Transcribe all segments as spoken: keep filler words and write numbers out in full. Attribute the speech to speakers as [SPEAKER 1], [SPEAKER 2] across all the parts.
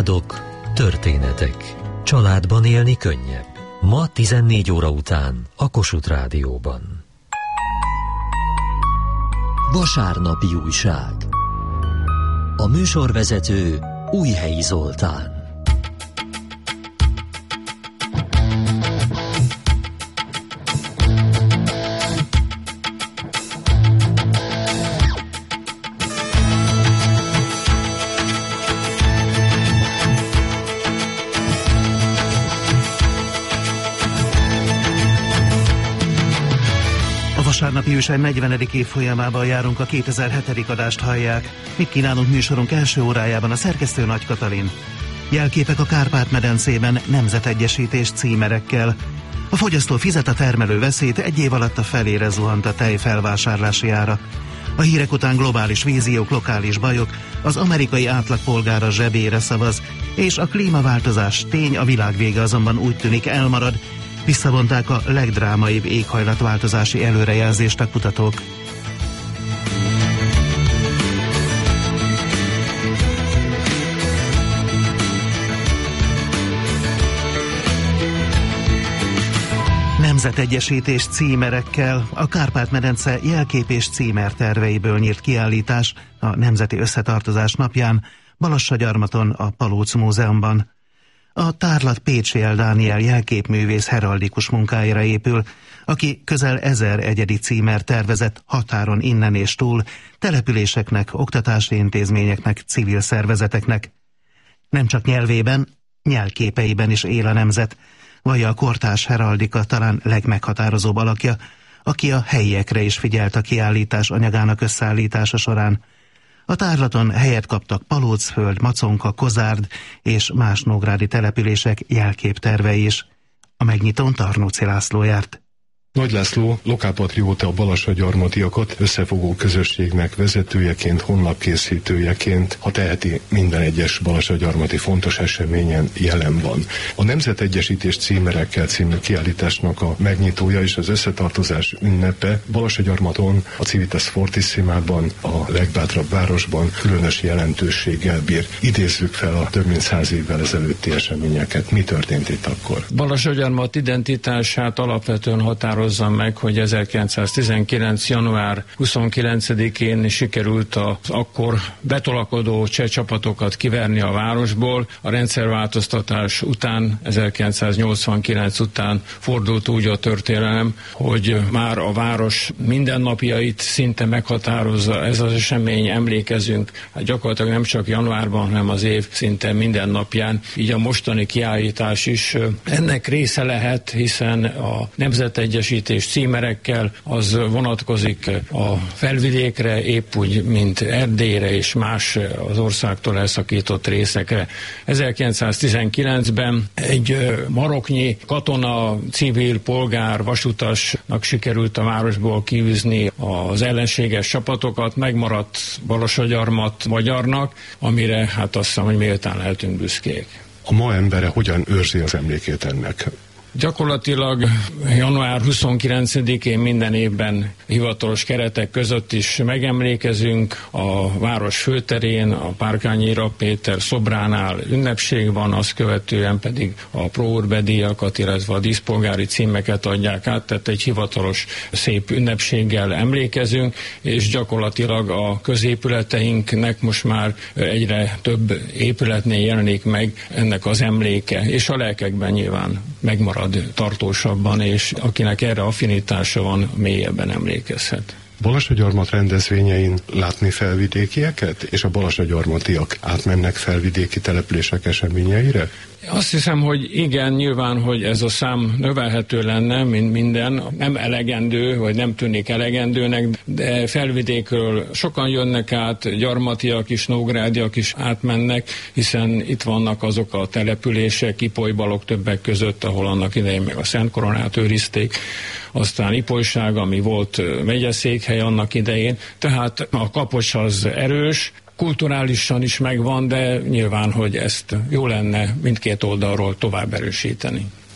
[SPEAKER 1] Családok, történetek. Családban élni könnyebb. Ma tizennégy óra után a Kossuth Rádióban. Vasárnapi újság. A műsorvezető Újhelyi Zoltán.
[SPEAKER 2] A vasárnapi újság negyvenedik évfolyamában járunk, a kétezer-hetedik adást hallják. Mit kínálunk műsorunk első órájában? A szerkesztő Nagy Katalin. Jelképek a Kárpát-medencében, nemzetegyesítés címerekkel. A fogyasztó fizet, a termelő veszít, egy év alatt a felére zuhant a tej felvásárlási ára. A hírek után globális víziók, lokális bajok, az amerikai átlagpolgára zsebére szavaz, és a klímaváltozás tény, a világ vége azonban úgy tűnik elmarad. Visszavonták a legdrámaibb éghajlatváltozási előrejelzést a kutatók. Nemzetegyesítés címerekkel. A Kárpát-medence jelkép és címer terveiből nyírt kiállítás a Nemzeti Összetartozás napján Balassagyarmaton, a Palóc Múzeumban. A tárlat Pécsi El Dániel jelképművész heraldikus munkáira épül, aki közel ezer egyedi címer tervezett határon innen és túl, településeknek, oktatási intézményeknek, civil szervezeteknek. Nem csak nyelvében, nyelképeiben is él a nemzet, vagy a kortárs heraldika talán legmeghatározóbb alakja, aki a helyiekre is figyelt a kiállítás anyagának összeállítása során. A tárlaton helyet kaptak Palócföld, Maconka, Kozárd és más nógrádi települések jelképtervei is. A megnyitón Tarnóci László járt.
[SPEAKER 3] Nagy László lokálpatrióta, a balassagyarmatiakat összefogó közösségnek vezetőjeként, honlapkészítőjeként, ha teheti, minden egyes balassagyarmati fontos eseményen jelen van. A Nemzetegyesítés címerekkel című kiállításnak a megnyitója és az összetartozás ünnepe Balassagyarmaton, a Civitas Fortissimában, a legbátrabb városban különös jelentőséggel bír. Idézzük fel a több mint száz évvel ezelőtti eseményeket. Mi történt itt akkor?
[SPEAKER 4] Balassagyarmat identitását alapvetően határozza meg, hogy ezerkilencszáztizenkilenc. január huszonkilencedikén sikerült az akkor betolakodó cseh csapatokat kiverni a városból. A rendszerváltoztatás után, ezerkilencszáznyolcvankilenc után fordult úgy a történelem, hogy már a város mindennapjait szinte meghatározza ez az esemény, emlékezünk, hát gyakorlatilag nem csak januárban, hanem az év szinte minden napján. Így a mostani kiállítás is ennek része lehet, hiszen a nemzetegyesítés címerekkel az vonatkozik a felvidékre, épp úgy, mint Erdélyre és más az országtól elszakított részekre. ezerkilencszáztizenkilencben egy maroknyi katona, civil, polgár, vasutasnak sikerült a városból kiűzni az ellenséges csapatokat, megmaradt Balassagyarmat magyarnak, amire hát azt hiszem, hogy méltán lehetünk büszkék.
[SPEAKER 3] A ma embere hogyan őrzi az emlékét ennek?
[SPEAKER 4] Gyakorlatilag január huszonkilencedikén minden évben hivatalos keretek között is megemlékezünk. A város főterén, a Párkányi Ira Péter szobránál ünnepség van, azt követően pedig a Pro Urbe díjakat, illetve a díszpolgári címeket adják át, tehát egy hivatalos szép ünnepséggel emlékezünk, és gyakorlatilag a középületeinknek most már egyre több épületnél jelenik meg ennek az emléke, és a lelkekben nyilván megmarad tartósabban, és akinek erre affinitása van, mélyebben emlékezhet.
[SPEAKER 3] Balassagyarmat rendezvényein látni felvidékieket, és a balassagyarmatiak átmennek felvidéki települések eseményeire?
[SPEAKER 4] Azt hiszem, hogy igen, nyilván, hogy ez a szám növelhető lenne, mint minden. Nem elegendő, vagy nem tűnik elegendőnek, de felvidékről sokan jönnek át, gyarmatiak is, nógrádiak is átmennek, hiszen itt vannak azok a települések, Ipolybalog többek között, ahol annak idején meg a Szent Koronát őrizték, aztán Ipolyság, ami volt megyeszékhely annak idején, tehát a Kapocs az erős, kulturálisan is megvan, de nyilván, hogy ezt jó lenne mindkét oldalról tovább erősíteni.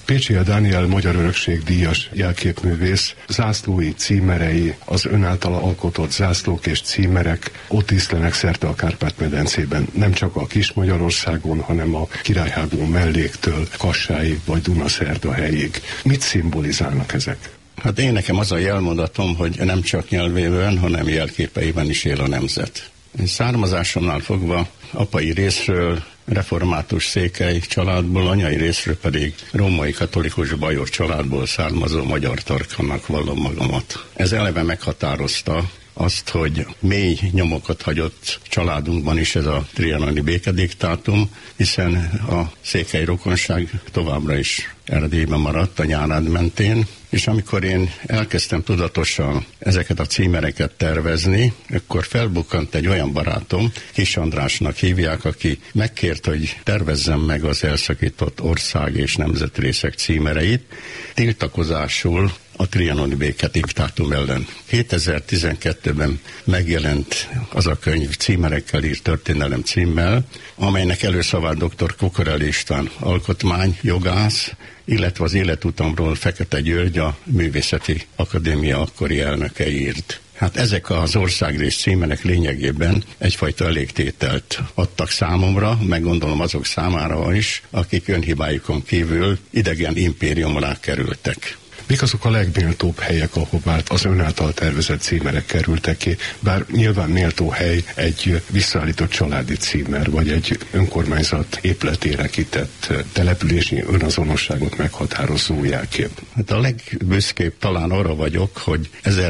[SPEAKER 3] Péchyel Dániel magyar örökség díjas jelképművész zászlói, címerei, az ön által alkotott zászlók és címerek ott díszlenek szerte a Kárpát-medencében, nem csak a Kis-Magyarországon, hanem a Királyhágó melléktől Kassáig vagy Dunaszerdahelyig. Mit szimbolizálnak ezek?
[SPEAKER 5] Hát én nekem az a jelmondatom, hogy nem csak nyelvében, hanem jelképeiben is él a nemzet. Én származásomnál fogva apai részről református székely családból, anyai részről pedig római katolikus bajor családból származó magyar tarkannak vallom magamat. Ez eleve meghatározta azt, hogy mély nyomokat hagyott családunkban is ez a trianoni békediktátum, hiszen a székely rokonság továbbra is Erdélyben maradt a Nyárád mentén, és amikor én elkezdtem tudatosan ezeket a címereket tervezni, akkor felbukkant egy olyan barátom, Kis Andrásnak hívják, aki megkért, hogy tervezzem meg az elszakított ország és nemzetrészek címereit, tiltakozásul a trianoni békediktátum ellen. kétezer-tizenkettőben megjelent az a könyv címerekkel írt történelem címmel, amelynek előszavát dr. Kokorel István alkotmányjogász, illetve az életutamról Fekete György, a Művészeti Akadémia akkori elnöke írt. Hát ezek az országrész címerek lényegében egyfajta elégtételt adtak számomra, meg gondolom azok számára is, akik önhibájukon kívül idegen impérium alá kerültek.
[SPEAKER 3] Mik azok a legméltóbb helyek, ahová az ön által tervezett címerek kerültek ki? Bár nyilván méltó hely egy visszaállított családi címer, vagy egy önkormányzat épületére kitett települési önazonosságot meghatározó jelkép.
[SPEAKER 5] Hát a legbüszkébb talán arra vagyok, hogy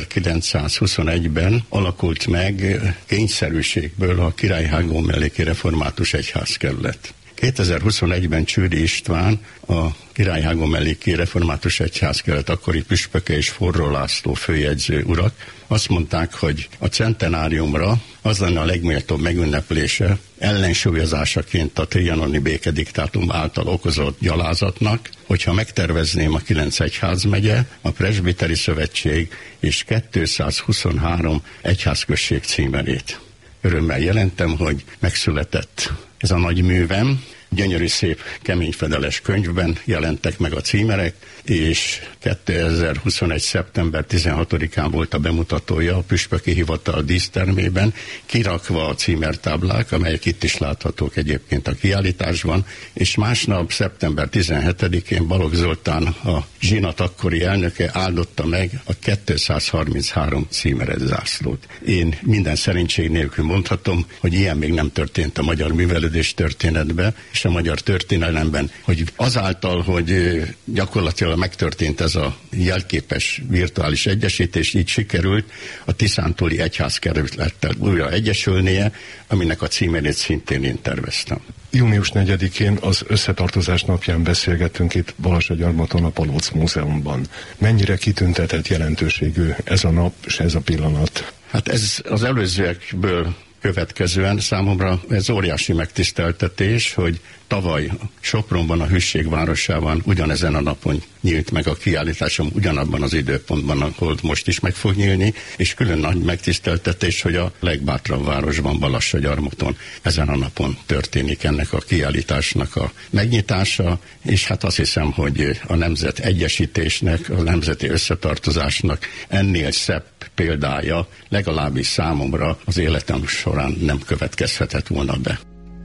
[SPEAKER 5] ezerkilencszázhuszonegyben alakult meg kényszerűségből a Királyhágó melléki református egyházkerület. kétezer-huszonegyben Csőri István, a Királyhágó melléki református egyházkerület akkori püspöke és Forró László főjegyző urak azt mondták, hogy a centenáriumra az lenne a legméltóbb megünneplése ellensúlyozásaként a trianoni békediktátum által okozott gyalázatnak, hogyha megtervezném a kilenc egyházmegye, a Presbiteri Szövetség és kétszázhuszonhárom egyházközség címerét. Örömmel jelentem, hogy megszületett ez a nagy művem. Gyönyörű szép keményfedeles könyvben jelentek meg a címerek, és kétezer-huszonegy. szeptember tizenhatodikán volt a bemutatója a Püspöki Hivatal dísztermében, kirakva a címertáblák, amelyek itt is láthatók egyébként a kiállításban, és másnap, szeptember tizenhetedikén Balogh Zoltán, a zsinat akkori elnöke áldotta meg a kétszázharminchárom címeres zászlót. Én minden szerénység nélkül mondhatom, hogy ilyen még nem történt a magyar művelődés történetben, és a magyar történelemben, hogy azáltal, hogy gyakorlatilag megtörtént ez a jelképes virtuális egyesítés, így sikerült a tiszántúli egyházkerülettel újra egyesülnie, aminek a címerét szintén én terveztem.
[SPEAKER 3] június negyedikén az összetartozás napján beszélgettünk itt Balassagyarmaton a Palóc Múzeumban. Mennyire kitüntetett jelentőségű ez a nap és ez a pillanat?
[SPEAKER 5] Hát ez az előzőekből következően számomra ez óriási megtiszteltetés, hogy tavaly Sopronban, a Hűség városában ugyanezen a napon nyílt meg a kiállításom, ugyanabban az időpontban, ahol most is meg fog nyílni, és külön nagy megtiszteltetés, hogy a legbátrabb városban, Balassagyarmaton ezen a napon történik ennek a kiállításnak a megnyitása, és hát azt hiszem, hogy a nemzet egyesítésnek, a nemzeti összetartozásnak ennél szebb példája legalábbis számomra az életem során nem következhetett volna be.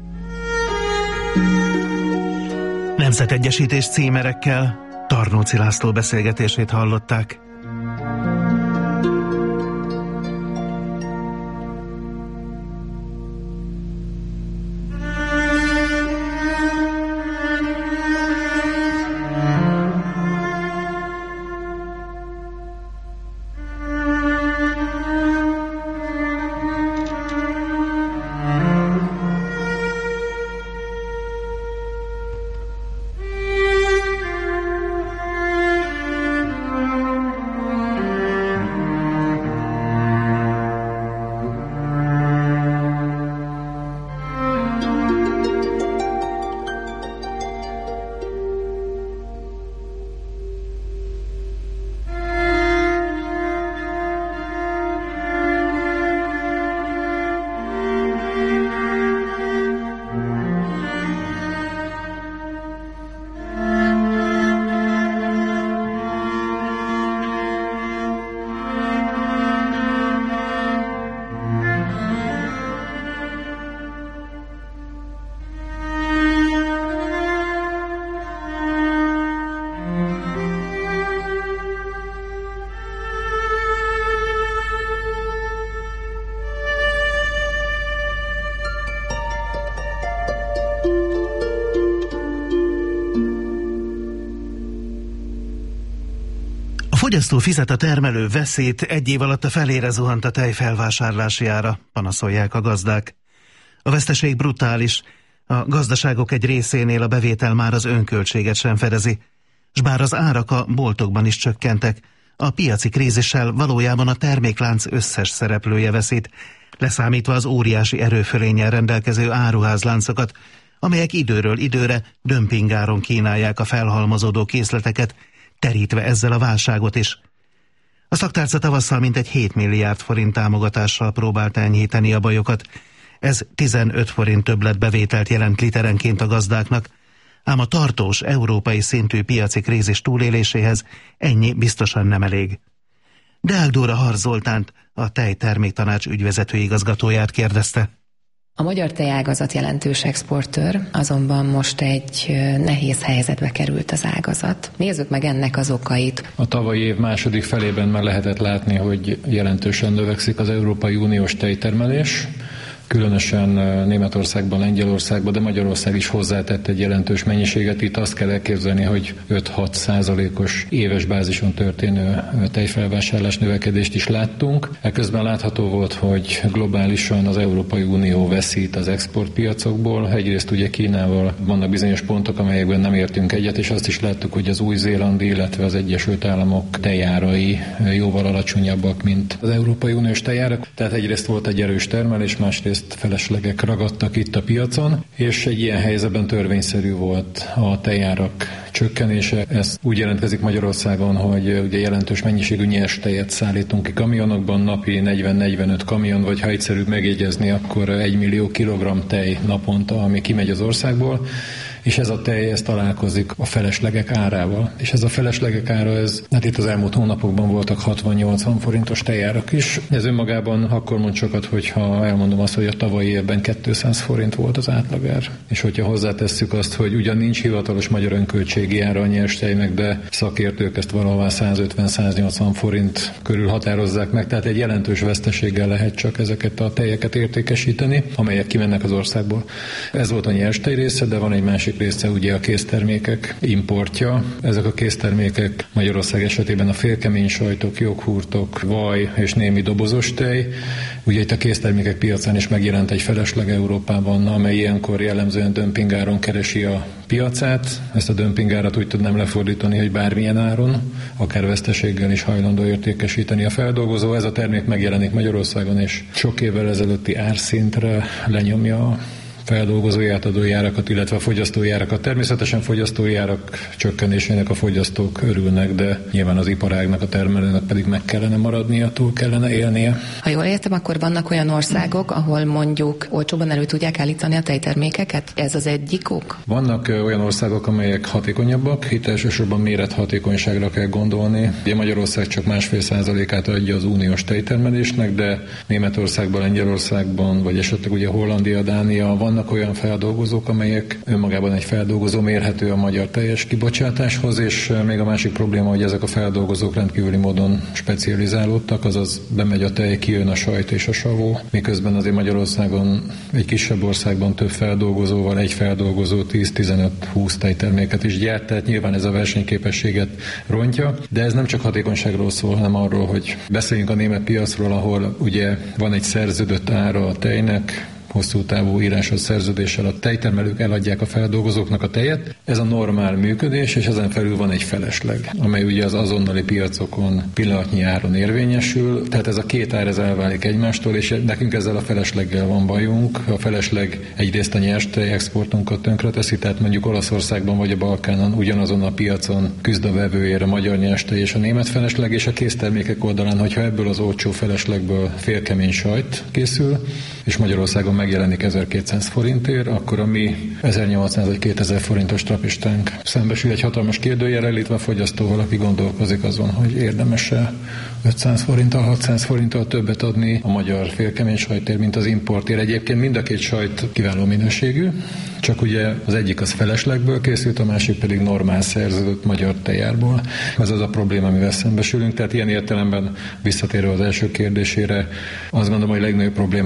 [SPEAKER 2] Nemzetegyesítés címerekkel Tarnóci László beszélgetését hallották. fogyasztó fizet, a termelő veszít, egy év alatt a felére zuhant a tej felvásárlási ára, panaszolják a gazdák. A veszteség brutális, a gazdaságok egy részénél a bevétel már az önköltséget sem fedezi, s bár az árak a boltokban is csökkentek, a piaci krízissel valójában a terméklánc összes szereplője veszít, leszámítva az óriási erőfölénnyel rendelkező áruházláncokat, amelyek időről időre dömpingáron kínálják a felhalmozódó készleteket, terítve ezzel a válságot is. A szaktárca tavasszal mintegy hét milliárd forint támogatással próbált enyhíteni a bajokat. Ez tizenöt forint többletbevételt jelent literenként a gazdáknak, ám a tartós európai szintű piaci krízis túléléséhez ennyi biztosan nem elég. Deák Dóra Harz Zoltánt, a Tejterméktanács ügyvezető igazgatóját kérdezte.
[SPEAKER 6] A magyar tejágazat jelentős exportőr, azonban most egy nehéz helyzetbe került az ágazat. Nézzük meg ennek az okait.
[SPEAKER 4] A tavalyi év második felében már lehetett látni, hogy jelentősen növekszik az Európai Uniós tejtermelés. Különösen Németországban, Lengyelországban, de Magyarország is hozzátett egy jelentős mennyiséget. Itt azt kell elképzelni, hogy öt-hat százalékos éves bázison történő tejfelvásárlás növekedést is láttunk. Eközben látható volt, hogy globálisan az Európai Unió veszít az exportpiacokból. Egyrészt ugye Kínával vannak bizonyos pontok, amelyekben nem értünk egyet, és azt is láttuk, hogy az új-zélandi, illetve az Egyesült Államok tejárai jóval alacsonyabbak, mint az Európai Uniós tejárak. Tehát egyrészt volt egy erős termelés, másrészt feleslegek ragadtak itt a piacon, és egy ilyen helyzetben törvényszerű volt a tejárak csökkenése. Ez úgy jelentkezik Magyarországon, hogy ugye jelentős mennyiségű nyers tejet szállítunk ki kamionokban, napi negyven-negyvenöt kamion, vagy ha egyszerűbb megjegyezni, akkor egy millió kilogramm tej naponta, ami kimegy az országból, és ez a tej, ez találkozik a feleslegek árával. És ez a feleslegek ára, ez, hát itt az elmúlt hónapokban voltak hatvan-nyolcvan forintos tejárak is. Ez önmagában akkor mond sokat, hogyha elmondom azt, hogy a tavalyi évben kétszáz forint volt az átlagár. És hogyha hozzátesszük azt, hogy ugyan nincs hivatalos magyar önköltségi ára a nyers tejnek, de szakértők ezt valahová százötven-száznyolcvan forint körül határozzák meg, tehát egy jelentős veszteséggel lehet csak ezeket a tejeket értékesíteni, amelyek kimennek az országból. Ez volt a nyers tej része, de van egy másik része ugye a késztermékek importja. Ezek a késztermékek Magyarország esetében a félkemény sajtok, joghurtok, vaj és némi dobozos tej. Ugye itt a késztermékek piacán is megjelent egy felesleg Európában, amely ilyenkor jellemzően dömpingáron keresi a piacát. Ezt a dömpingárat úgy tudnám lefordítani, hogy bármilyen áron, akár veszteséggel is hajlandó értékesíteni a feldolgozó. Ez a termék megjelenik Magyarországon, és sok évvel ezelőtti árszintre lenyomja a feldolgozói átadói árakat, illetve a fogyasztói árakat. Természetesen fogyasztói árak csökkenésének a fogyasztók örülnek, de nyilván az iparágnak, a termelőnek pedig meg kellene maradnia, túl kellene élnie.
[SPEAKER 6] Ha jól értem, akkor vannak olyan országok, ahol mondjuk olcsóban elő tudják állítani a tejtermékeket? Ez az egyik ok?
[SPEAKER 4] Vannak olyan országok, amelyek hatékonyabbak, itt elsősorban mérethatékonyságra kell gondolni. Ugye Magyarország csak másfél százalékát adja az uniós tejtermelésnek, de Németországban, Lengyelországban, vagy esetleg ugye Hollandia, Dánia, van vannak olyan feldolgozók, amelyek önmagában egy feldolgozó mérhető a magyar teljes kibocsátáshoz, és még a másik probléma, hogy ezek a feldolgozók rendkívüli módon specializálódtak, azaz bemegy a tej, kijön a sajt és a savó, miközben azért Magyarországon egy kisebb országban több feldolgozóval egy feldolgozó tíz-tizenöt-húsz tejterméket is gyárt, tehát nyilván ez a versenyképességet rontja, de ez nem csak hatékonyságról szól, hanem arról, hogy beszéljünk a német piacról, ahol ugye van egy szerződött ára a tejnek, hosszú távú írásos szerződéssel a tejtermelők eladják a feldolgozóknak a tejet. Ez a normál működés, és ezen felül van egy felesleg, amely ugye az azonnali piacokon pillanatnyi áron érvényesül. Tehát ez a két ár ez elválik egymástól, és nekünk ezzel a felesleggel van bajunk. A felesleg egyrészt a nyers tej exportunkat tönkreteszi, tehát mondjuk Olaszországban vagy a Balkánon ugyanazon a piacon küzd a vevőért a magyar nyers tej és a német felesleg, és a késztermékek oldalán, hogyha ebből az olcsó feleslegből félkemény sajt készül, és Magyarországon megjelenik ezerkétszáz forintért, akkor a mi ezernyolcszáz vagy kétezer forintos trapistánk szembesül egy hatalmas kérdőjellel, illetve a fogyasztó valaki gondolkozik azon, hogy érdemes-e ötszáz forinttal, hatszáz forinttal többet adni a magyar félkemény sajtért, mint az importért. Egyébként mind a két sajt kiváló minőségű, csak ugye az egyik az feleslegből készült, a másik pedig normál szerződött magyar tejárból. Ez az a probléma, amivel szembesülünk, tehát ilyen értelemben visszatérve az első kérdésére, azt gondolom, hogy a legnagyobb problémánk az a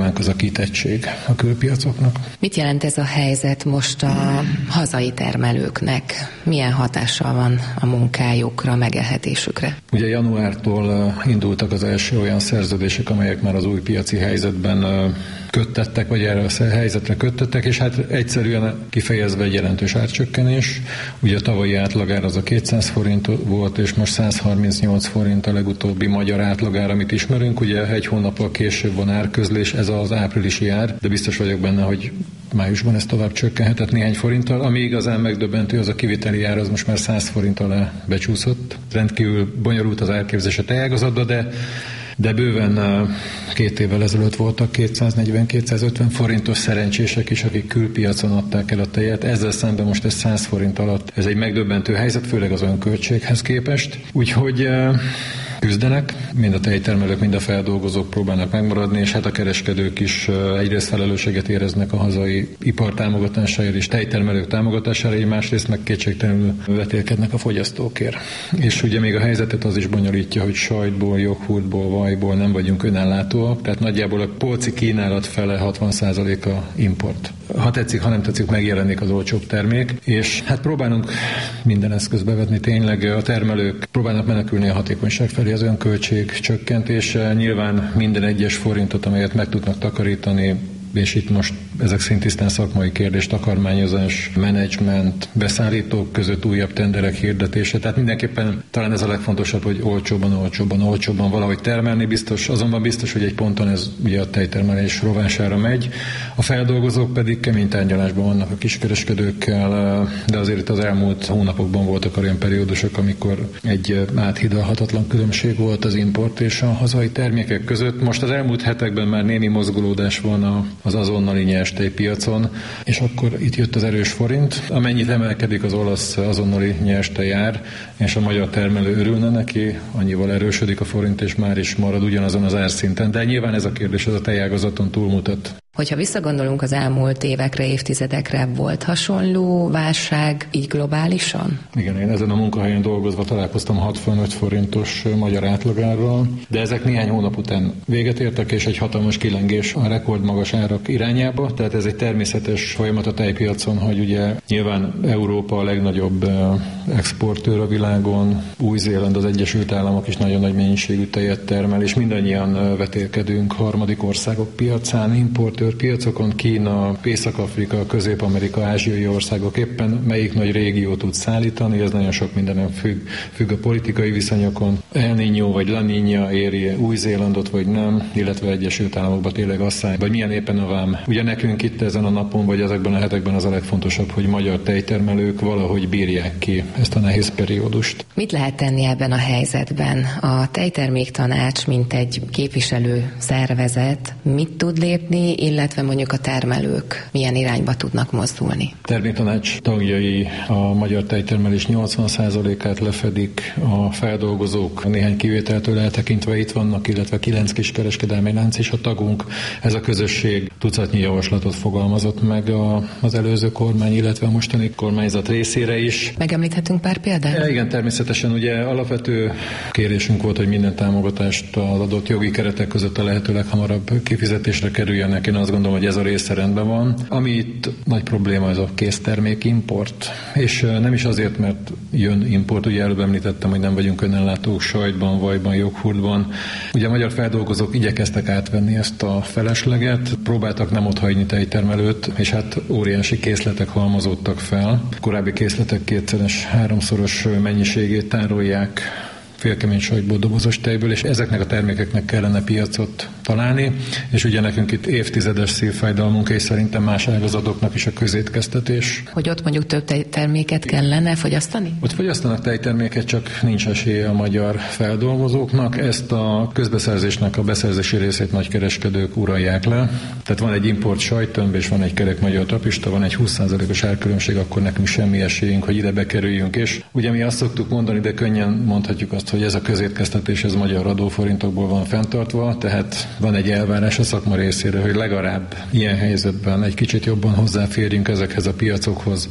[SPEAKER 4] kitettség a külpiacoknak.
[SPEAKER 6] Mit jelent ez a helyzet most a hazai termelőknek? Milyen hatással van a munkájukra, megélhetésükre?
[SPEAKER 4] Ugye januártól indultak az első olyan szerződések, amelyek már az új piaci helyzetben köttettek, vagy erre a helyzetre köttettek, és hát egyszerűen kifejezve egy jelentős árcsökkenés. Ugye a tavalyi átlagár az a kétszáz forint volt, és most száz harmincnyolc forint a legutóbbi magyar átlagár, amit ismerünk. Ugye egy hónappal később van árközlés, ez az áprilisi ár, de biztos vagyok benne, hogy májusban ez tovább csökkenhetett néhány forinttal. Ami igazán megdöbbentő, az a kiviteli ár, az most már száz forint alá becsúszott. Rendkívül bonyolult az árképzés a tejágazatban, de de bőven két évvel ezelőtt voltak kétszáznegyven-kétszázötven forintos szerencsések is, akik külpiacon adták el a tejet. Ezzel szemben most ez száz forint alatt. Ez egy megdöbbentő helyzet, főleg az önköltséghez képest. Úgyhogy küzdenek, mind a tejtermelők, mind a feldolgozók próbálnak megmaradni, és hát a kereskedők is egyrészt felelősséget éreznek a hazai ipar támogatásáért és tejtermelők támogatására, így másrészt meg kétségtelenül vetélkednek a fogyasztókért. És ugye még a helyzetet az is bonyolítja, hogy sajtból, joghurtból, vajból nem vagyunk önellátóak, tehát nagyjából a polci kínálat fele hatvan százaléka import. Ha tetszik, ha nem tetszik, megjelenik az olcsóbb termék, és hát próbálunk minden eszközt bevetni, tényleg a termelők próbálnak menekülni a hatékonyság felé, az önköltség csökkentése. Nyilván minden egyes forintot, amelyet meg tudnak takarítani, és itt most ezek szintisztán szakmai kérdés, takarmányozás, menedzsment, beszállítók között újabb tenderek hirdetése. Tehát mindenképpen talán ez a legfontosabb, hogy olcsóban, olcsóban, olcsóban valahogy termelni biztos. Azonban biztos, hogy egy ponton ez ugye a tejtermelés rovására megy. A feldolgozók pedig kemény tárgyalásban vannak a kiskereskedőkkel, de azért itt az elmúlt hónapokban voltak olyan periódusok, amikor egy áthidalhatatlan különbség volt az import és a hazai termékek között. Most az elmúlt hetekben már némi mozgolódás van a az azonnali nyerstejpiacon, és akkor itt jött az erős forint. Amennyit emelkedik az olasz azonnali nyerstejár, és a magyar termelő örülne neki, annyival erősödik a forint, és már is marad ugyanazon az árszinten. De nyilván ez a kérdés, ez a tejágazaton túlmutat.
[SPEAKER 6] Hogyha visszagondolunk az elmúlt évekre, évtizedekre, volt hasonló válság így globálisan?
[SPEAKER 4] Igen, én ezen a munkahelyen dolgozva találkoztam hatvanöt forintos magyar átlagárral, de ezek néhány hónap után véget értek, és egy hatalmas kilengés a rekordmagas árak irányába, tehát ez egy természetes folyamat a tejpiacon, hogy ugye nyilván Európa a legnagyobb exportőr a világon, Új-Zéland, az Egyesült Államok is nagyon nagy mennyiségű tejet termel, és mindannyian vetélkedünk harmadik országok piacán, import piacokon, Kína, Észak-Afrika, Közép-Amerika, ázsiai országok éppen melyik nagy régió tud szállítani, ez nagyon sok mindenen függ, függ a politikai viszonyokon. El Niño vagy La Niña éri Új-Zélandot vagy nem, illetve Egyesült Államokban tényleg asszály, vagy milyen éppen a vám. Ugye nekünk itt ezen a napon, vagy ezekben a hetekben az a legfontosabb, hogy magyar tejtermelők valahogy bírják ki ezt a nehéz periódust.
[SPEAKER 6] Mit lehet tenni ebben a helyzetben? A Tejterméktanács, mint egy képviselő szervezet, mit tud lépni, illetve mondjuk a termelők milyen irányba tudnak mozdulni?
[SPEAKER 4] Terméktanács tagjai a magyar tejtermelés nyolcvan százalékát lefedik, a feldolgozók néhány kivételtől eltekintve itt vannak, illetve kilenc kiskereskedelmi lánc is a tagunk. Ez a közösség tucatnyi javaslatot fogalmazott meg a, az előző kormány, illetve a mostani kormányzat részére is.
[SPEAKER 6] Megemlíthetünk pár példát?
[SPEAKER 4] Ja, igen, természetesen ugye alapvető kérésünk volt, hogy minden támogatást az adott jogi keretek között a lehető leghamarabb kifizetésre kerüljenek. Én azt gondolom, hogy ez a része rendben van. Ami itt nagy probléma, ez a késztermék import. És nem is azért, mert jön import, ugye előbb említettem, hogy nem vagyunk önellátók sajtban, vajban, joghurtban. Ugye a magyar feldolgozók igyekeztek átvenni ezt a felesleget, próbáltak nem otthagyni tejtermelőt, és hát óriási készletek halmozódtak fel. Korábbi készletek kétszeres, háromszoros mennyiségét tárolják félkemény sajtból, dobozos tejből, és ezeknek a termékeknek kellene piacot találni, és ugye nekünk itt évtizedes szívfájdalmunk, és szerintem más ágazatoknak is a közétkeztetés.
[SPEAKER 6] Hogy ott mondjuk több tejterméket kellene fogyasztani?
[SPEAKER 4] Ott fogyasztanak tejterméket, csak nincs esélye a magyar feldolgozóknak. Ezt a közbeszerzésnek a beszerzési részét nagykereskedők uralják le. Tehát van egy import sajttömb, és van egy kerek magyar tapista, van egy húsz százalékos árkülönbség, akkor nekünk semmi esélyünk, hogy ide bekerüljünk. És ugye mi azt szoktuk mondani, de könnyen mondhatjuk azt, hogy ez a közétkeztetés ez magyar adóforintokból van fenntartva, tehát van egy elvárás a szakma részéről, hogy legalább ilyen helyzetben egy kicsit jobban hozzáférjünk ezekhez a piacokhoz.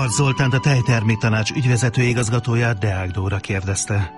[SPEAKER 2] Balc Zoltánt, a Tejterméktanács ügyvezető igazgatóját Deák Dóra kérdezte.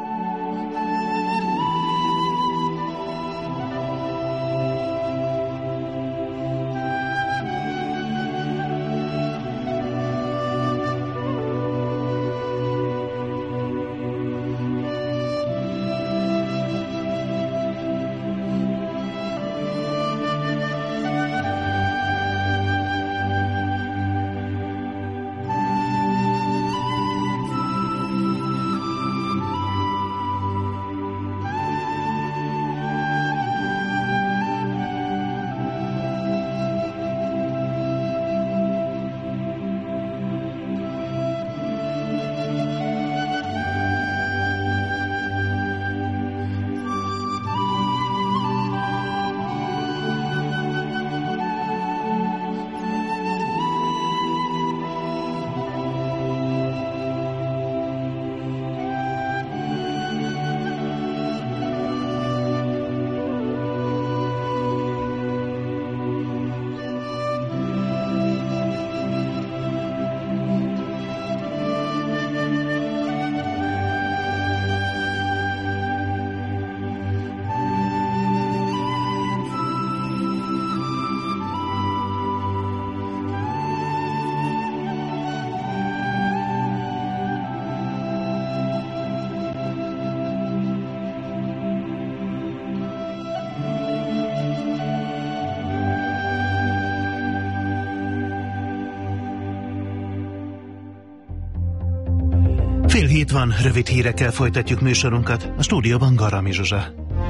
[SPEAKER 2] Fél hét van, rövid hírekkel folytatjuk műsorunkat. A stúdióban Garami Zsuzsa.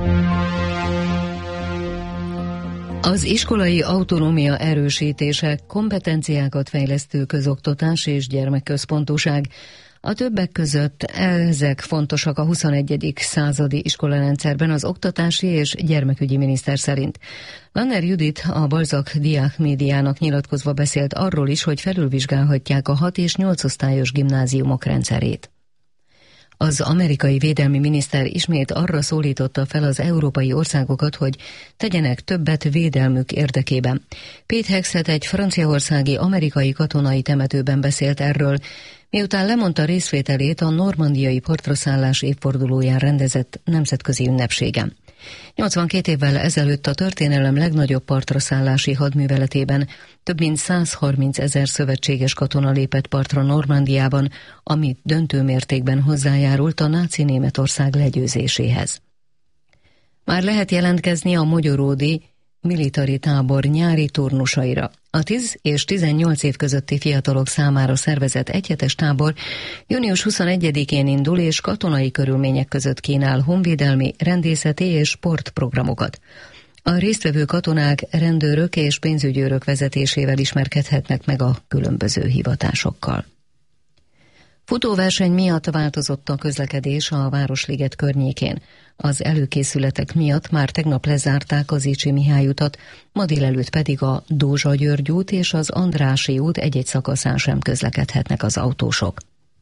[SPEAKER 7] Az iskolai autonómia erősítése, kompetenciákat fejlesztő közoktatás és gyermekközpontúság. A többek között ezek fontosak a huszonegyedik századi iskolarendszerben az oktatási és gyermekügyi miniszter szerint. Lanner Judit, a Balzak Diák Médiának nyilatkozva beszélt arról is, hogy felülvizsgálhatják a hat és nyolc osztályos gimnáziumok rendszerét. Az amerikai védelmi miniszter ismét arra szólította fel az európai országokat, hogy tegyenek többet védelmük érdekében. Pete Hegseth egy franciaországi amerikai katonai temetőben beszélt erről, miután lemondta részvételét a normandiai partraszállás évfordulóján rendezett nemzetközi ünnepségen. nyolcvankét évvel ezelőtt a történelem legnagyobb partraszállási hadműveletében több mint százharminc ezer szövetséges katona lépett partra Normandiában, ami döntő mértékben hozzájárult a náci Németország legyőzéséhez. Már lehet jelentkezni a mogyoródi militari tábor nyári turnusaira. A tíz és tizennyolc év közötti fiatalok számára szervezett egyhetes tábor június huszonegyedikén indul, és katonai körülmények között kínál honvédelmi, rendészeti és sportprogramokat. A résztvevő katonák, rendőrök és pénzügyőrök vezetésével ismerkedhetnek meg a különböző hivatásokkal. Futóverseny miatt változott a közlekedés a Városliget környékén. Az előkészületek miatt már tegnap lezárták az Icsi Mihály utat, ma délelőtt pedig a Dózsa-György út és az Andrássy út egy-egy szakaszán sem közlekedhetnek az autósok.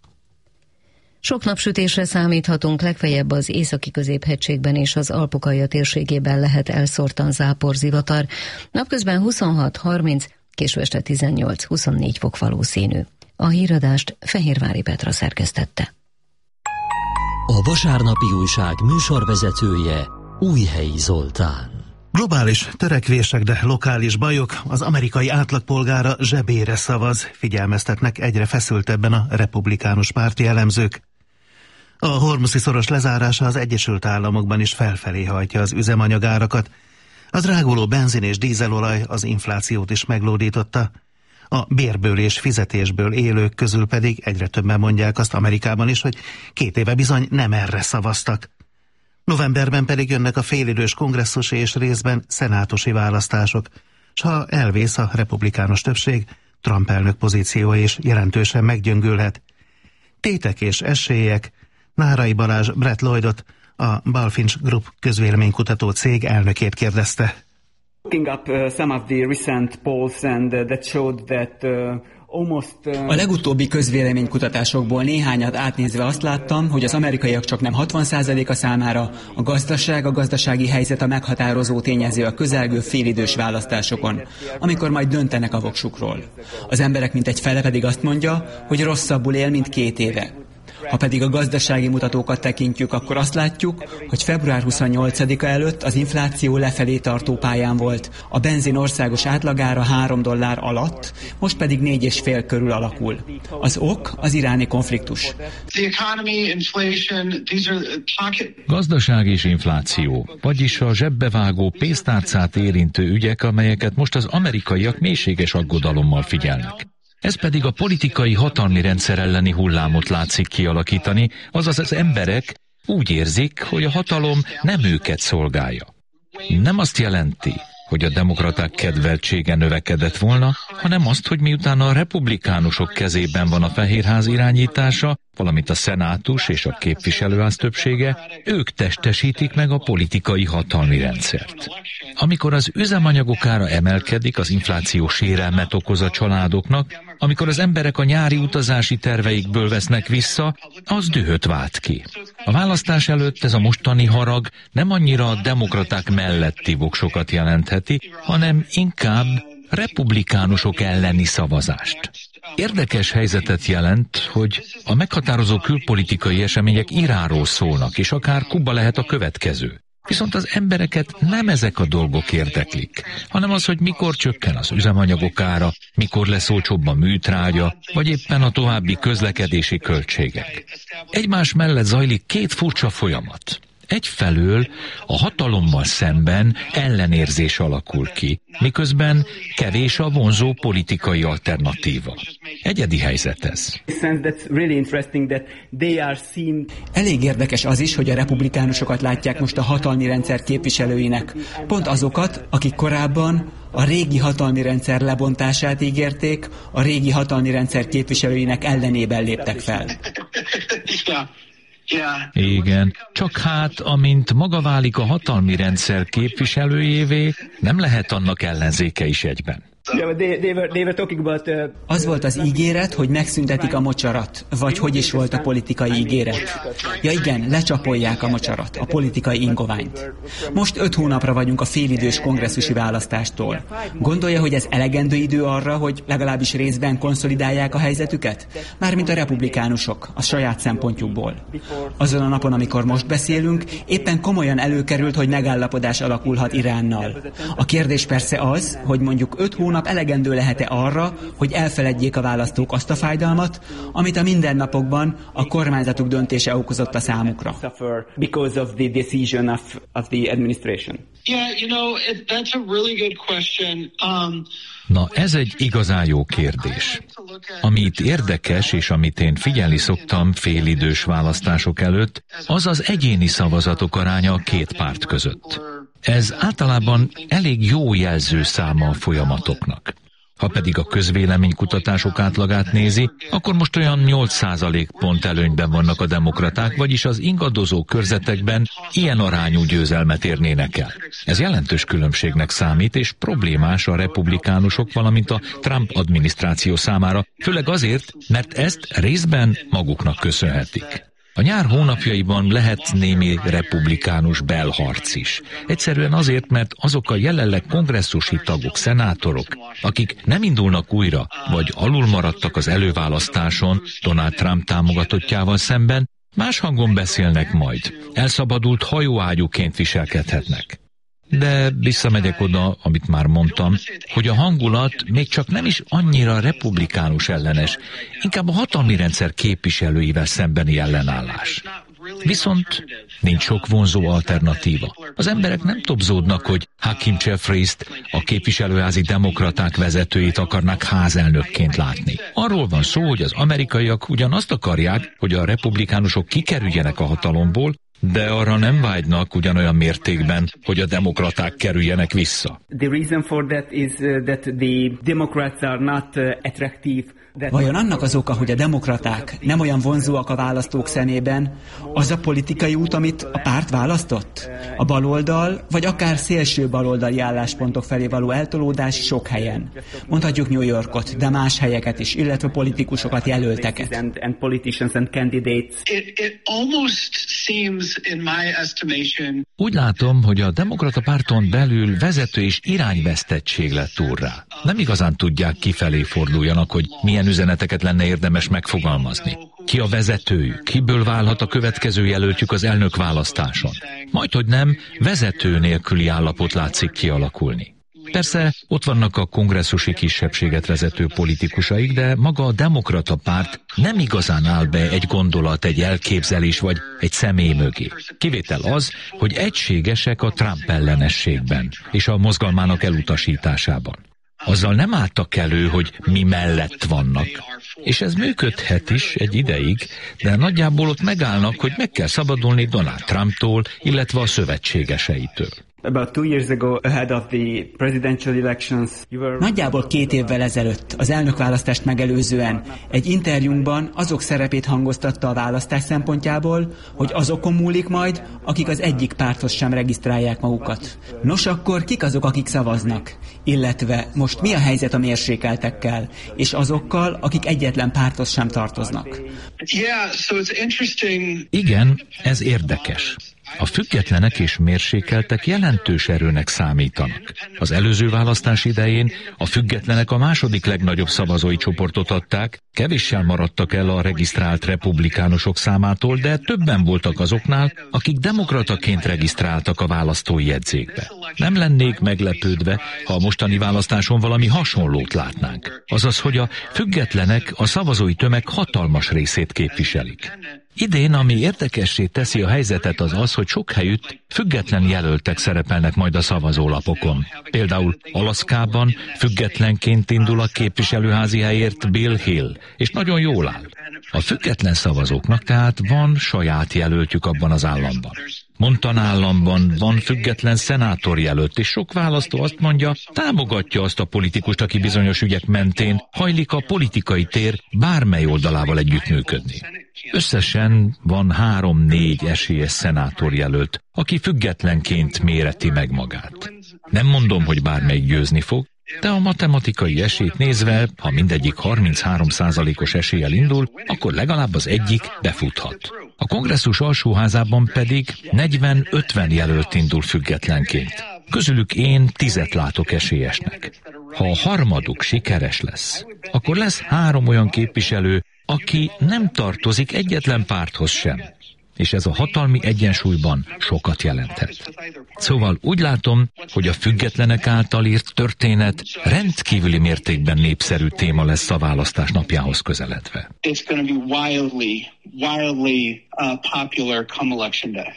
[SPEAKER 7] Sok napsütésre számíthatunk, legfeljebb az északi középhegységben és az Alpokalja térségében lehet elszórtan záporzivatar. Napközben huszonhat harminc, késő este tizennyolc-huszonnégy fok valószínű. A híradást Fehérvári Petra szerkesztette.
[SPEAKER 1] A vasárnapi újság műsorvezetője Újhelyi Zoltán.
[SPEAKER 2] Globális törekvések, de lokális bajok, az amerikai átlagpolgára zsebére szavaz, figyelmeztetnek egyre feszültebben a republikánus párti elemzők. A Hormuzi szoros lezárása az Egyesült Államokban is felfelé hajtja az üzemanyagárakat. Az dráguló benzin és dízelolaj az inflációt is meglódította. A bérből és fizetésből élők közül pedig egyre többen mondják azt Amerikában is, hogy két éve bizony nem erre szavaztak. Novemberben pedig jönnek a félidős kongresszusi és részben szenátusi választások, s ha elvész a republikánus többség, Trump elnök pozíciója is jelentősen meggyöngülhet. Tétek és esélyek, Nárai Balázs Brett Lloydot, a Balfinch Group közvéleménykutató cég elnökét kérdezte.
[SPEAKER 8] Looking up uh, some of the recent polls and uh, that showed that uh, A legutóbbi közvéleménykutatásokból néhányat átnézve azt láttam, hogy az amerikaiak csak nem hatvan százaléka számára a gazdaság, a gazdasági helyzet a meghatározó tényező a közelgő félidős választásokon, amikor majd döntenek a voksukról. Az emberek mintegy fele pedig azt mondja, hogy rosszabbul él, mint két éve. Ha pedig a gazdasági mutatókat tekintjük, akkor azt látjuk, hogy február huszonnyolcadika előtt az infláció lefelé tartó pályán volt, a benzin országos átlagára három dollár alatt, most pedig négy és fél körül alakul. Az ok az iráni konfliktus.
[SPEAKER 9] Gazdaság és infláció, vagyis a zsebbevágó pénztárcát érintő ügyek, amelyeket most az amerikaiak mélységes aggodalommal figyelnek. Ez pedig a politikai hatalmi rendszer elleni hullámot látszik kialakítani, azaz az emberek úgy érzik, hogy a hatalom nem őket szolgálja. Nem azt jelenti, hogy a demokraták kedveltsége növekedett volna, hanem azt, hogy miután a republikánusok kezében van a Fehérház irányítása, valamint a szenátus és a képviselőház többsége, ők testesítik meg a politikai hatalmi rendszert. Amikor az üzemanyagok ára emelkedik, az infláció sérelmet okoz a családoknak, amikor az emberek a nyári utazási terveikből vesznek vissza, az dühöt vált ki. A választás előtt ez a mostani harag nem annyira a demokraták melletti voksokat jelentheti, hanem inkább republikánusok elleni szavazást. Érdekes helyzetet jelent, hogy a meghatározó külpolitikai események Iránról szólnak, és akár Kuba lehet a következő. Viszont az embereket nem ezek a dolgok érdeklik, hanem az, hogy mikor csökken az üzemanyagok ára, mikor lesz olcsóbb a műtrágya, vagy éppen a további közlekedési költségek. Egymás mellett zajlik két furcsa folyamat. Egyfelől a hatalommal szemben ellenérzés alakul ki, miközben kevés a vonzó politikai alternatíva. Egyedi helyzet ez.
[SPEAKER 8] Elég érdekes az is, hogy a republikánusokat látják most a hatalmi rendszer képviselőinek. Pont azokat, akik korábban a régi hatalmi rendszer lebontását ígérték, a régi hatalmi rendszer képviselőinek ellenében léptek fel.
[SPEAKER 9] Igen, csak hát, amint maga válik a hatalmi rendszer képviselőjévé, nem lehet annak ellenzéke is egyben.
[SPEAKER 8] Az volt az ígéret, hogy megszüntetik a mocsarat, vagy hogy is volt a politikai ígéret. Ja igen, lecsapolják a mocsarat, a politikai ingoványt. Most öt hónapra vagyunk a félidős kongresszusi választástól. Gondolja, hogy ez elegendő idő arra, hogy legalábbis részben konszolidálják a helyzetüket? Mármint a republikánusok, a saját szempontjukból. Azon a napon, amikor most beszélünk, éppen komolyan előkerült, hogy megállapodás alakulhat Iránnal. A kérdés persze az, hogy mondjuk öt hónap elegendő lehet-e arra, hogy elfeledjék a választók azt a fájdalmat, amit a mindennapokban a kormányzatuk döntése okozott a számukra.
[SPEAKER 9] Na, ez egy igazán jó kérdés. Ami itt érdekes, és amit én figyelni szoktam félidős választások előtt, az az egyéni szavazatok aránya a két párt között. Ez általában elég jó jelző száma a folyamatoknak. Ha pedig a közvéleménykutatások átlagát nézi, akkor most olyan nyolc százalékpont előnyben vannak a demokraták, vagyis az ingadozó körzetekben ilyen arányú győzelmet érnének el. Ez jelentős különbségnek számít, és problémás a republikánusok, valamint a Trump adminisztráció számára, főleg azért, mert ezt részben maguknak köszönhetik. A nyár hónapjaiban lehet némi republikánus belharc is. Egyszerűen azért, mert azok a jelenleg kongresszusi tagok, szenátorok, akik nem indulnak újra, vagy alul maradtak az előválasztáson Donald Trump támogatottjával szemben, más hangon beszélnek majd. Elszabadult hajóágyúként viselkedhetnek. De visszamegyek oda, amit már mondtam, hogy a hangulat még csak nem is annyira republikánus ellenes, inkább a hatalmi rendszer képviselőivel szembeni ellenállás. Viszont nincs sok vonzó alternatíva. Az emberek nem tobzódnak, hogy Hakeem Jeffries-t, a képviselőházi demokraták vezetőjét akarnak házelnökként látni. Arról van szó, hogy az amerikaiak ugyanazt akarják, hogy a republikánusok kikerüljenek a hatalomból, de arra nem vágynak ugyanolyan mértékben, hogy a demokraták kerüljenek vissza.
[SPEAKER 8] The reason for that is that the Democrats are not attractive. Vajon annak az oka, hogy a demokraták nem olyan vonzóak a választók szemében, az a politikai út, amit a párt választott? A baloldal, vagy akár szélső baloldali álláspontok felé való eltolódás sok helyen. Mondhatjuk New Yorkot, de más helyeket is, illetve politikusokat, jelölteket.
[SPEAKER 9] Úgy látom, hogy a demokrata párton belül vezető és irányvesztettség lett úrrá. Nem igazán tudják, kifelé forduljanak, hogy milyen üzeneteket lenne érdemes megfogalmazni. Ki a vezetőjük, kiből válhat a következő jelöltjük az elnökválasztáson. Majdhogy nem, vezető nélküli állapot látszik kialakulni. Persze ott vannak a kongresszusi kisebbséget vezető politikusaik, de maga a demokrata párt nem igazán áll be egy gondolat, egy elképzelés vagy egy személy mögé. Kivétel az, hogy egységesek a Trump ellenességben és a mozgalmának elutasításában. Azzal nem álltak elő, hogy mi mellett vannak. És ez működhet is egy ideig, de nagyjából ott megállnak, hogy meg kell szabadulni Donald Trumptól, illetve a szövetségeseitől.
[SPEAKER 8] Nagyjából két évvel ezelőtt, az elnökválasztást megelőzően egy interjúnkban azok szerepét hangoztatta a választás szempontjából, hogy azokon múlik majd, akik az egyik párthoz sem regisztrálják magukat. Nos, akkor kik azok, akik szavaznak? Illetve most mi a helyzet a mérsékeltekkel, és azokkal, akik egyetlen párthoz sem tartoznak?
[SPEAKER 9] Igen, ez érdekes. A függetlenek és mérsékeltek jelentős erőnek számítanak. Az előző választás idején a függetlenek a második legnagyobb szavazói csoportot adták, kevéssel maradtak el a regisztrált republikánusok számától, de többen voltak azoknál, akik demokrataként regisztráltak a választói jegyzékbe. Nem lennék meglepődve, ha a mostani választáson valami hasonlót látnánk. Azaz, hogy a függetlenek a szavazói tömeg hatalmas részét képviselik. Idén, ami érdekessé teszi a helyzetet, az az, hogy sok helyütt független jelöltek szerepelnek majd a szavazólapokon. Például Alaszkában függetlenként indul a képviselőházi helyért Bill Hill, és nagyon jól áll. A független szavazóknak tehát van saját jelöltjük abban az államban. Montana államban van független szenátorjelölt, és sok választó azt mondja, támogatja azt a politikust, aki bizonyos ügyek mentén hajlik a politikai tér bármely oldalával együttműködni. Összesen van három-négy esélyes szenátorjelölt, aki függetlenként méreti meg magát. Nem mondom, hogy bármelyik győzni fog, de a matematikai esélyt nézve, ha mindegyik harminchárom százalékos eséllyel indul, akkor legalább az egyik befuthat. A kongresszus alsóházában pedig negyven-ötven jelölt indul függetlenként. Közülük én tízet látok esélyesnek. Ha a harmaduk sikeres lesz, akkor lesz három olyan képviselő, aki nem tartozik egyetlen párthoz sem. És ez a hatalmi egyensúlyban sokat jelenthet. Szóval úgy látom, hogy a függetlenek által írt történet rendkívüli mértékben népszerű téma lesz a választás napjához közeledve.
[SPEAKER 10] It's going to be wildly, wildly uh, popular come election day.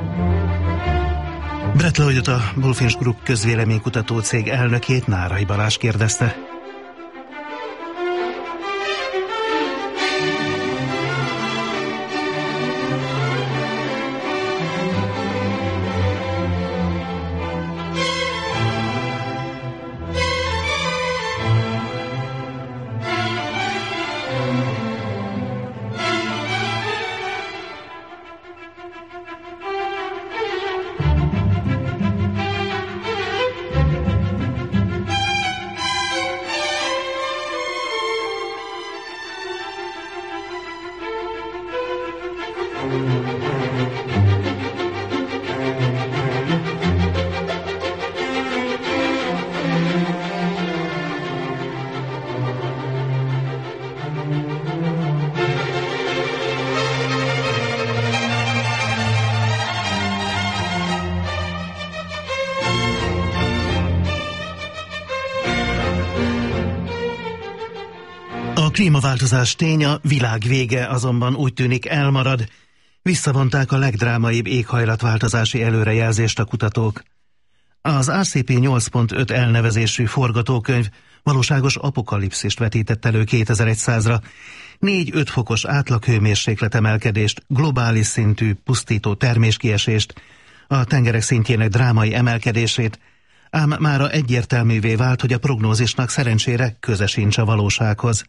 [SPEAKER 2] Brett Lloydot, a Bulfinch Group közvéleménykutató cég elnökét Nárai Balázs kérdezte. A klímaváltozás tény, a világ vége azonban úgy tűnik elmarad. Visszavonták a legdrámaibb éghajlatváltozási előrejelzést a kutatók. Az á cé pé nyolc pont öt elnevezésű forgatókönyv valóságos apokalipszist vetített elő kétezer-százra. négy-öt fokos átlaghőmérséklet emelkedést, globális szintű pusztító terméskiesést, a tengerek szintjének drámai emelkedését, ám mára egyértelművé vált, hogy a prognózisnak szerencsére köze sincs a valósághoz.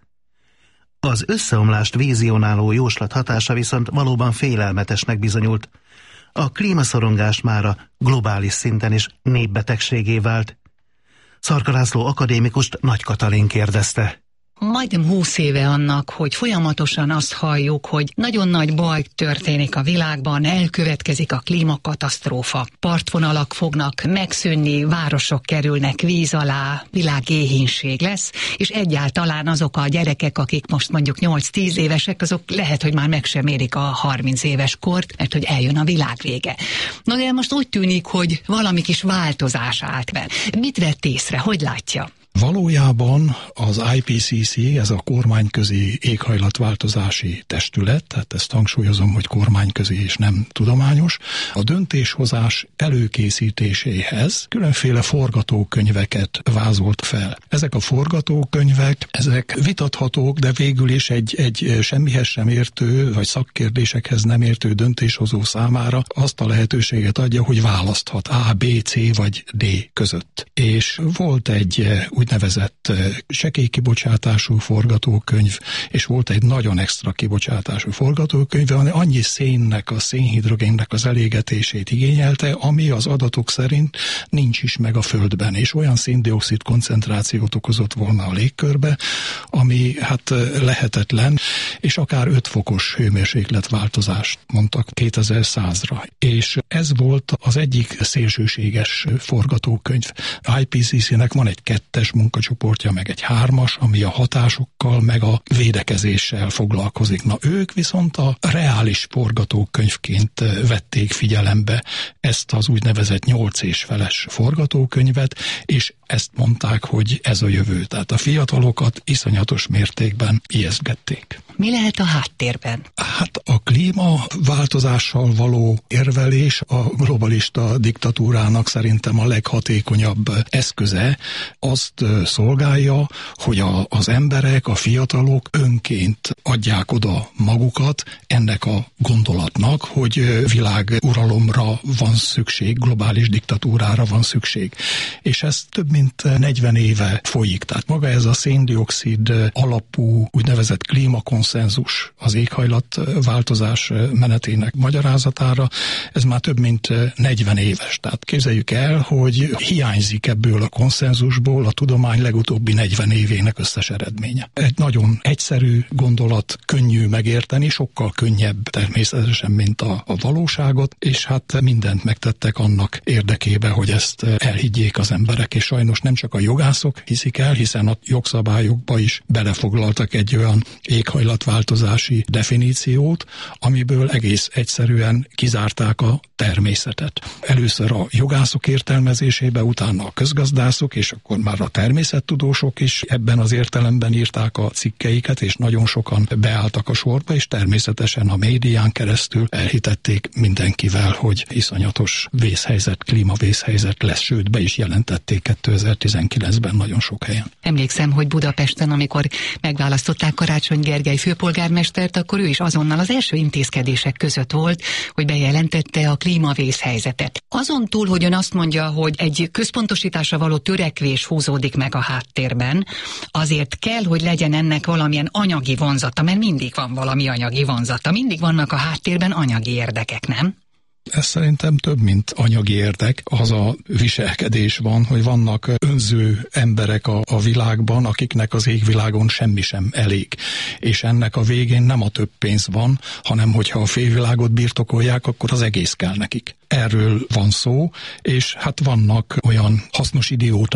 [SPEAKER 2] Az összeomlást vizionáló jóslat hatása viszont valóban félelmetesnek bizonyult. A klímaszorongás mára globális szinten is népbetegségé vált. Szarka László akadémikust Nagy Katalin kérdezte.
[SPEAKER 11] Majdnem húsz éve annak, hogy folyamatosan azt halljuk, hogy nagyon nagy baj történik a világban, elkövetkezik a klímakatasztrófa, partvonalak fognak megszűnni, városok kerülnek víz alá, világéhínség lesz, és egyáltalán azok a gyerekek, akik most mondjuk nyolc-tíz évesek, azok lehet, hogy már meg sem érik a harminc éves kort, mert hogy eljön a világ vége. Na de most úgy tűnik, hogy valami kis változás állt be. Mit vett észre, hogy látja?
[SPEAKER 12] Valójában az I P C C, ez a kormányközi éghajlatváltozási testület, tehát ezt hangsúlyozom, hogy kormányközi és nem tudományos, a döntéshozás előkészítéséhez különféle forgatókönyveket vázolt fel. Ezek a forgatókönyvek, ezek vitathatók, de végül is egy, egy semmihez sem értő, vagy szakkérdésekhez nem értő döntéshozó számára azt a lehetőséget adja, hogy választhat A, B, C vagy D között. És volt egy úgynevezett sekély kibocsátású forgatókönyv, és volt egy nagyon extra kibocsátású forgatókönyv, ami annyi szénnek, a szénhidrogénnek az elégetését igényelte, ami az adatok szerint nincs is meg a Földben, és olyan széndioxid koncentrációt okozott volna a légkörbe, ami hát lehetetlen, és akár öt fokos hőmérsékletváltozást mondtak kétezer-százra. És ez volt az egyik szélsőséges forgatókönyv. I P C C-nek van egy kettes munkacsoportja, meg egy hármas, ami a hatásokkal, meg a védekezéssel foglalkozik. Na ők viszont a reális forgatókönyvként vették figyelembe ezt az úgynevezett nyolc és feles forgatókönyvet, és ezt mondták, hogy ez a jövő. Tehát a fiatalokat iszonyatos mértékben ijesztgették.
[SPEAKER 11] Mi lehet a háttérben?
[SPEAKER 12] Hát a klímaváltozással való érvelés a globalista diktatúrának szerintem a leghatékonyabb eszköze. Azt szolgálja, hogy a, az emberek, a fiatalok önként adják oda magukat ennek a gondolatnak, hogy világuralomra van szükség, globális diktatúrára van szükség. És ez több mint negyven éve folyik. Tehát maga ez a széndioxid alapú úgynevezett klímakonszenzus az éghajlatváltozás menetének magyarázatára, ez már több mint negyven éves. Tehát képzeljük el, hogy hiányzik ebből a konszenzusból a tudomány legutóbbi negyven évének összes eredménye. Egy nagyon egyszerű gondolat, könnyű megérteni, sokkal könnyebb természetesen, mint a, a valóságot, és hát mindent megtettek annak érdekébe, hogy ezt elhiggyék az emberek, és sajnos nem csak a jogászok hiszik el, hiszen a jogszabályokba is belefoglaltak egy olyan éghajlatváltozási definíciót, amiből egész egyszerűen kizárták a természetet. Először a jogászok értelmezésébe, utána a közgazdászok, és akkor már a természettudósok is ebben az értelemben írták a cikkeiket, és nagyon sokan beálltak a sorba, és természetesen a médián keresztül elhitették mindenkivel, hogy iszonyatos vészhelyzet, klímavészhelyzet lesz, sőt be is jelentették kétezer-tizenkilencben nagyon sok helyen.
[SPEAKER 11] Emlékszem, hogy Budapesten, amikor megválasztották Karácsony Gergely főpolgármestert, akkor ő is azonnal az első intézkedések között volt, hogy bejelentette a klímavészhelyzetet. Azon túl, hogy ön azt mondja, hogy egy központosításra való törekvés húzódik meg a háttérben, azért kell, hogy legyen ennek valamilyen anyagi vonzata, mert mindig van valami anyagi vonzata, mindig vannak a háttérben anyagi érdekek, nem?
[SPEAKER 12] Ez szerintem több, mint anyagi érdek. Az a viselkedés van, hogy vannak önző emberek a, a világban, akiknek az égvilágon semmi sem elég. És ennek a végén nem a több pénz van, hanem hogyha a félvilágot birtokolják, akkor az egész kell nekik. Erről van szó, és hát vannak olyan hasznos idióták,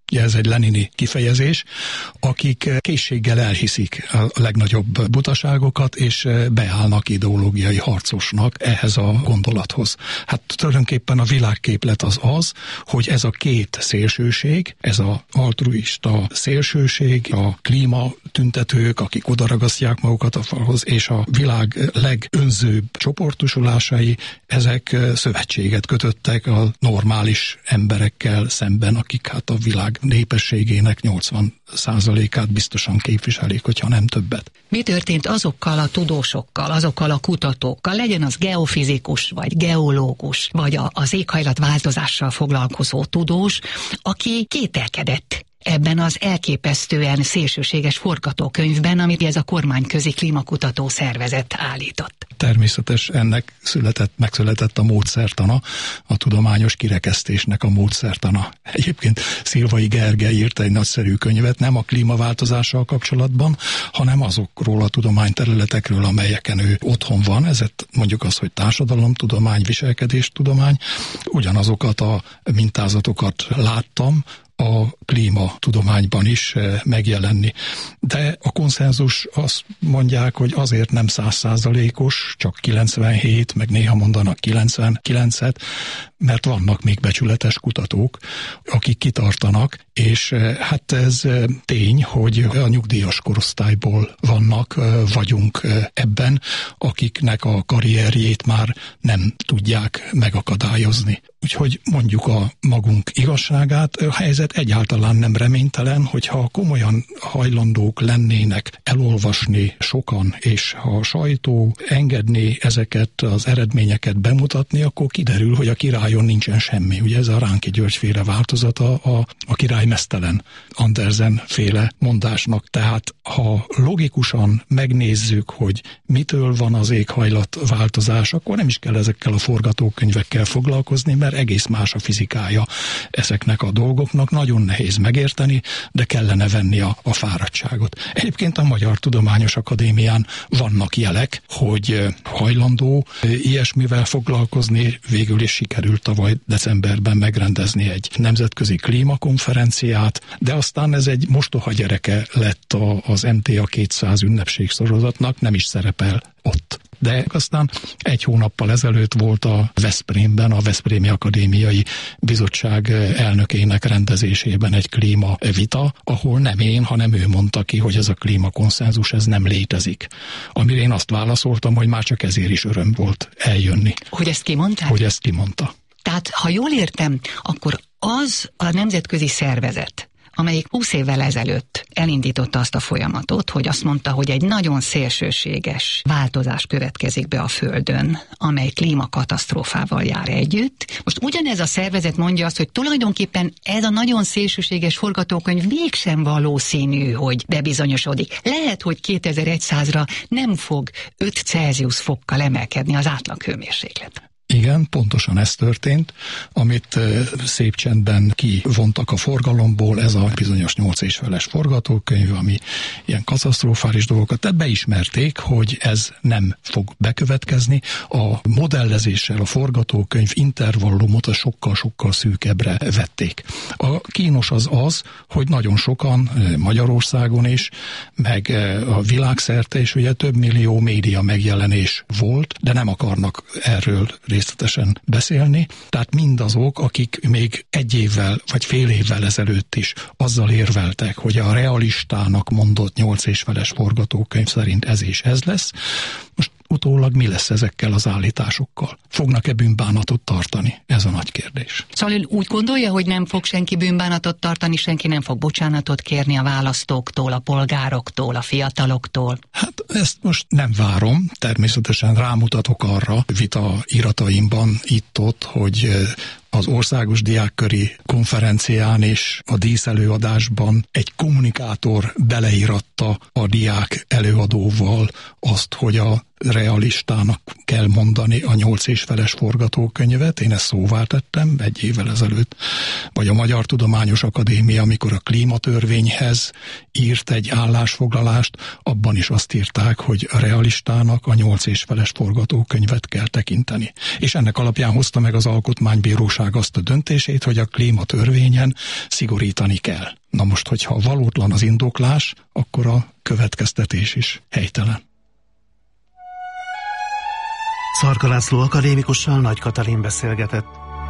[SPEAKER 12] ugye ez egy lenini kifejezés, akik készséggel elhiszik a legnagyobb butaságokat, és beállnak ideológiai harcosnak ehhez a gondolathoz. Hát tulajdonképpen a világképlet az az, hogy ez a két szélsőség, ez az altruista szélsőség, a klímatüntetők, akik odaragasztják magukat a falhoz, és a világ legönzőbb csoportosulásai, ezek szövetséget kötöttek a normális emberekkel szemben, akik hát a világ népességének nyolcvan százalékát biztosan képviselik, hogyha nem többet.
[SPEAKER 11] Mi történt azokkal a tudósokkal, azokkal a kutatókkal, legyen az geofizikus, vagy geológus, vagy a, az éghajlatváltozással foglalkozó tudós, aki kételkedett ebben az elképesztően szélsőséges forgatókönyvben, amit ez a kormányközi klímakutató szervezet állított.
[SPEAKER 12] Természetes, ennek született, megszületett a módszertana, a tudományos kirekesztésnek a módszertana. Egyébként Szilvai Gergely írt egy nagyszerű könyvet, nem a klímaváltozással kapcsolatban, hanem azokról a tudományterületekről, amelyeken ő otthon van, ezért mondjuk az, hogy társadalomtudomány, viselkedéstudomány, ugyanazokat a mintázatokat láttam, a klímatudományban is megjelenni. De a konszenzus azt mondják, hogy azért nem száz százalékos, csak kilencvenhét, meg néha mondanak kilencvenkilencet, mert vannak még becsületes kutatók, akik kitartanak, és hát ez tény, hogy a nyugdíjas korosztályból vannak, vagyunk ebben, akiknek a karrierjét már nem tudják megakadályozni. Úgyhogy mondjuk a magunk igazságát, a helyzet egyáltalán nem reménytelen, hogyha komolyan hajlandók lennének elolvasni sokan, és ha a sajtó engedné ezeket az eredményeket bemutatni, akkor kiderül, hogy a királyon nincsen semmi. Ugye ez a Ránki György féle változata a, a király meztelen Andersen féle mondásnak. Tehát ha logikusan megnézzük, hogy mitől van az éghajlatváltozás, akkor nem is kell ezekkel a forgatókönyvekkel foglalkozni, mert egész más a fizikája ezeknek a dolgoknak. Nagyon nehéz megérteni, de kellene venni a, a fáradtságot. Egyébként a Magyar Tudományos Akadémián vannak jelek, hogy hajlandó ilyesmivel foglalkozni, végül is sikerült tavaly decemberben megrendezni egy nemzetközi klímakonferenciát, de aztán ez egy mostoha gyereke lett a, az em té á kétszáz ünnepségsorozatnak, nem is szerepel ott. De aztán egy hónappal ezelőtt volt a Veszprémben, a Veszprémi Akadémiai Bizottság elnökének rendezésében egy klímavita, ahol nem én, hanem ő mondta ki, hogy ez a klímakonszenzus, ez nem létezik. Amire én azt válaszoltam, hogy már csak ezért is öröm volt eljönni.
[SPEAKER 11] Hogy ezt kimondták?
[SPEAKER 12] Hogy ezt kimondta.
[SPEAKER 11] Tehát, ha jól értem, akkor az a nemzetközi szervezet, amelyik húsz évvel ezelőtt elindította azt a folyamatot, hogy azt mondta, hogy egy nagyon szélsőséges változás következik be a Földön, amely klímakatasztrófával jár együtt. Most ugyanez a szervezet mondja azt, hogy tulajdonképpen ez a nagyon szélsőséges forgatókönyv mégsem valószínű, hogy bebizonyosodik. Lehet, hogy kétezer-százra nem fog öt Celsius fokkal emelkedni az átlaghőmérséklet.
[SPEAKER 12] Igen, pontosan ez történt, amit szép csendben kivontak a forgalomból, ez a bizonyos nyolc és feles forgatókönyv, ami ilyen katasztrofális dolgokat, tehát beismerték, hogy ez nem fog bekövetkezni. A modellezéssel a forgatókönyv intervallumot a sokkal-sokkal szűkebbre vették. A kínos az az, hogy nagyon sokan Magyarországon is, meg a világszerte is ugye több millió média megjelenés volt, de nem akarnak erről részletesen beszélni, tehát mindazok, akik még egy évvel vagy fél évvel ezelőtt is azzal érveltek, hogy a realistának mondott nyolc és feles forgatókönyv szerint ez és ez lesz, most utólag mi lesz ezekkel az állításokkal? Fognak-e bűnbánatot tartani? Ez a nagy kérdés.
[SPEAKER 11] Szóval úgy gondolja, hogy nem fog senki bűnbánatot tartani, senki nem fog bocsánatot kérni a választóktól, a polgároktól, a fiataloktól?
[SPEAKER 12] Hát ezt most nem várom, természetesen rámutatok arra vita irataimban itt-ott, hogy az országos diákköri konferencián és a díszelőadásban egy kommunikátor beleíratta a diák előadóval azt, hogy a realistának kell mondani a nyolc és feles forgatókönyvet. Én ezt szóvá tettem egy évvel ezelőtt. Vagy a Magyar Tudományos Akadémia, amikor a klímatörvényhez írt egy állásfoglalást, abban is azt írták, hogy a realistának a nyolc és feles forgatókönyvet kell tekinteni. És ennek alapján hozta meg az Alkotmánybíróság bíróság azt a döntését, hogy a klímatörvényen szigorítani kell. Na most, hogyha valótlan az indoklás, akkor a következtetés is helytelen.
[SPEAKER 2] Szarka László akadémikussal Nagy Katalin beszélgetett.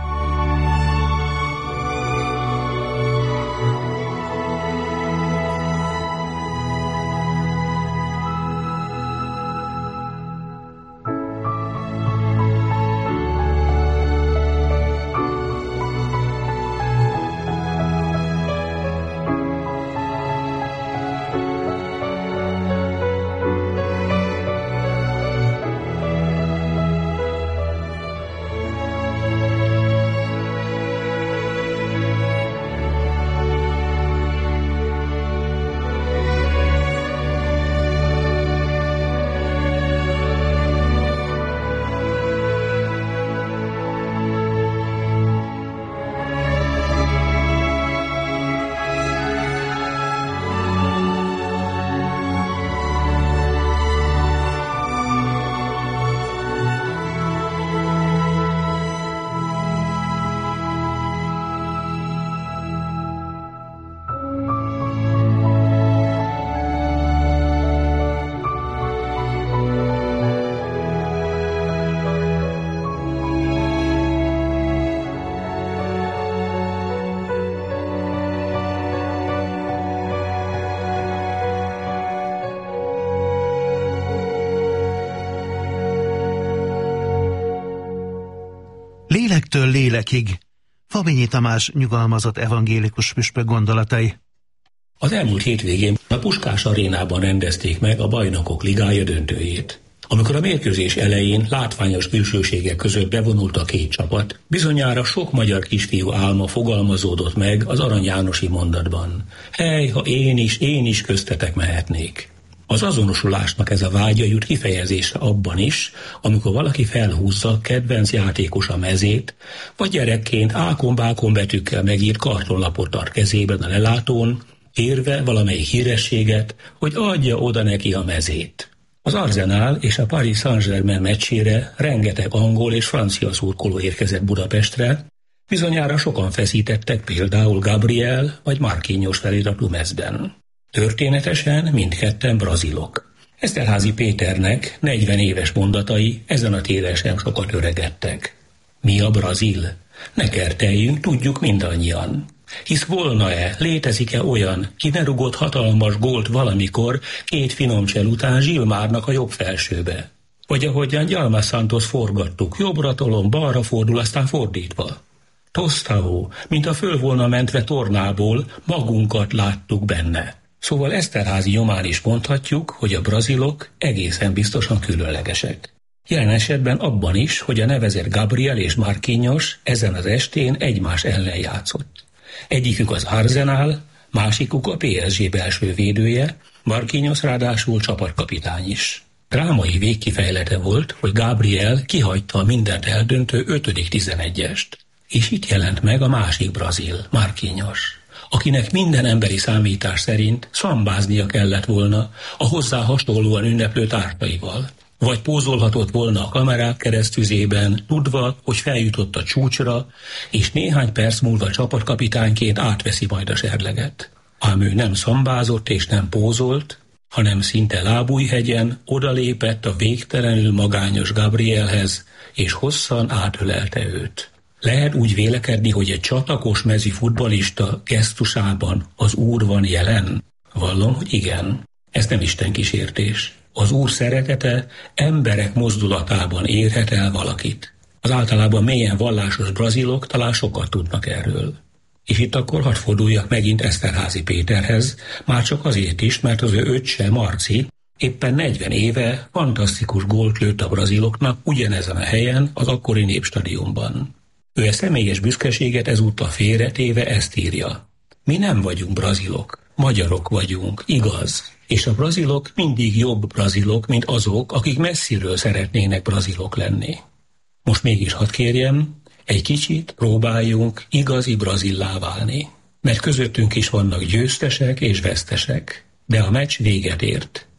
[SPEAKER 2] Lélektől lélekig. Fabinyi Tamás nyugalmazott evangélikus püspök gondolatai.
[SPEAKER 13] Az elmúlt hétvégén a Puskás arénában rendezték meg a Bajnokok Ligája döntőjét. Amikor a mérkőzés elején látványos külsőségek között bevonult a két csapat, bizonyára sok magyar kisfiú álma fogalmazódott meg az Arany Jánosi mondatban. Hely, ha én is, én is köztetek mehetnék. Az azonosulásnak ez a vágya jut kifejezésre abban is, amikor valaki felhúzza kedvenc játékosa mezét, vagy gyerekként ákon-bákon betűkkel megírt kartonlapot tart kezében a lelátón, érve valamelyik hírességet, hogy adja oda neki a mezét. Az Arsenal és a Paris Saint-Germain meccsére rengeteg angol és francia szurkoló érkezett Budapestre, bizonyára sokan feszítettek például Gabriel vagy Marquinhos feliratú mezben. Történetesen mindketten brazilok. Eszterházy Péternek negyven éves mondatai ezen a téren sem sokat öregedtek. Mi a brazil? Ne kerteljünk, tudjuk mindannyian. Hisz volna-e, létezik-e olyan, ki ne rugott hatalmas gólt valamikor két finomcsel után Zsilmárnak a jobb felsőbe? Vagy ahogyan Gyalmas Santos forgattuk, jobbra tolom, balra fordul, aztán fordítva. Tostao, mint a föl volna mentve tornából, magunkat láttuk benne. Szóval Eszterházy nyomán is mondhatjuk, hogy a brazilok egészen biztosan különlegesek. Jelen esetben abban is, hogy a nevezett Gabriel és Marquinhos ezen az estén egymás ellen játszott. Egyikük az Arsenal, másikuk a pé es gé belső védője, Marquinhos ráadásul csapatkapitány is. Drámai végkifejlete volt, hogy Gabriel kihagyta a mindent eldöntő ötödik tizenegyest. És itt jelent meg a másik brazil, Marquinhos, akinek minden emberi számítás szerint szambáznia kellett volna a hozzá hasonlóan ünneplő társaival. Vagy pózolhatott volna a kamerák keresztüzében, tudva, hogy feljutott a csúcsra, és néhány perc múlva csapatkapitányként átveszi majd a serleget. Ám ő nem szambázott és nem pózolt, hanem szinte lábújhegyen odalépett a végtelenül magányos Gabrielhez, és hosszan átölelte őt. Lehet úgy vélekedni, hogy egy csatakos mezi futballista gesztusában az Úr van jelen? Vallom, hogy igen. Ez nem Isten kísértés. Az Úr szeretete emberek mozdulatában érhet el valakit. Az általában mélyen vallásos brazilok talán sokat tudnak erről. És itt akkor hadd forduljak megint Eszterházy Péterhez, már csak azért is, mert az ő öccse, Marci, éppen negyven éve fantasztikus gólt lőtt a braziloknak ugyanezen a helyen, az akkori Népstadionban. Ő a személyes büszkeséget ezúttal félretéve ezt írja. Mi nem vagyunk brazilok, magyarok vagyunk, igaz? És a brazilok mindig jobb brazilok, mint azok, akik messziről szeretnének brazilok lenni. Most mégis hadd kérjem, egy kicsit próbáljunk igazi brazillá válni. Mert közöttünk is vannak győztesek és vesztesek. De a meccs véget ért.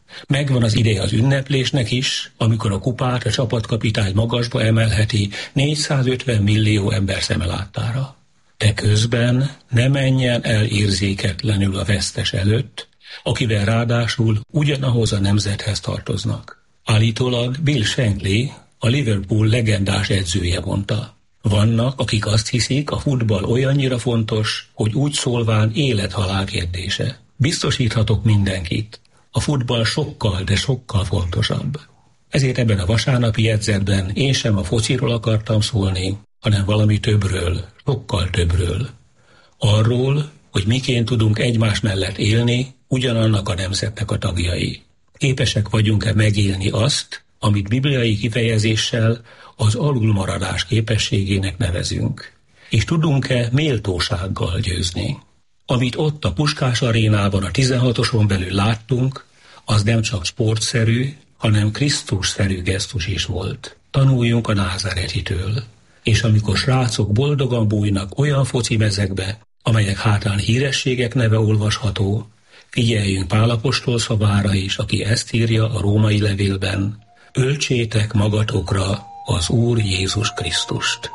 [SPEAKER 13] Megvan az ideje az ünneplésnek is, amikor a kupát a csapatkapitány magasba emelheti négyszázötven millió ember szeme láttára. De közben ne menjen el érzéketlenül a vesztes előtt, akivel ráadásul ugyanahoz a nemzethez tartoznak. Állítólag Bill Shankly, a Liverpool legendás edzője mondta. Vannak, akik azt hiszik, a futball olyannyira fontos, hogy úgy szólván élet-halál kérdése. Biztosíthatok mindenkit. A futball sokkal, de sokkal fontosabb. Ezért ebben a vasárnapi jegyzetben én sem a fociról akartam szólni, hanem valami többről, sokkal többről. Arról, hogy miként tudunk egymás mellett élni, ugyanannak a nemzetnek a tagjai. Képesek vagyunk-e megélni azt, amit bibliai kifejezéssel az alulmaradás képességének nevezünk. És tudunk-e méltósággal győzni? Amit ott a Puskás arénában a tizenhatoson belül láttunk, az nem csak sportszerű, hanem Krisztusszerű gesztus is volt. Tanuljunk a názáretitől. És amikor srácok boldogan bújnak olyan focimezekbe, amelyek hátán hírességek neve olvasható, figyeljünk Pál apostol szavára is, aki ezt írja a római levélben: öltsétek magatokra az Úr Jézus Krisztust.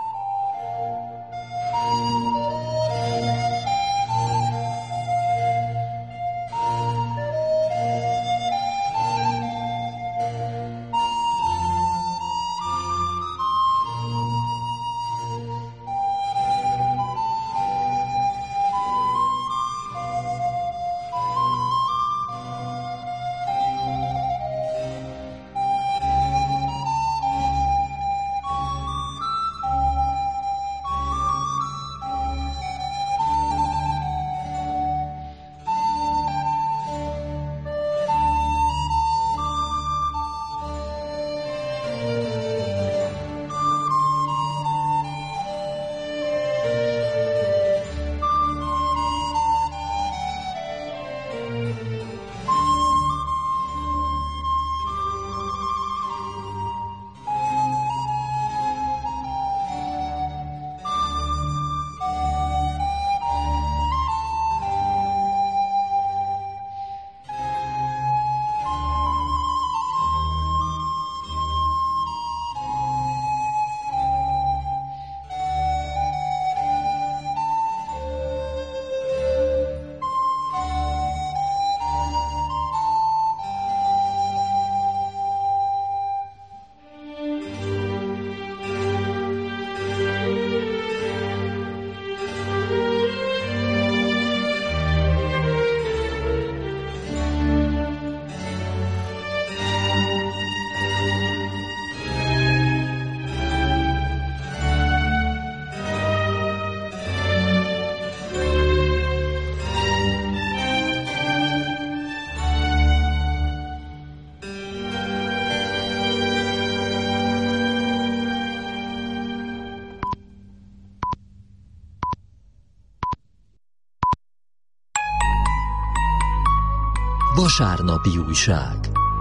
[SPEAKER 1] Vasárnapi újság.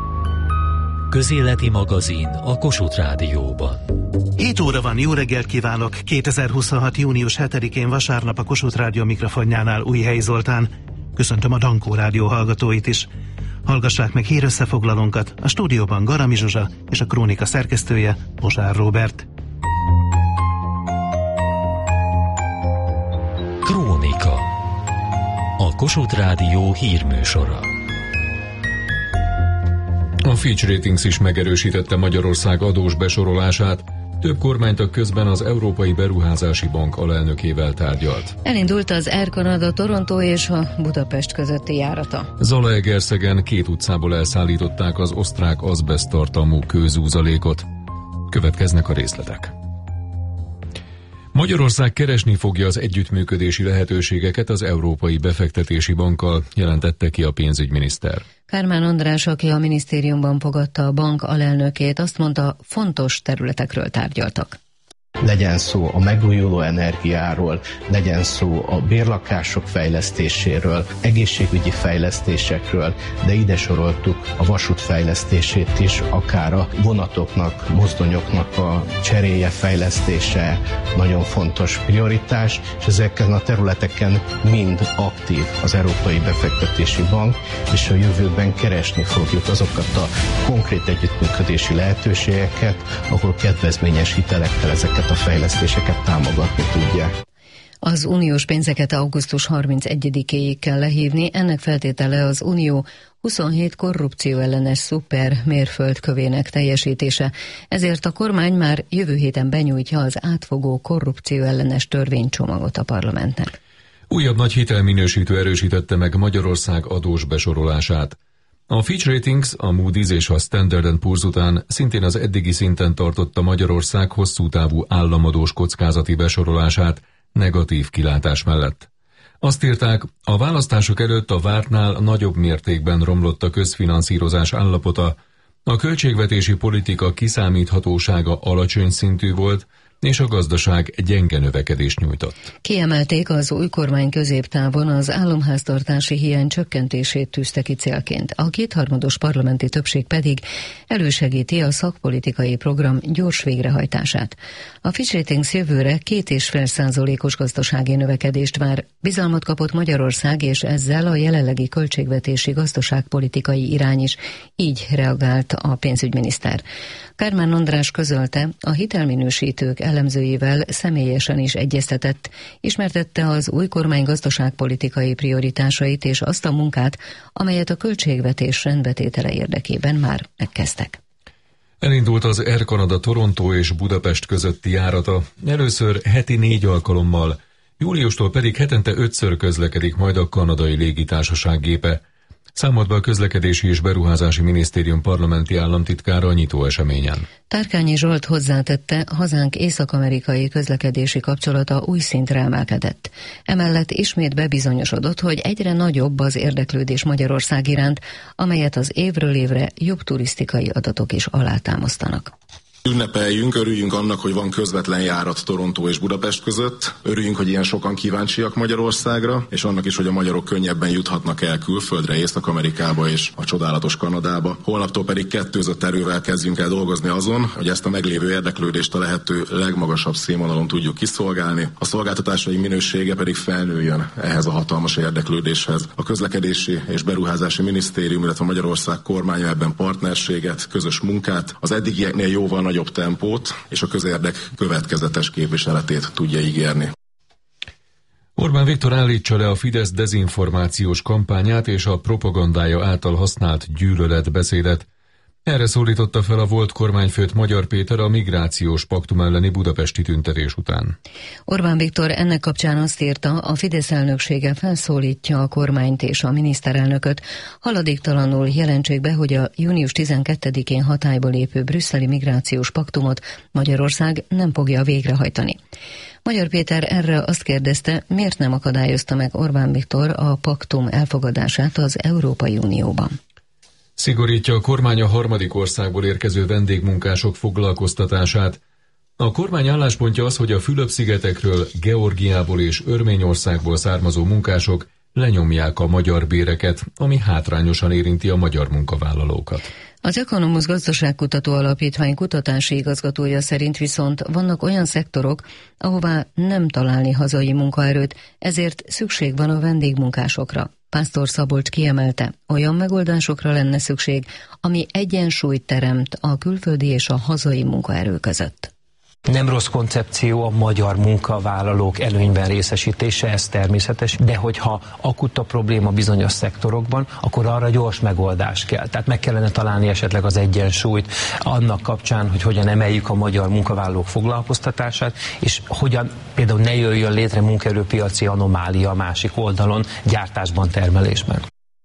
[SPEAKER 1] Közéleti magazin a Kossuth Rádióban.
[SPEAKER 2] hét óra van, jó reggelt kívánok! kétezer-huszonhat. június hetedikén vasárnap a Kossuth Rádió mikrofonjánál Újhelyi Zoltán. Köszöntöm a Dankó Rádió hallgatóit is. Hallgassák meg hírösszefoglalónkat, a stúdióban Garami Zsuzsa és a Krónika szerkesztője Bozsár Róbert.
[SPEAKER 1] Krónika. A Kossuth Rádió hírműsora.
[SPEAKER 14] A Fitch Ratings is megerősítette Magyarország adós besorolását. Több kormánytag közben az Európai Beruházási Bank alelnökével tárgyalt.
[SPEAKER 7] Elindult az Air Canada Toronto és a Budapest közötti járata.
[SPEAKER 14] Zalaegerszegen két utcából elszállították az osztrák azbeszt tartalmú kőzúzalékot. Következnek a részletek. Magyarország keresni fogja az együttműködési lehetőségeket az Európai Befektetési Bankkal, jelentette ki a pénzügyminiszter.
[SPEAKER 7] Kármán András, aki a minisztériumban fogadta a bank alelnökét, azt mondta, fontos területekről tárgyaltak.
[SPEAKER 15] legyen szó a megújuló energiáról, legyen szó a bérlakások fejlesztéséről, egészségügyi fejlesztésekről, de ide soroltuk a vasút fejlesztését is, akár a vonatoknak, mozdonyoknak a cseréje, fejlesztése nagyon fontos prioritás, és ezeken a területeken mind aktív az Európai Befektetési Bank, és a jövőben keresni fogjuk azokat a konkrét együttműködési lehetőségeket, ahol kedvezményes hitelekkel ezeket a fejlesztéseket támogatni tudják.
[SPEAKER 7] Az uniós pénzeket augusztus harmincegyedikéig kell lehívni, ennek feltétele az Unió huszonhét korrupcióellenes szuper mérföldkövének teljesítése, ezért a kormány már jövő héten benyújtja az átfogó korrupcióellenes törvénycsomagot a parlamentnek.
[SPEAKER 14] Újabb nagy hitelminősítő erősítette meg Magyarország adós besorolását. A Fitch Ratings, a Moody's és a Standard and Poor's után szintén az eddigi szinten tartotta Magyarország hosszú távú államadós kockázati besorolását negatív kilátás mellett. Azt írták, a választások előtt a vártnál nagyobb mértékben romlott a közfinanszírozás állapota, a költségvetési politika kiszámíthatósága alacsony szintű volt, és a gazdaság gyenge növekedést nyújtott.
[SPEAKER 7] Kiemelték, az új kormány középtávon az államháztartási hiány csökkentését tűzte ki célként. A kétharmados parlamenti többség pedig elősegíti a szakpolitikai program gyors végrehajtását. A Fitch Ratings jövőre két és fél százalékos gazdasági növekedést vár. Bizalmat kapott Magyarország, és ezzel a jelenlegi költségvetési gazdaságpolitikai irány is. Így reagált a pénzügyminiszter. Kármán András közölte, a hitelminősítők elemzőivel személyesen is egyeztetett, ismertette az új kormány gazdaságpolitikai prioritásait és azt a munkát, amelyet a költségvetés rendbetétele érdekében már megkezdtek.
[SPEAKER 14] Elindult az Air Canada Toronto és Budapest közötti járata, először heti négy alkalommal, júliustól pedig hetente ötször közlekedik majd a kanadai légitársaság gépe. Számolt be a Közlekedési és Beruházási Minisztérium parlamenti államtitkára a nyitó eseményen.
[SPEAKER 7] Tárkányi Zsolt hozzátette, hazánk észak-amerikai közlekedési kapcsolata új szintre emelkedett. Emellett ismét bebizonyosodott, hogy egyre nagyobb az érdeklődés Magyarország iránt, amelyet az évről évre jobb turisztikai adatok is alátámasztanak.
[SPEAKER 16] Ünnepeljünk, örüljünk annak, hogy van közvetlen járat Toronto és Budapest között. Örüljünk, hogy ilyen sokan kíváncsiak Magyarországra, és annak is, hogy a magyarok könnyebben juthatnak el külföldre, Észak-Amerikába és a csodálatos Kanadába. Holnaptól pedig kettőzött erővel kezdjünk el dolgozni azon, hogy ezt a meglévő érdeklődést a lehető legmagasabb színvonalon tudjuk kiszolgálni. A szolgáltatásaink minősége pedig felnőjön ehhez a hatalmas érdeklődéshez. A Közlekedési és Beruházási Minisztérium, illetve Magyarország kormánya ebben partnerséget, közös munkát, az eddigieknél jóval nagyobb tempót és a közérdek következetes képviseletét tudja ígérni.
[SPEAKER 14] Orbán Viktor állítsa le a Fidesz dezinformációs kampányát és a propagandája által használt gyűlöletbeszédet. Erre szólította fel a volt kormányfőt Magyar Péter a migrációs paktum elleni budapesti tüntetés után.
[SPEAKER 7] Orbán Viktor ennek kapcsán azt írta, a Fidesz elnöksége felszólítja a kormányt és a miniszterelnököt, haladéktalanul jelentsék be, hogy a június tizenkettedikén hatályba lépő brüsszeli migrációs paktumot Magyarország nem fogja végrehajtani. Magyar Péter erre azt kérdezte, miért nem akadályozta meg Orbán Viktor a paktum elfogadását az Európai Unióban.
[SPEAKER 14] Szigorítja a kormány a harmadik országból érkező vendégmunkások foglalkoztatását. A kormány álláspontja az, hogy a Fülöp-szigetekről, Georgiából és Örményországból származó munkások lenyomják a magyar béreket, ami hátrányosan érinti a magyar munkavállalókat.
[SPEAKER 7] Az Economus Gazdaságkutató Alapítvány kutatási igazgatója szerint viszont vannak olyan szektorok, ahová nem találni hazai munkaerőt, ezért szükség van a vendégmunkásokra. Pásztor Szabolcs kiemelte, olyan megoldásokra lenne szükség, ami egyensúlyt teremt a külföldi és a hazai munkaerő között.
[SPEAKER 17] Nem rossz koncepció a magyar munkavállalók előnyben részesítése, ez természetes, de hogyha akut a probléma bizonyos szektorokban, akkor arra gyors megoldás kell. Tehát meg kellene találni esetleg az egyensúlyt annak kapcsán, hogy hogyan emeljük a magyar munkavállalók foglalkoztatását, és hogyan például ne jöjjön létre munkaerőpiaci anomália a másik oldalon, gyártásban, termelésben.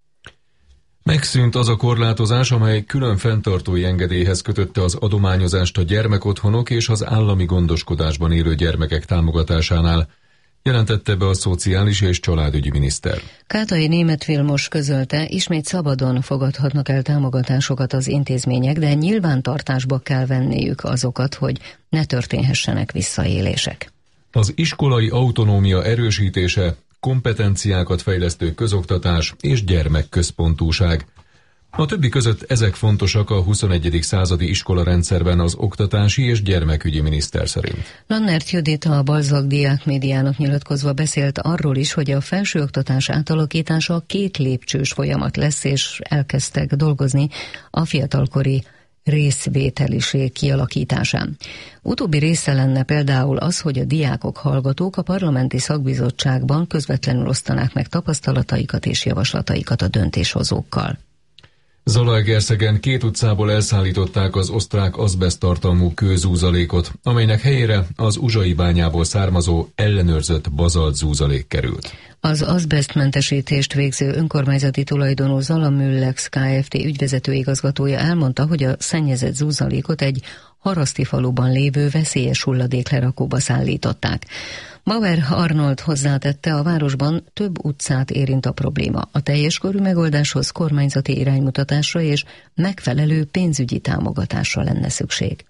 [SPEAKER 14] Megszűnt az a korlátozás, amely külön fenntartói engedélyhez kötötte az adományozást a gyermekotthonok és az állami gondoskodásban élő gyermekek támogatásánál. jelentette be a szociális és családügyi miniszter.
[SPEAKER 7] Kátai Németh Vilmos közölte, ismét szabadon fogadhatnak el támogatásokat az intézmények, de nyilvántartásba kell venniük azokat, hogy ne történhessenek visszaélések.
[SPEAKER 14] Az iskolai autonómia erősítése, kompetenciákat fejlesztő közoktatás és gyermekközpontúság. A többi között ezek fontosak a huszonegyedik századi iskolarendszerben az oktatási és gyermekügyi miniszter szerint.
[SPEAKER 7] Lannert Judit a Balzak Diák Médiának nyilatkozva beszélt arról is, hogy a felsőoktatás átalakítása két lépcsős folyamat lesz, és elkezdtek dolgozni a fiatalkori részvételiség kialakításán. Utóbbi része lenne például az, hogy a diákok, hallgatók a parlamenti szakbizottságban közvetlenül osztanák meg tapasztalataikat és javaslataikat a döntéshozókkal.
[SPEAKER 14] Zalaegerszegen két utcából elszállították az osztrák azbeszttartalmú kőzúzalékot, amelynek helyére az uzsai bányából származó ellenőrzött bazalt zúzalék került.
[SPEAKER 7] Az azbesztmentesítést végző önkormányzati tulajdonú Zalamüllex Kft. Ügyvezető igazgatója elmondta, hogy a szennyezett zúzalékot egy Haraszti faluban lévő veszélyes hulladéklerakóba szállították. Bauer Arnold hozzátette, a városban több utcát érint a probléma. A teljes körű megoldáshoz kormányzati iránymutatásra és megfelelő pénzügyi támogatásra lenne szükség.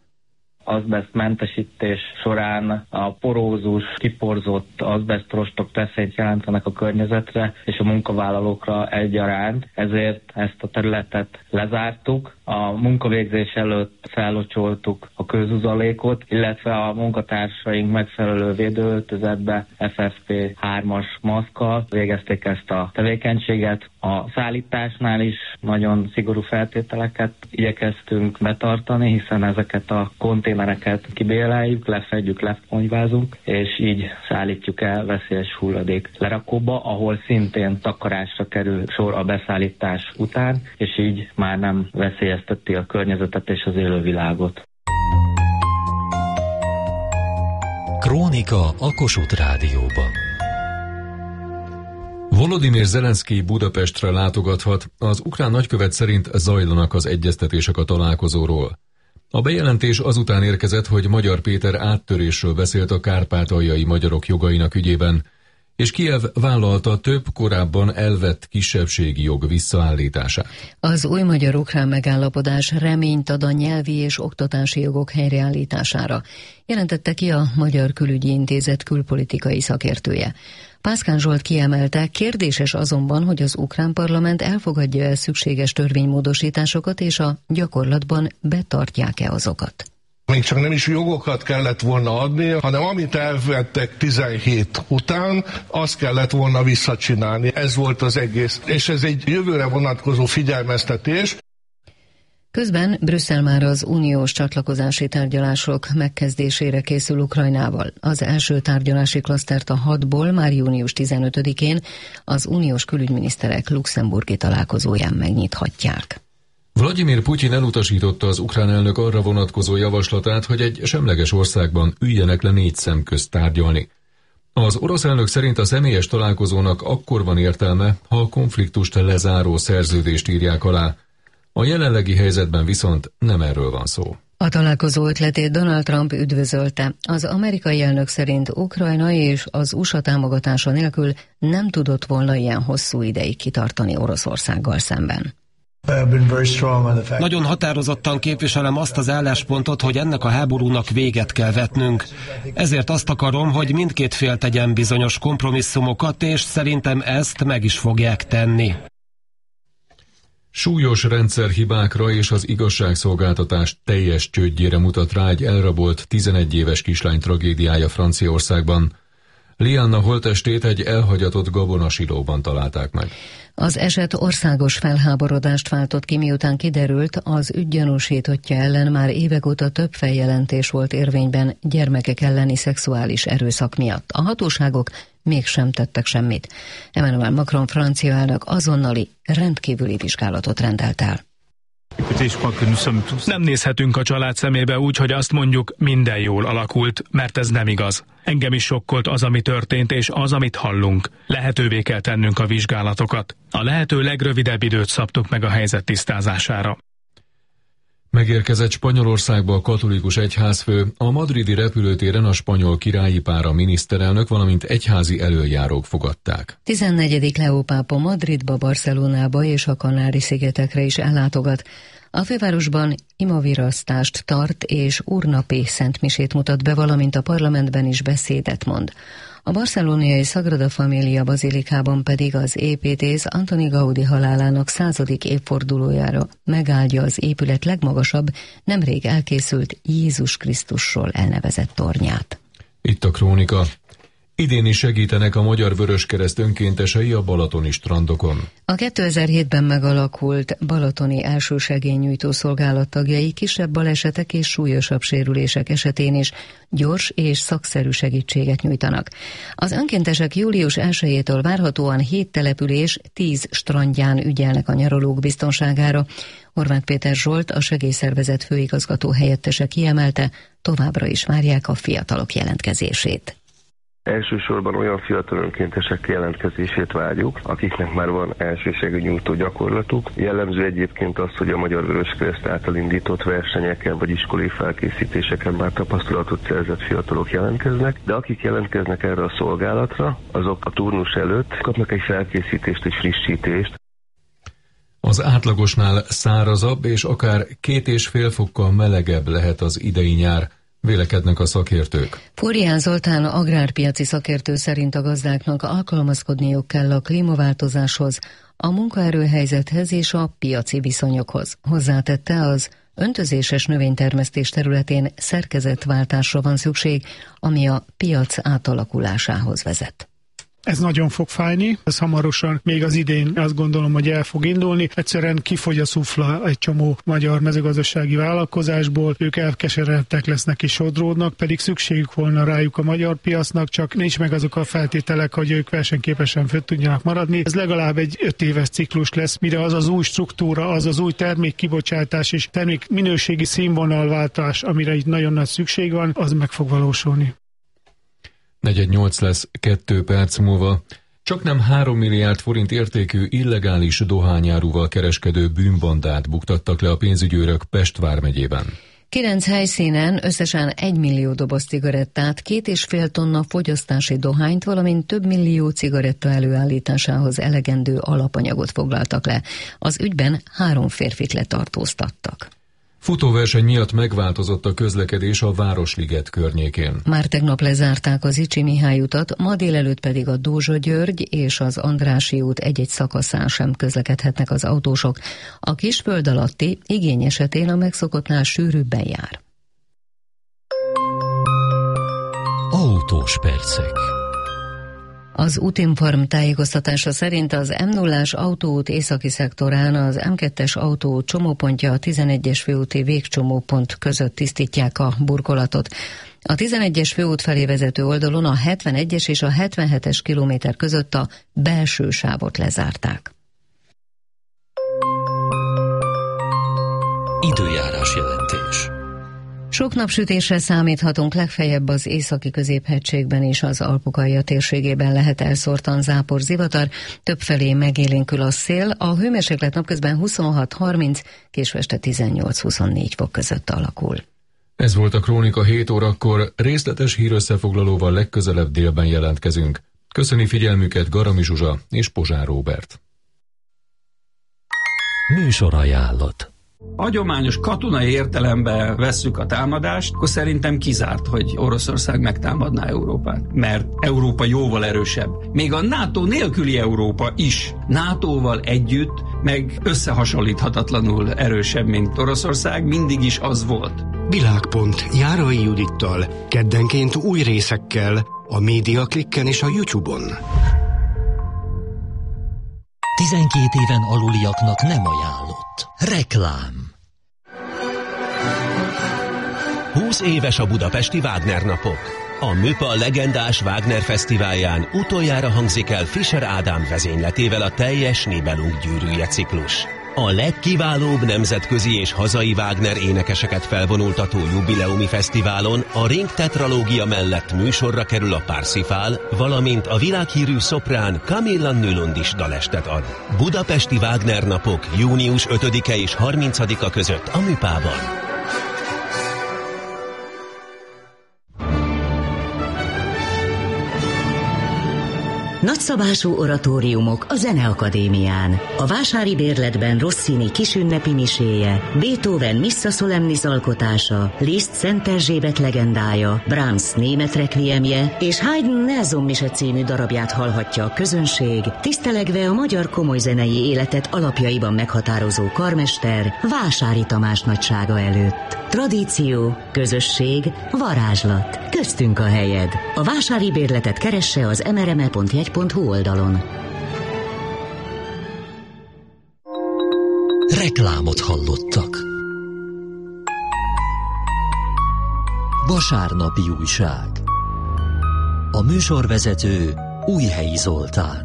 [SPEAKER 18] Azbesztmentesítés során a porózus, kiporzott azbesztrostok veszélyt jelentenek a környezetre és a munkavállalókra egyaránt, ezért ezt a területet lezártuk. A munkavégzés előtt fellocsoltuk a kőzuzalékot, illetve a munkatársaink megfelelő védőöltözetbe F F P hármas maszkkal végezték ezt a tevékenységet. A szállításnál is nagyon szigorú feltételeket igyekeztünk betartani, hiszen ezeket a konténereket kibéleljük, lefedjük, lefonyvázunk, és így szállítjuk el veszélyes hulladék lerakóba, ahol szintén takarásra kerül sor a beszállítás után, és így már nem veszélyezteti a környezetet és az élővilágot.
[SPEAKER 1] Krónika a Kossuth Rádióban.
[SPEAKER 14] Volodymyr Zelenszkij Budapestre látogathat, az ukrán nagykövet szerint zajlanak az egyeztetések a találkozóról. A bejelentés azután érkezett, hogy Magyar Péter áttörésről beszélt a kárpátaljai magyarok jogainak ügyében, és Kijev vállalta több korábban elvett kisebbségi jog visszaállítását.
[SPEAKER 7] Az új magyar-ukrán megállapodás reményt ad a nyelvi és oktatási jogok helyreállítására, jelentette ki a Magyar Külügyi Intézet külpolitikai szakértője. Pászkán Zsolt kiemelte, kérdéses azonban, hogy az ukrán parlament elfogadja el szükséges törvénymódosításokat, és a gyakorlatban betartják-e azokat.
[SPEAKER 19] Még csak nem is jogokat kellett volna adni, hanem amit elvettek tizenhét után, azt kellett volna visszacsinálni. Ez volt az egész. És ez egy jövőre vonatkozó figyelmeztetés.
[SPEAKER 7] Közben Brüsszel már az uniós csatlakozási tárgyalások megkezdésére készül Ukrajnával. Az első tárgyalási klasztert a hatból már június tizenötödikén az uniós külügyminiszterek luxemburgi találkozóján megnyithatják.
[SPEAKER 14] Vladimir Putyin elutasította az ukrán elnök arra vonatkozó javaslatát, hogy egy semleges országban üljenek le négy szem közt tárgyalni. Az orosz elnök szerint a személyes találkozónak akkor van értelme, ha a konfliktust lezáró szerződést írják alá. A jelenlegi helyzetben viszont nem erről van szó.
[SPEAKER 7] A találkozó ötletét Donald Trump üdvözölte. Az amerikai elnök szerint Ukrajna és az u es á támogatása nélkül nem tudott volna ilyen hosszú ideig kitartani Oroszországgal szemben.
[SPEAKER 20] Nagyon határozottan képviselem azt az álláspontot, hogy ennek a háborúnak véget kell vetnünk. Ezért azt akarom, hogy mindkét fél tegyen bizonyos kompromisszumokat, és szerintem ezt meg is fogják tenni.
[SPEAKER 14] Súlyos rendszerhibákra és az igazságszolgáltatás teljes csődjére mutat rá egy elrabolt tizenegy éves kislány tragédiája Franciaországban. Lianna holttestét egy elhagyatott gabonasilóban találták meg.
[SPEAKER 7] Az eset országos felháborodást váltott ki, miután kiderült, az ügy gyanúsítottja ellen már évek óta több feljelentés volt érvényben gyermekek elleni szexuális erőszak miatt. A hatóságok mégsem tettek semmit. Emmanuel Macron francia elnök azonnali rendkívüli vizsgálatot rendelt el.
[SPEAKER 21] Nem nézhetünk a család szemébe úgy, hogy azt mondjuk, minden jól alakult, mert ez nem igaz. Engem is sokkolt az, ami történt, és az, amit hallunk. Lehetővé kell tennünk a vizsgálatokat. A lehető legrövidebb időt szabtuk meg a helyzet tisztázására.
[SPEAKER 14] Megérkezett Spanyolországba a katolikus egyházfő, a madridi repülőtéren a spanyol királyi pár, a miniszterelnök, valamint egyházi elöljárók fogadták.
[SPEAKER 7] tizennegyedik Leó pápa Madridba, Barcelonába és a Kanári-szigetekre is ellátogat. A fővárosban imavirasztást tart és úrnapi szentmisét mutat be, valamint a parlamentben is beszédet mond. A barcelonai Sagrada Familia bazilikában pedig az építész Antoni Gaudi halálának századik évfordulójára megáldja az épület legmagasabb, nemrég elkészült Jézus Krisztusról elnevezett tornyát.
[SPEAKER 14] Itt a krónika. Idén is segítenek a Magyar Vöröskereszt önkéntesei a balatoni strandokon.
[SPEAKER 7] A kétezer-hétben megalakult balatoni elsősegélynyújtó szolgálat tagjai kisebb balesetek és súlyosabb sérülések esetén is gyors és szakszerű segítséget nyújtanak. Az önkéntesek július elsejétől várhatóan hét település tíz strandján ügyelnek a nyaralók biztonságára. Horváth Péter Zsolt, a segélyszervezet főigazgató helyettese kiemelte, továbbra is várják a fiatalok jelentkezését.
[SPEAKER 3] Elsősorban olyan fiatal önkéntesek jelentkezését várjuk, akiknek már van elsősegélynyújtó gyakorlatuk. Jellemző egyébként az, hogy a Magyar Vöröskereszt által indított versenyeken vagy iskolai felkészítéseken már tapasztalatot szerzett fiatalok jelentkeznek, de akik jelentkeznek erre a szolgálatra, azok a turnus előtt kapnak egy felkészítést és frissítést.
[SPEAKER 14] Az átlagosnál szárazabb és akár két és fél fokkal melegebb lehet az idei nyár, vélekednek a szakértők.
[SPEAKER 7] Forján Zoltán agrárpiaci szakértő szerint a gazdáknak alkalmazkodniuk kell a klímaváltozáshoz, a munkaerőhelyzethez és a piaci viszonyokhoz. Hozzátette, az öntözéses növénytermesztés területén szerkezetváltásra van szükség, ami a piac átalakulásához vezet.
[SPEAKER 22] Ez nagyon fog fájni, ez hamarosan, még az idén azt gondolom, hogy el fog indulni. Egyszerűen kifogy a szufla egy csomó magyar mezőgazdasági vállalkozásból, ők elkeseredtek lesznek és sodródnak, pedig szükségük volna rájuk a magyar piacnak, csak nincs meg azok a feltételek, hogy ők versenyképesen föl tudjanak maradni. Ez legalább egy öt éves ciklus lesz, mire az az új struktúra, az az új termékkibocsátás és termék minőségi színvonalváltás, amire itt nagyon nagy szükség van, az meg fog valósulni.
[SPEAKER 14] negyven nyolc lesz kettő perc múlva. Csaknem három milliárd forint értékű illegális dohányáruval kereskedő bűnbandát buktattak le a pénzügyőrök Pest vármegyében.
[SPEAKER 7] Kilenc helyszínen összesen egy millió doboz cigarettát, két és fél tonna fogyasztási dohányt, valamint több millió cigaretta előállításához elegendő alapanyagot foglaltak le. Az ügyben három férfit letartóztattak.
[SPEAKER 14] Futóverseny miatt megváltozott a közlekedés a Városliget környékén.
[SPEAKER 7] Már tegnap lezárták az Icsi Mihály utat, ma délelőtt pedig a Dózsa-György és az Andrássy út egy-egy szakaszán sem közlekedhetnek az autósok. A Kisföld alatti igény esetén a megszokottnál sűrűbben jár.
[SPEAKER 1] Autós percek.
[SPEAKER 7] Az Útinform tájékoztatása szerint az M nullás autóút északi szektorán az M kettes autóút csomópontja a tizenegyes főúti végcsomópont között tisztítják a burkolatot. A tizenegyes főút felé vezető oldalon a hetvenegyes és a hetvenhetes kilométer között a belső sávot lezárták.
[SPEAKER 1] Időjárás jelentés.
[SPEAKER 7] Sok napsütésre számíthatunk, legfeljebb az északi középhegységben és az Alpok-alja térségében lehet elszórtan zápor, zivatar, többfelé megélénkül a szél, a hőmérséklet napközben huszonhat harminc, késő este tizennyolc-huszonnégy fok között alakul.
[SPEAKER 14] Ez volt a Krónika hét órakor, részletes hírösszefoglalóval legközelebb délben jelentkezünk. Köszöni figyelmüket Garami Zsuzsa és Pozsár Róbert.
[SPEAKER 1] Műsor ajánlott.
[SPEAKER 23] Hagyományos katonai értelemben vesszük a támadást, akkor szerintem kizárt, hogy Oroszország megtámadná Európát. Mert Európa jóval erősebb. Még a NATO nélküli Európa is nátóval együtt, meg összehasonlíthatatlanul erősebb, mint Oroszország, mindig is az volt.
[SPEAKER 24] Világpont Járai Judittal, keddenként új részekkel, a Média Klikken és a YouTube-on.
[SPEAKER 1] tizenkét éven aluliaknak nem ajánlott. Reklám.
[SPEAKER 25] húsz éves a budapesti Wagner napok. A Műpa legendás Wagner fesztiválján utoljára hangzik el Fischer Ádám vezényletével a teljes Nibelung gyűrűje ciklus. A legkiválóbb nemzetközi és hazai Wagner énekeseket felvonultató jubileumi fesztiválon a Ring tetralógia mellett műsorra kerül a Parsifal, valamint a világhírű szoprán Camilla Nylund is dalestet ad. Budapesti Wagner napok június ötödike és harmincadika között a Műpában.
[SPEAKER 4] Nagyszabású oratóriumok a Zeneakadémián. A Vásári Bérletben Rossini kisünnepi miséje, Beethoven Missa Solemnis alkotása, Liszt Szent Erzsébet legendája, Brahms német rekviemje és Haydn Nelson mise című darabját hallhatja a közönség, tisztelegve a magyar komolyzenei életet alapjaiban meghatározó karmester Vásári Tamás nagysága előtt. Tradíció, közösség, varázslat. Köztünk a helyed. A Vásári Bérletet keresse az em er em e pont jegy pont hu oldalon.
[SPEAKER 1] Reklámot hallottak. Vasárnapi újság. A műsorvezető Újhelyi Zoltán.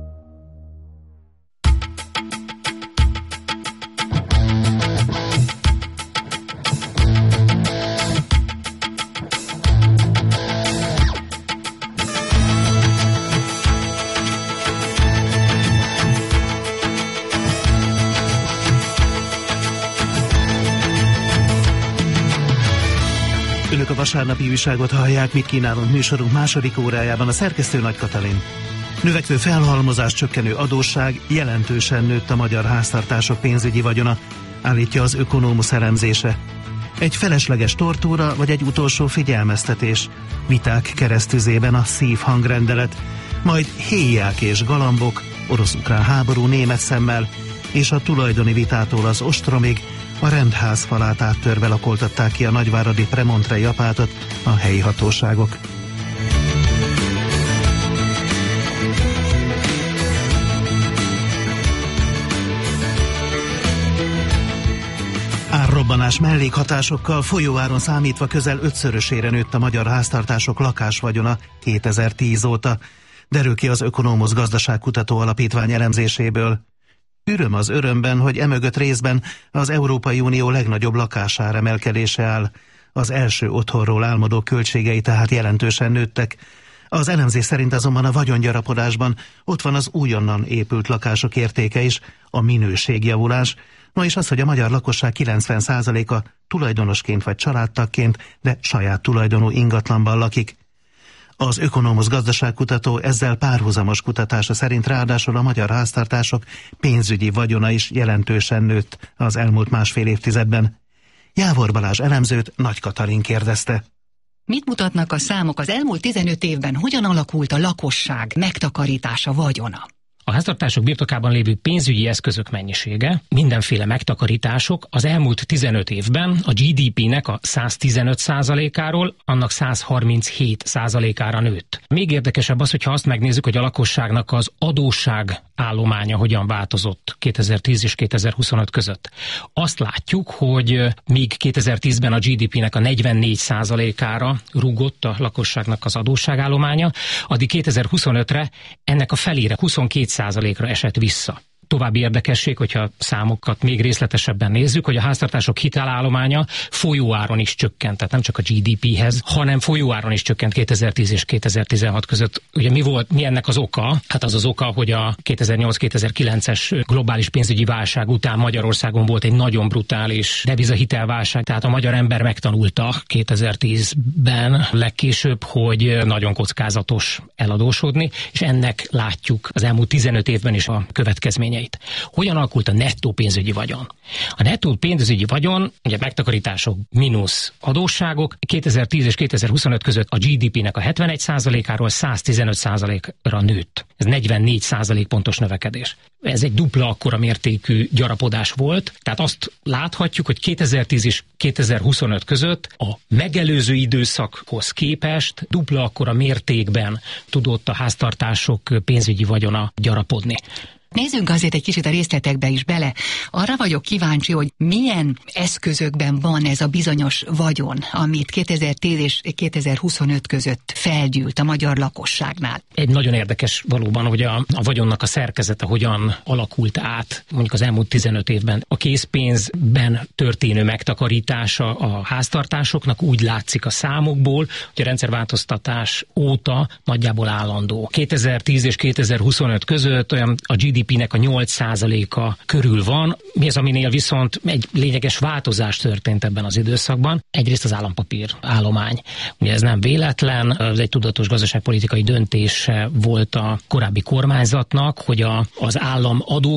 [SPEAKER 2] Önök a vasárnapi újságot hallják, mit kínálunk műsorunk második órájában, a szerkesztő Nagy Katalin. Növekvő felhalmozás, csökkenő adósság, jelentősen nőtt a magyar háztartások pénzügyi vagyona, állítja az Ökonómusz elemzése. Egy felesleges tortúra vagy egy utolsó figyelmeztetés, viták keresztüzében a szívhangrendelet, majd héják és galambok, orosz-ukrán háború német szemmel, és a tulajdoni vitától az ostromig a rendház falát áttörve lakoltatták ki a nagyváradi Premontrei apátot a helyi hatóságok. Árrobbanás mellékhatásokkal folyóáron számítva közel ötszörösére nőtt a magyar háztartások lakásvagyona kétezer-tíz óta, derül ki az Ökonómusz Gazdaságkutató Alapítvány elemzéséből. Öröm az örömben, hogy emögött részben az Európai Unió legnagyobb lakásár emelkedése áll. Az első otthonról álmodó költségei tehát jelentősen nőttek. Az elemzés szerint azonban a vagyongyarapodásban ott van az újonnan épült lakások értéke is, a minőségjavulás, no és az, hogy a magyar lakosság kilencven százaléka tulajdonosként vagy családtagként, de saját tulajdonú ingatlanban lakik. Az Ökonómusz gazdaságkutató ezzel párhuzamos kutatása szerint ráadásul a magyar háztartások pénzügyi vagyona is jelentősen nőtt az elmúlt másfél évtizedben. Jávor Balázs elemzőt Nagy Katalin kérdezte.
[SPEAKER 11] Mit mutatnak a számok az elmúlt tizenöt évben, hogyan alakult a lakosság megtakarítása, vagyona?
[SPEAKER 5] A háztartások birtokában lévő pénzügyi eszközök mennyisége, mindenféle megtakarítások az elmúlt tizenöt évben a gé dé pének a száz tizenöt százalékáról annak száz harminchét százalékára nőtt. Még érdekesebb az, hogyha azt megnézzük, hogy a lakosságnak az adósság állománya hogyan változott kétezer-tíz és kétezer-huszonöt között. Azt látjuk, hogy míg kétezer-tízben a gé dé pének a negyvennégy százalékára rúgott a lakosságnak az adósságállománya, addig kétezer-huszonötre ennek a felére huszonkét százalékra esett vissza. További érdekesség, hogyha számokat még részletesebben nézzük, hogy a háztartások hitelállománya folyóáron is csökkent, tehát nem csak a gé dé péhez, hanem folyóáron is csökkent kétezer-tíz és kétezer-tizenhat között. Ugye mi volt, mi ennek az oka? Hát az az oka, hogy a kétezer-nyolc-kétezer-kilences globális pénzügyi válság után Magyarországon volt egy nagyon brutális devizahitelválság, tehát a magyar ember megtanulta kétezer-tízben legkésőbb, hogy nagyon kockázatos eladósodni, és ennek látjuk az elmúlt tizenöt évben is a következményeit. Hogyan alakult a nettó pénzügyi vagyon? A nettó pénzügyi vagyon, ugye megtakarítások mínusz adósságok, kétezer-tíz és kétezer-huszonöt között a gé dé pének a hetvenegy százalékáról száz tizenöt százalékra nőtt. Ez negyvennégy százalék pontos növekedés. Ez egy dupla akkora mértékű gyarapodás volt, tehát azt láthatjuk, hogy kétezer-tíz és kétezer-huszonöt között a megelőző időszakhoz képest dupla akkora mértékben tudott a háztartások pénzügyi vagyona gyarapodni.
[SPEAKER 11] Nézzünk azért egy kicsit a részletekbe is bele. Arra vagyok kíváncsi, hogy milyen eszközökben van ez a bizonyos vagyon, amit kétezer-tíz és kétezer-huszonöt között felgyűlt a magyar lakosságnál.
[SPEAKER 5] Egy nagyon érdekes valóban, hogy a, a vagyonnak a szerkezete hogyan alakult át mondjuk az elmúlt tizenöt évben. A készpénzben történő megtakarítása a háztartásoknak úgy látszik a számokból, hogy a rendszerváltoztatás óta nagyjából állandó. kétezer-tíz és kétezer-huszonöt között olyan a gé dé pének a nyolc százaléka körül van. Mi az, aminél viszont egy lényeges változás történt ebben az időszakban? Egyrészt az állampapír állomány. Ugye ez nem véletlen, ez egy tudatos gazdaságpolitikai döntése volt a korábbi kormányzatnak, hogy a, az állam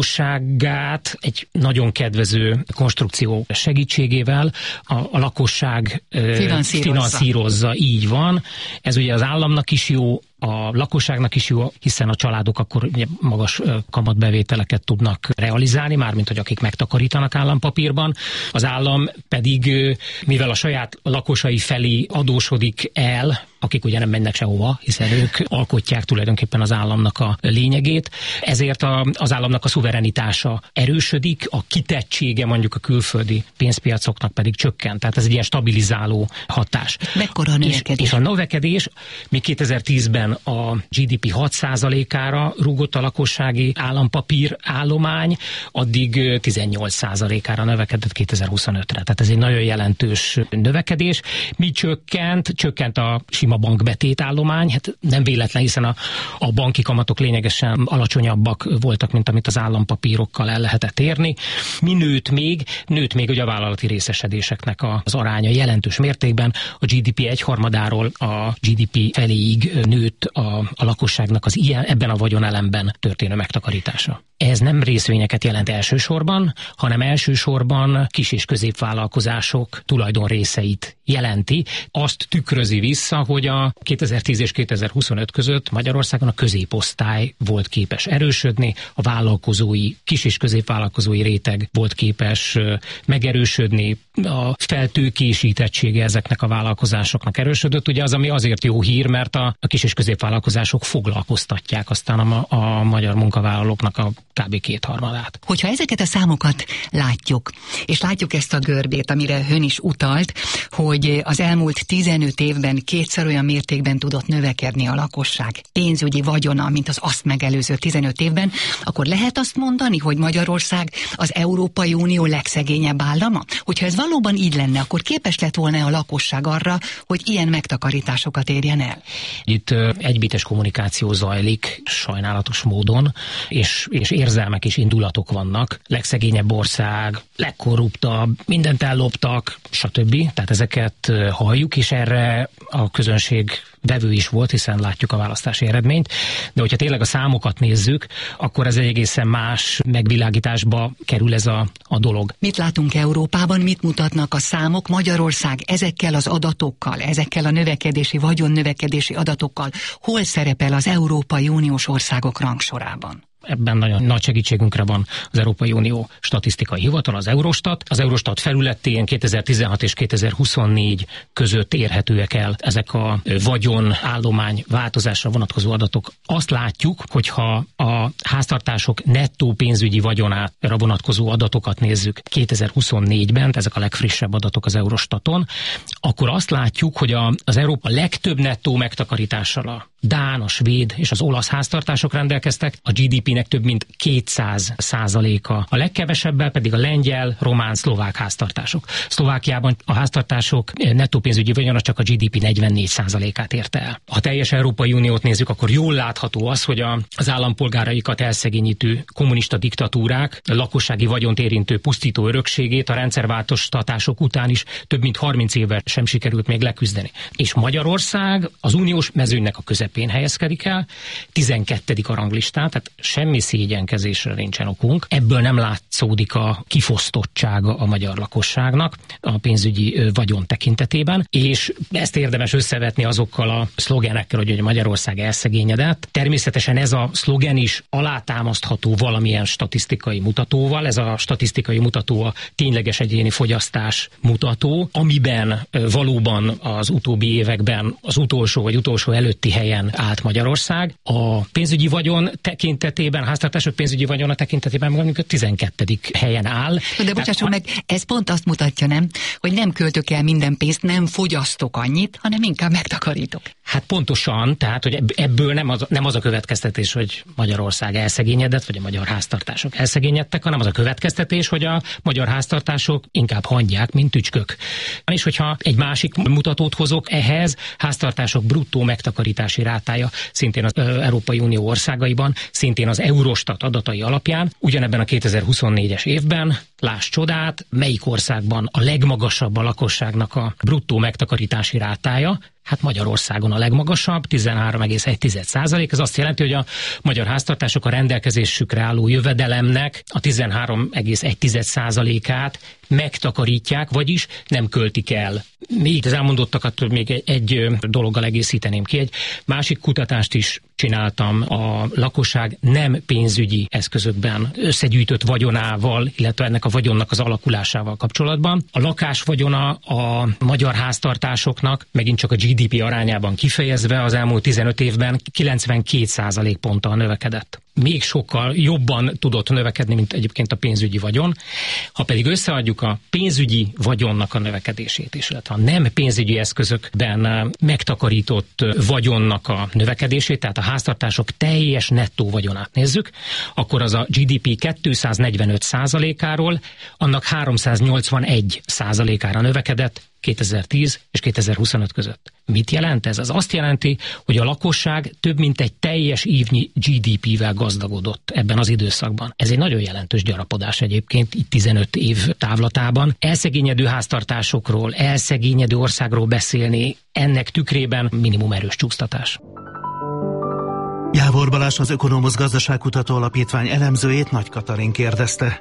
[SPEAKER 5] adósságát egy nagyon kedvező konstrukció segítségével a, a lakosság finanszírozza. finanszírozza. Így van. Ez ugye az államnak is jó, a lakosságnak is jó, hiszen a családok akkor ugye magas kamatbevételeket tudnak realizálni, mármint hogy akik megtakarítanak állampapírban. Az állam pedig, mivel a saját lakosai felé adósodik el, akik ugye nem mennek sehova, hiszen ők alkotják tulajdonképpen az államnak a lényegét, ezért a, az államnak a szuverenitása erősödik, a kitettsége mondjuk a külföldi pénzpiacoknak pedig csökkent. Tehát ez egy ilyen stabilizáló hatás.
[SPEAKER 11] Mekkora a növekedés?
[SPEAKER 5] És, és a növekedés, mi kétezer-tízben a gé dé pé hat százalékára rúgott a lakossági állampapír állomány, addig tizennyolc százalékára növekedett kétezer-huszonötre. Tehát ez egy nagyon jelentős növekedés. Mi csökkent? Csökkent a sima bankbetét állomány, hát nem véletlen, hiszen a, a banki kamatok lényegesen alacsonyabbak voltak, mint amit az állampapírokkal el lehetett érni. Mi nőtt még? Nőtt még ugye a vállalati részesedéseknek az aránya jelentős mértékben. A gé dé pé egyharmadáról a gé dé pé feléig nőtt a, a lakosságnak az ilyen, ebben a vagyonelemben történő megtakarítása. Ez nem részvényeket jelent elsősorban, hanem elsősorban kis- és középvállalkozások tulajdonrészeit jelenti. Azt tükrözi vissza, hogy a kétezer-tíz és kétezer-huszonöt között Magyarországon a középosztály volt képes erősödni, a vállalkozói, kis- és középvállalkozói réteg volt képes megerősödni, a feltőkésítettsége ezeknek a vállalkozásoknak erősödött. Ugye az, ami azért jó hír, mert a, a kis- és középvállalkozások foglalkoztatják aztán a, a magyar munkavállalóknak a kb. kétharmadát.
[SPEAKER 11] Hogyha ezeket a számokat látjuk, és látjuk ezt a görbét, amire ön is utalt, hogy az elmúlt tizenöt évben kétszer olyan mértékben tudott növekedni a lakosság pénzügyi vagyona, mint az azt megelőző tizenöt évben, akkor lehet azt mondani, hogy Magyarország az Európai Unió legszegényebb állama? Hogyha ez valóban így lenne, akkor képes lett volna a lakosság arra, hogy ilyen megtakarításokat érjen el?
[SPEAKER 5] Itt egybites kommunikáció zajlik sajnálatos módon, és, és érzelmek és indulatok vannak. Legszegényebb ország, legkorruptabb, mindent elloptak, stb. Tehát ezeket halljuk, és erre a közönség vevő is volt, hiszen látjuk a választási eredményt. De hogyha tényleg a számokat nézzük, akkor ez egy egészen más megvilágításba kerül ez a, a dolog.
[SPEAKER 11] Mit látunk Európában, mit mutatnak a számok? Magyarország ezekkel az adatokkal, ezekkel a növekedési, vagyonnövekedési adatokkal hol szerepel az Európai Uniós országok rangsorában?
[SPEAKER 5] Ebben nagyon nagy segítségünkre van az Európai Unió statisztikai hivatal, az Eurostat. Az Eurostat felületén kétezer-tizenhat és kétezer-huszonnégy között érhetőek el ezek a vagyon állomány változásra vonatkozó adatok. Azt látjuk, hogyha a háztartások nettó pénzügyi vagyonára vonatkozó adatokat nézzük kétezer-huszonnégyben, ezek a legfrissebb adatok az Eurostaton, akkor azt látjuk, hogy a, az Európa legtöbb nettó megtakarítással a dán, a svéd és az olasz háztartások rendelkeztek, a gé dé pének több mint kétszáz százaléka, a legkevesebbel pedig a lengyel, román, szlovák háztartások. Szlovákiában a háztartások nettó pénzügyi vagyona csak a gé dé pé negyvennégy százalékát érte el. Ha teljes Európai Uniót nézzük, akkor jól látható az, hogy a, az állampolgáraikat elszegényítő kommunista diktatúrák lakossági vagyont érintő pusztító örökségét a rendszerváltoztatások után is több mint harminc évvel sem sikerült még leküzdeni. És Magyarország az uniós mezőnynek a közepén helyezkedik el, tizenkettedik a ranglistán, tehát semmi szégyenkezésre nincsen okunk. Ebből nem látszódik a kifosztottsága a magyar lakosságnak a pénzügyi vagyon tekintetében, és ezt érdemes összevetni azokkal a szlogenekkel, hogy Magyarország elszegényedett. Természetesen ez a szlogen is alátámasztható valamilyen statisztikai mutatóval. Ez a statisztikai mutató a tényleges egyéni fogyasztás mutató, amiben valóban az utóbbi években az utolsó vagy utolsó előtti helyen helyen állt Magyarország. A pénzügyi vagyon tekintetében, a háztartások pénzügyi vagyona tekintetében mondjuk a tizenkettedik helyen áll.
[SPEAKER 11] De bocsásson meg, ez pont azt mutatja, nem, hogy nem költök el minden pénzt, nem fogyasztok annyit, hanem inkább megtakarítok.
[SPEAKER 5] Hát pontosan, tehát, hogy ebből nem az, nem az a következtetés, hogy Magyarország elszegényedett, vagy a magyar háztartások elszegényedtek, hanem az a következtetés, hogy a magyar háztartások inkább hangyák, mint tücskök. És hogyha egy másik mutatót hozok ehhez, háztartások bruttó megtakarítási rátája szintén az Európai Unió országaiban, szintén az Eurostat adatai alapján, ugyanebben a kétezer-huszonnégyes évben, láss csodát, melyik országban a legmagasabb a lakosságnak a bruttó megtakarítási rátája? Hát Magyarországon a legmagasabb, tizenhárom egész egy százalék. Ez azt jelenti, hogy a magyar háztartások a rendelkezésükre álló jövedelemnek a tizenhárom egész egy százalékát megtakarítják, vagyis nem költik el. Még az elmondottakat még egy, egy dologgal egészíteném ki. Egy másik kutatást is csináltam a lakosság nem pénzügyi eszközökben összegyűjtött vagyonával, illetve ennek a vagyonnak az alakulásával kapcsolatban. A lakás vagyona a magyar háztartásoknak megint csak a gé dé pé arányában kifejezve az elmúlt tizenöt évben kilencvenkét százalékponttal növekedett. Még sokkal jobban tudott növekedni, mint egyébként a pénzügyi vagyon. Ha pedig összeadjuk a pénzügyi vagyonnak a növekedését is, illetve a nem pénzügyi eszközökben megtakarított vagyonnak a növekedését, tehát a háztartások teljes nettó vagyonát nézzük, akkor az a gé dé pé kétszáznegyvenöt százalékáról annak háromszáznyolcvanegy százalékára növekedett kétezer-tíz és kétezer-huszonöt között. Mit jelent ez? Az azt jelenti, hogy a lakosság több mint egy teljes évnyi gé dé pével gazdagodott ebben az időszakban. Ez egy nagyon jelentős gyarapodás egyébként itt tizenöt év távlatában. Elszegényedő háztartásokról, elszegényedő országról beszélni ennek tükrében minimum erős csúsztatás.
[SPEAKER 2] Jávor Balázs, az Ökonomusz Gazdaságkutató Alapítvány elemzőjét Nagy Katalin kérdezte.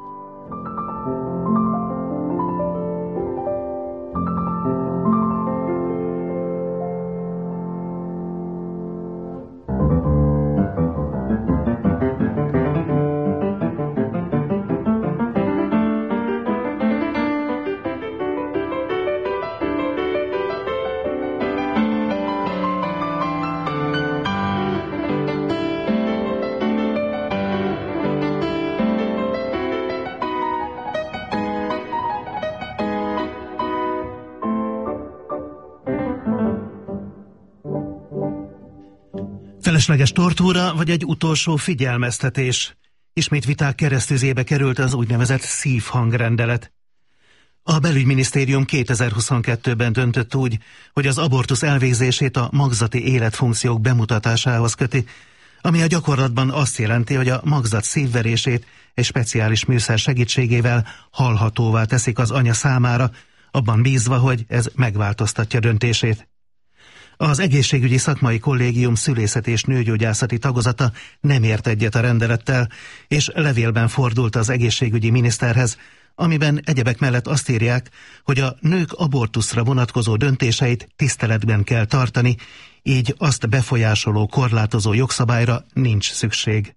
[SPEAKER 2] Felesleges tortúra vagy egy utolsó figyelmeztetés? Ismét viták keresztüzébe került az úgynevezett szívhangrendelet. A belügyminisztérium kétezer-huszonkettőben döntött úgy, hogy az abortusz elvégzését a magzati életfunkciók bemutatásához köti, ami a gyakorlatban azt jelenti, hogy a magzat szívverését egy speciális műszer segítségével hallhatóvá teszik az anya számára, abban bízva, hogy ez megváltoztatja döntését. Az egészségügyi szakmai kollégium szülészet és nőgyógyászati tagozata nem ért egyet a rendelettel, és levélben fordult az egészségügyi miniszterhez, amiben egyebek mellett azt írják, hogy a nők abortuszra vonatkozó döntéseit tiszteletben kell tartani, így azt befolyásoló korlátozó jogszabályra nincs szükség.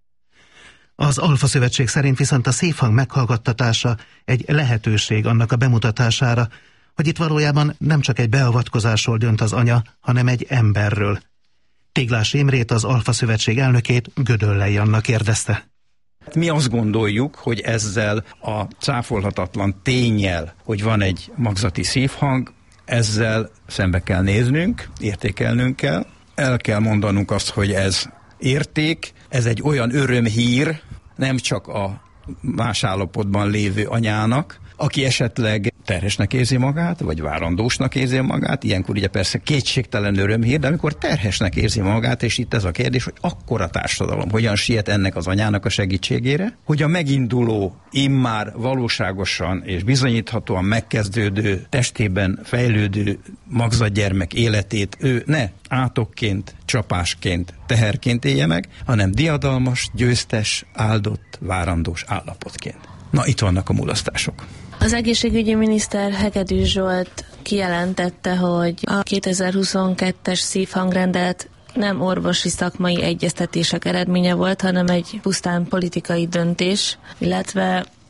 [SPEAKER 2] Az Alfa Szövetség szerint viszont a szívhang meghallgattatása egy lehetőség annak a bemutatására, hogy itt valójában nem csak egy beavatkozásról dönt az anya, hanem egy emberről. Téglás Imrét, az Alfa Szövetség elnökét Gödöllei Anna kérdezte.
[SPEAKER 6] Mi azt gondoljuk, hogy ezzel a cáfolhatatlan ténnyel, hogy van egy magzati szívhang, ezzel szembe kell néznünk, értékelnünk kell. El kell mondanunk azt, hogy ez érték, ez egy olyan örömhír, nem csak a más állapotban lévő anyának, aki esetleg terhesnek érzi magát, vagy várandósnak érzi magát, ilyenkor ugye persze kétségtelen örömhír, de amikor terhesnek érzi magát, és itt ez a kérdés, hogy akkor a társadalom hogyan siet ennek az anyának a segítségére, hogy a meginduló, immár valóságosan és bizonyíthatóan megkezdődő, testében fejlődő magzatgyermek életét ő ne átokként, csapásként, teherként élje meg, hanem diadalmas, győztes, áldott, várandós állapotként. Na, itt vannak a mulasztások.
[SPEAKER 8] Az egészségügyi miniszter Hegedűs Zsolt kijelentette, hogy a kétezer-huszonkettes szívhangrendelet nem orvosi szakmai egyeztetések eredménye volt, hanem egy pusztán politikai döntés, illetve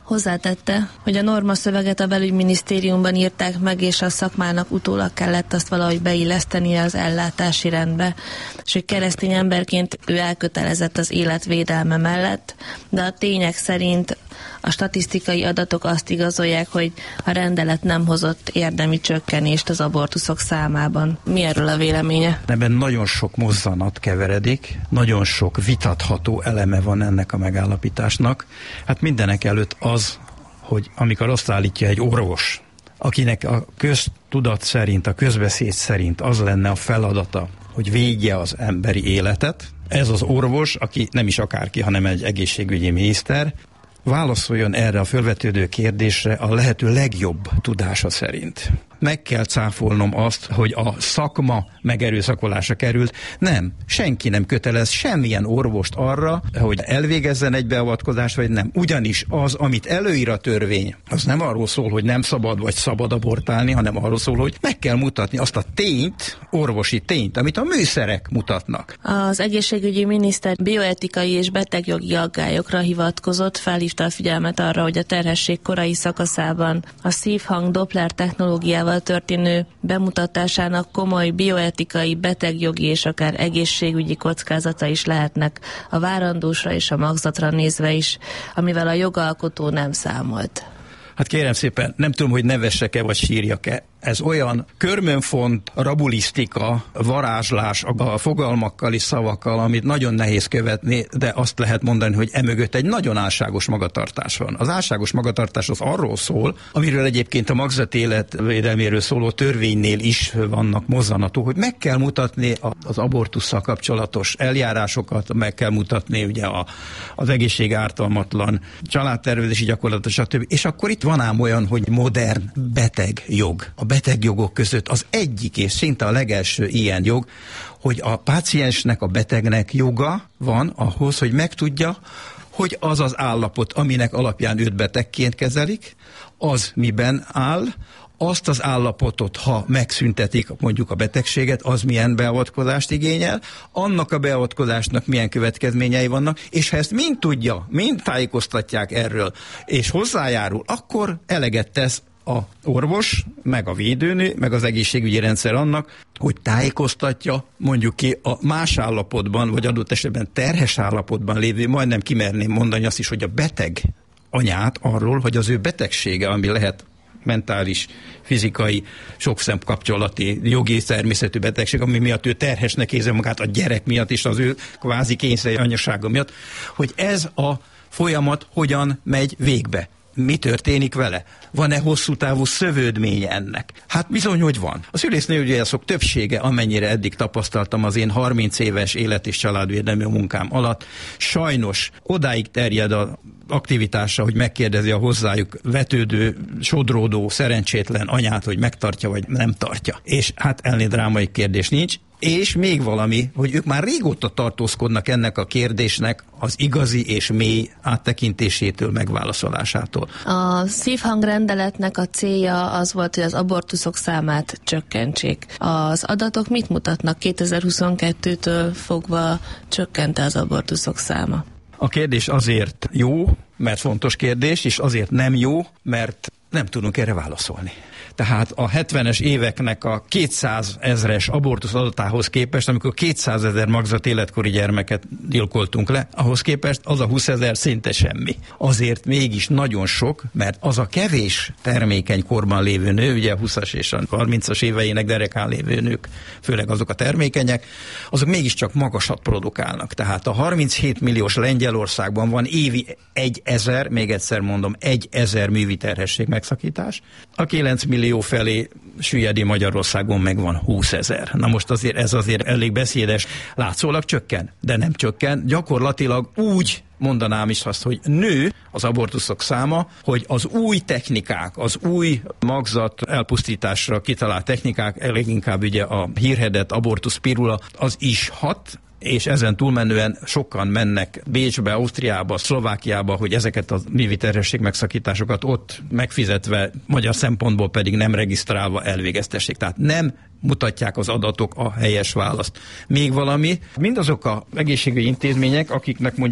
[SPEAKER 8] Hozzátette, hogy a normaszöveget a belügyminisztériumban írták meg, és a szakmának utólag kellett azt valahogy beillesztenie az ellátási rendbe, és hogy keresztény emberként ő elkötelezett az életvédelme mellett, de a tények szerint a statisztikai adatok azt igazolják, hogy a rendelet nem hozott érdemi csökkenést az abortuszok számában. Mi erről a véleménye?
[SPEAKER 6] Ebben nagyon sok mozzanat keveredik, nagyon sok vitatható eleme van ennek a megállapításnak. Hát mindenek előtt az, hogy amikor azt állítja egy orvos, akinek a köztudat szerint, a közbeszéd szerint az lenne a feladata, hogy védje az emberi életet, ez az orvos, aki nem is akárki, hanem egy egészségügyi miniszter, válaszoljon erre a fölvetődő kérdésre a lehető legjobb tudása szerint. Meg kell cáfolnom azt, hogy a szakma megerőszakolásra került. Nem, senki nem kötelez semmilyen orvost arra, hogy elvégezzen egy beavatkozást, vagy nem. Ugyanis az, amit előír a törvény, az nem arról szól, hogy nem szabad vagy szabad abortálni, hanem arról szól, hogy meg kell mutatni azt a tényt, orvosi tényt, amit a műszerek mutatnak.
[SPEAKER 8] Az egészségügyi miniszter bioetikai és betegjogi aggályokra hivatkozott, felhívta a figyelmet arra, hogy a terhesség korai szakaszában a szívhang Doppler technológiával történő bemutatásának komoly bioetikai, betegjogi és akár egészségügyi kockázata is lehetnek a várandósra és a magzatra nézve is, amivel a jogalkotó nem számolt.
[SPEAKER 6] Hát kérem szépen, nem tudom, hogy nevessek-e vagy sírjak-e. Ez olyan körmönfont rabulisztika, varázslás a fogalmakkal és szavakkal, amit nagyon nehéz követni, de azt lehet mondani, hogy emögött egy nagyon álságos magatartás van. Az álságos magatartás az arról szól, amiről egyébként a magzat életvédelméről szóló törvénynél is vannak mozzanatok, hogy meg kell mutatni az abortusszal kapcsolatos eljárásokat, meg kell mutatni ugye a, az egészségártalmatlan családtervezési gyakorlatot, stb. És akkor itt van ám olyan, hogy modern betegjog. A betegjogok között az egyik és szinte a legelső ilyen jog, hogy a páciensnek, a betegnek joga van ahhoz, hogy megtudja, hogy az az állapot, aminek alapján őt betegként kezelik, az miben áll, azt az állapotot, ha megszüntetik mondjuk a betegséget, az milyen beavatkozást igényel, annak a beavatkozásnak milyen következményei vannak, és ha ezt mind tudja, mind tájékoztatják erről, és hozzájárul, akkor eleget tesz a orvos, meg a védőnő, meg az egészségügyi rendszer annak, hogy tájékoztatja mondjuk ki a más állapotban, vagy adott esetben terhes állapotban lévő, majdnem kimerném mondani azt is, hogy a beteg anyát arról, hogy az ő betegsége, ami lehet mentális, fizikai, sok szemkapcsolati, jogi természetű betegség, ami miatt ő terhesnek érzi magát a gyerek miatt és az ő kvázi kényszerű anyasága miatt, hogy ez a folyamat hogyan megy végbe. Mi történik vele? Van-e hosszú távú szövődménye ennek? Hát bizony, hogy van. A szülésznőgyógyászok többsége, amennyire eddig tapasztaltam az én harminc éves élet- és családvédelmi munkám alatt, sajnos odáig terjed a aktivitása, hogy megkérdezi a hozzájuk vetődő, sodródó, szerencsétlen anyát, hogy megtartja, vagy nem tartja. És hát ennél drámai kérdés nincs. És még valami, hogy ők már régóta tartózkodnak ennek a kérdésnek az igazi és mély áttekintésétől, megválaszolásától.
[SPEAKER 8] A szívhangrendeletnek a célja az volt, hogy az abortuszok számát csökkentsék. Az adatok mit mutatnak? kétezer-huszonkettőtől fogva csökkent az abortuszok száma?
[SPEAKER 6] A kérdés azért jó, mert fontos kérdés, és azért nem jó, mert nem tudunk erre válaszolni. Tehát a hetvenes éveknek a kétszázezres abortusz adatához képest, amikor kétszázezer magzat életkori gyermeket gyilkoltunk le, ahhoz képest az a húszezer szinte semmi. Azért mégis nagyon sok, mert az a kevés termékeny korban lévő nő, ugye a húszas és a harmincas éveinek derekán lévő nők, főleg azok a termékenyek, azok mégiscsak magasat produkálnak. Tehát a harminchét milliós Lengyelországban van évi egyezer, még egyszer mondom, egyezer művi terhesség megszakítás. A kilenc millió felé süllyedi Magyarországon meg van húszezer. Na most azért ez azért elég beszédes. Látszólag csökken, de nem csökken. Gyakorlatilag úgy mondanám is azt, hogy nő az abortuszok száma, hogy az új technikák, az új magzat elpusztításra kitalált technikák, elég inkább ugye a hírhedett abortusz pirula, az is hat, és ezen túlmenően sokan mennek Bécsbe, Ausztriába, Szlovákiába, hogy ezeket a művi terhesség megszakításokat ott megfizetve, magyar szempontból pedig nem regisztrálva elvégeztessék. Tehát nem mutatják az adatok a helyes választ. Még valami, mindazok az egészségügyi intézmények, akiknek mondjuk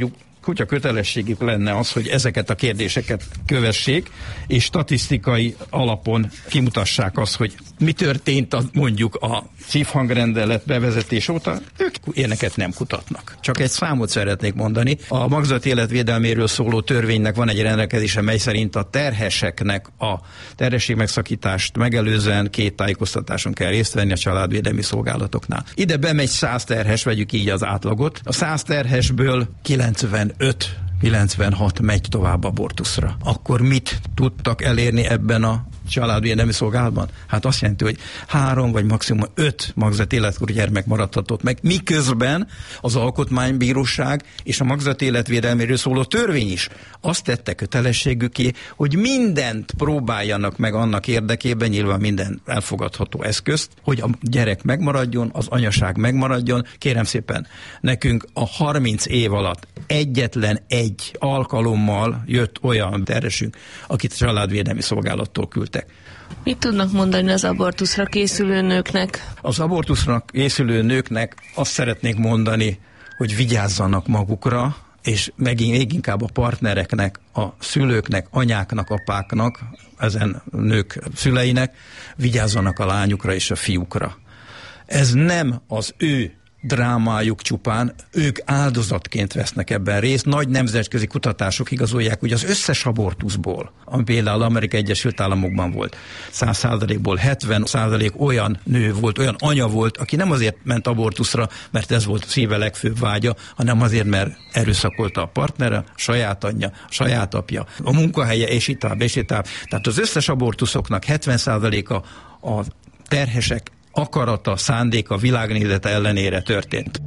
[SPEAKER 6] kutya kötelességük lenne az, hogy ezeket a kérdéseket kövessék, és statisztikai alapon kimutassák azt, hogy mi történt a, mondjuk a szívhangrendelet bevezetés óta, ők ilyeneket nem kutatnak. Csak egy számot szeretnék mondani. A magzat életvédelméről szóló törvénynek van egy rendelkezése, mely szerint a terheseknek a terhesség megszakítást megelőzően két tájékoztatáson kell részt venni a családvédelmi szolgálatoknál. Ide bemegy száz terhes, vegyük így az átlagot. A száz terhesből kilencvenöt kilencvenhat megy tovább abortuszra. Akkor mit tudtak elérni ebben a családvédelmi szolgálatban? Hát azt jelenti, hogy három vagy maximum öt magzat életkorú gyermek maradhatott meg, miközben az Alkotmánybíróság és a magzat életvédelméről szóló törvény is azt tette kötelességüké, hogy mindent próbáljanak meg annak érdekében, nyilván minden elfogadható eszközt, hogy a gyerek megmaradjon, az anyaság megmaradjon. Kérem szépen, nekünk a harminc év alatt egyetlen egy alkalommal jött olyan terhesünk, akit a családvédelmi szolgálattól küldtek.
[SPEAKER 8] Mit tudnak mondani az abortuszra készülő nőknek?
[SPEAKER 6] Az abortuszra készülő nőknek azt szeretnék mondani, hogy vigyázzanak magukra, és megint még inkább a partnereknek, a szülőknek, anyáknak, apáknak, ezen nők szüleinek, vigyázzanak a lányukra és a fiúkra. Ez nem az ő drámájuk csupán, ők áldozatként vesznek ebben részt. Nagy nemzetközi kutatások igazolják, hogy az összes abortuszból, ami például Amerikai Egyesült Államokban volt, száz százalékból hetven százalék olyan nő volt, olyan anya volt, aki nem azért ment abortuszra, mert ez volt szíve legfőbb vágya, hanem azért, mert erőszakolta a partnere, a saját anyja, a saját apja, a munkahelye, és itt tovább, és itt tovább. Tehát az összes abortuszoknak hetven százaléka a terhesek akarata, szándéka, világnézete ellenére történt.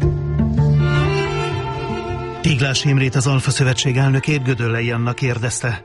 [SPEAKER 2] Tiglás Imrét, az Alfa Szövetség elnökét Gödöllei Anna kérdezte.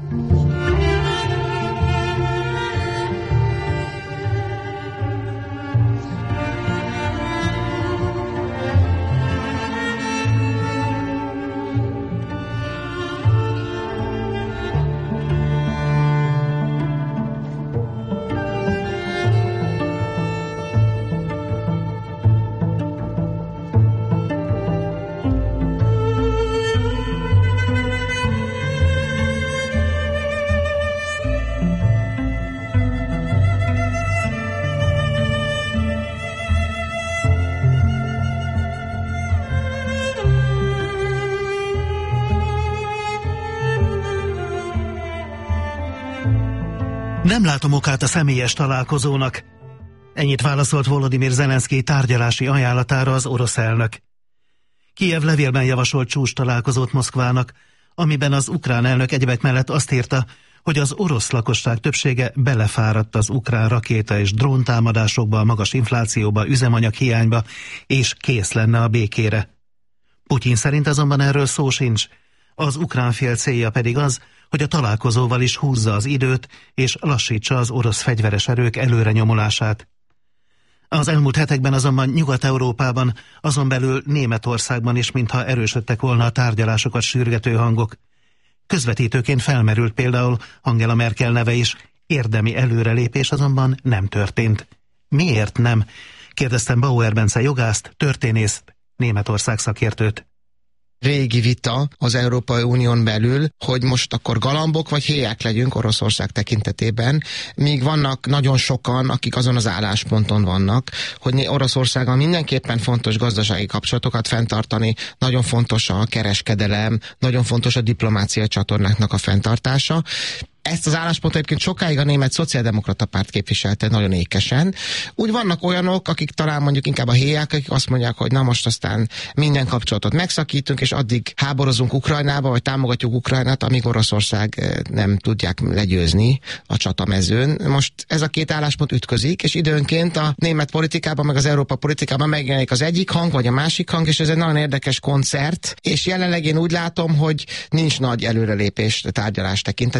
[SPEAKER 2] Nem látom okát a személyes találkozónak. Ennyit válaszolt Volodymyr Zelenszkij tárgyalási ajánlatára az orosz elnök. Kijev levélben javasolt csúcs találkozót Moszkvának, amiben az ukrán elnök egyebek mellett azt írta, hogy az orosz lakosság többsége belefáradt az ukrán rakéta és dróntámadásokba, a magas inflációba, üzemanyaghiányba, és kész lenne a békére. Putyin szerint azonban erről szó sincs. Az ukrán fél célja pedig az, hogy a találkozóval is húzza az időt, és lassítsa az orosz fegyveres erők előrenyomulását. Az elmúlt hetekben azonban Nyugat-Európában, azon belül Németországban is mintha erősödtek volna a tárgyalásokat sürgető hangok. Közvetítőként felmerült például Angela Merkel neve is, érdemi előrelépés azonban nem történt. Miért nem? Kérdeztem Bauer Bence jogászt, történészt, Németország szakértőt.
[SPEAKER 9] Régi vita az Európai Unión belül, hogy most akkor galambok vagy héják legyünk Oroszország tekintetében, míg vannak nagyon sokan, akik azon az állásponton vannak, hogy Oroszországgal mindenképpen fontos gazdasági kapcsolatokat fenntartani, nagyon fontos a kereskedelem, nagyon fontos a diplomáciai csatornáknak a fenntartása. Ezt az álláspontot egyébként sokáig a német szociáldemokrata párt képviselte nagyon ékesen. Úgy vannak olyanok, akik talán mondjuk inkább a héják, akik azt mondják, hogy na most aztán minden kapcsolatot megszakítunk, és addig háborozunk Ukrajnába, vagy támogatjuk Ukrajnát, amíg Oroszország nem tudják legyőzni a csatamezőn. Most ez a két álláspont ütközik, és időnként a német politikában, meg az Európa politikában megjelenik az egyik hang, vagy a másik hang, és ez egy nagyon érdekes koncert, és jelenleg én úgy látom, hogy nincs nagy előrelépés tárgyalás tekintetében. Az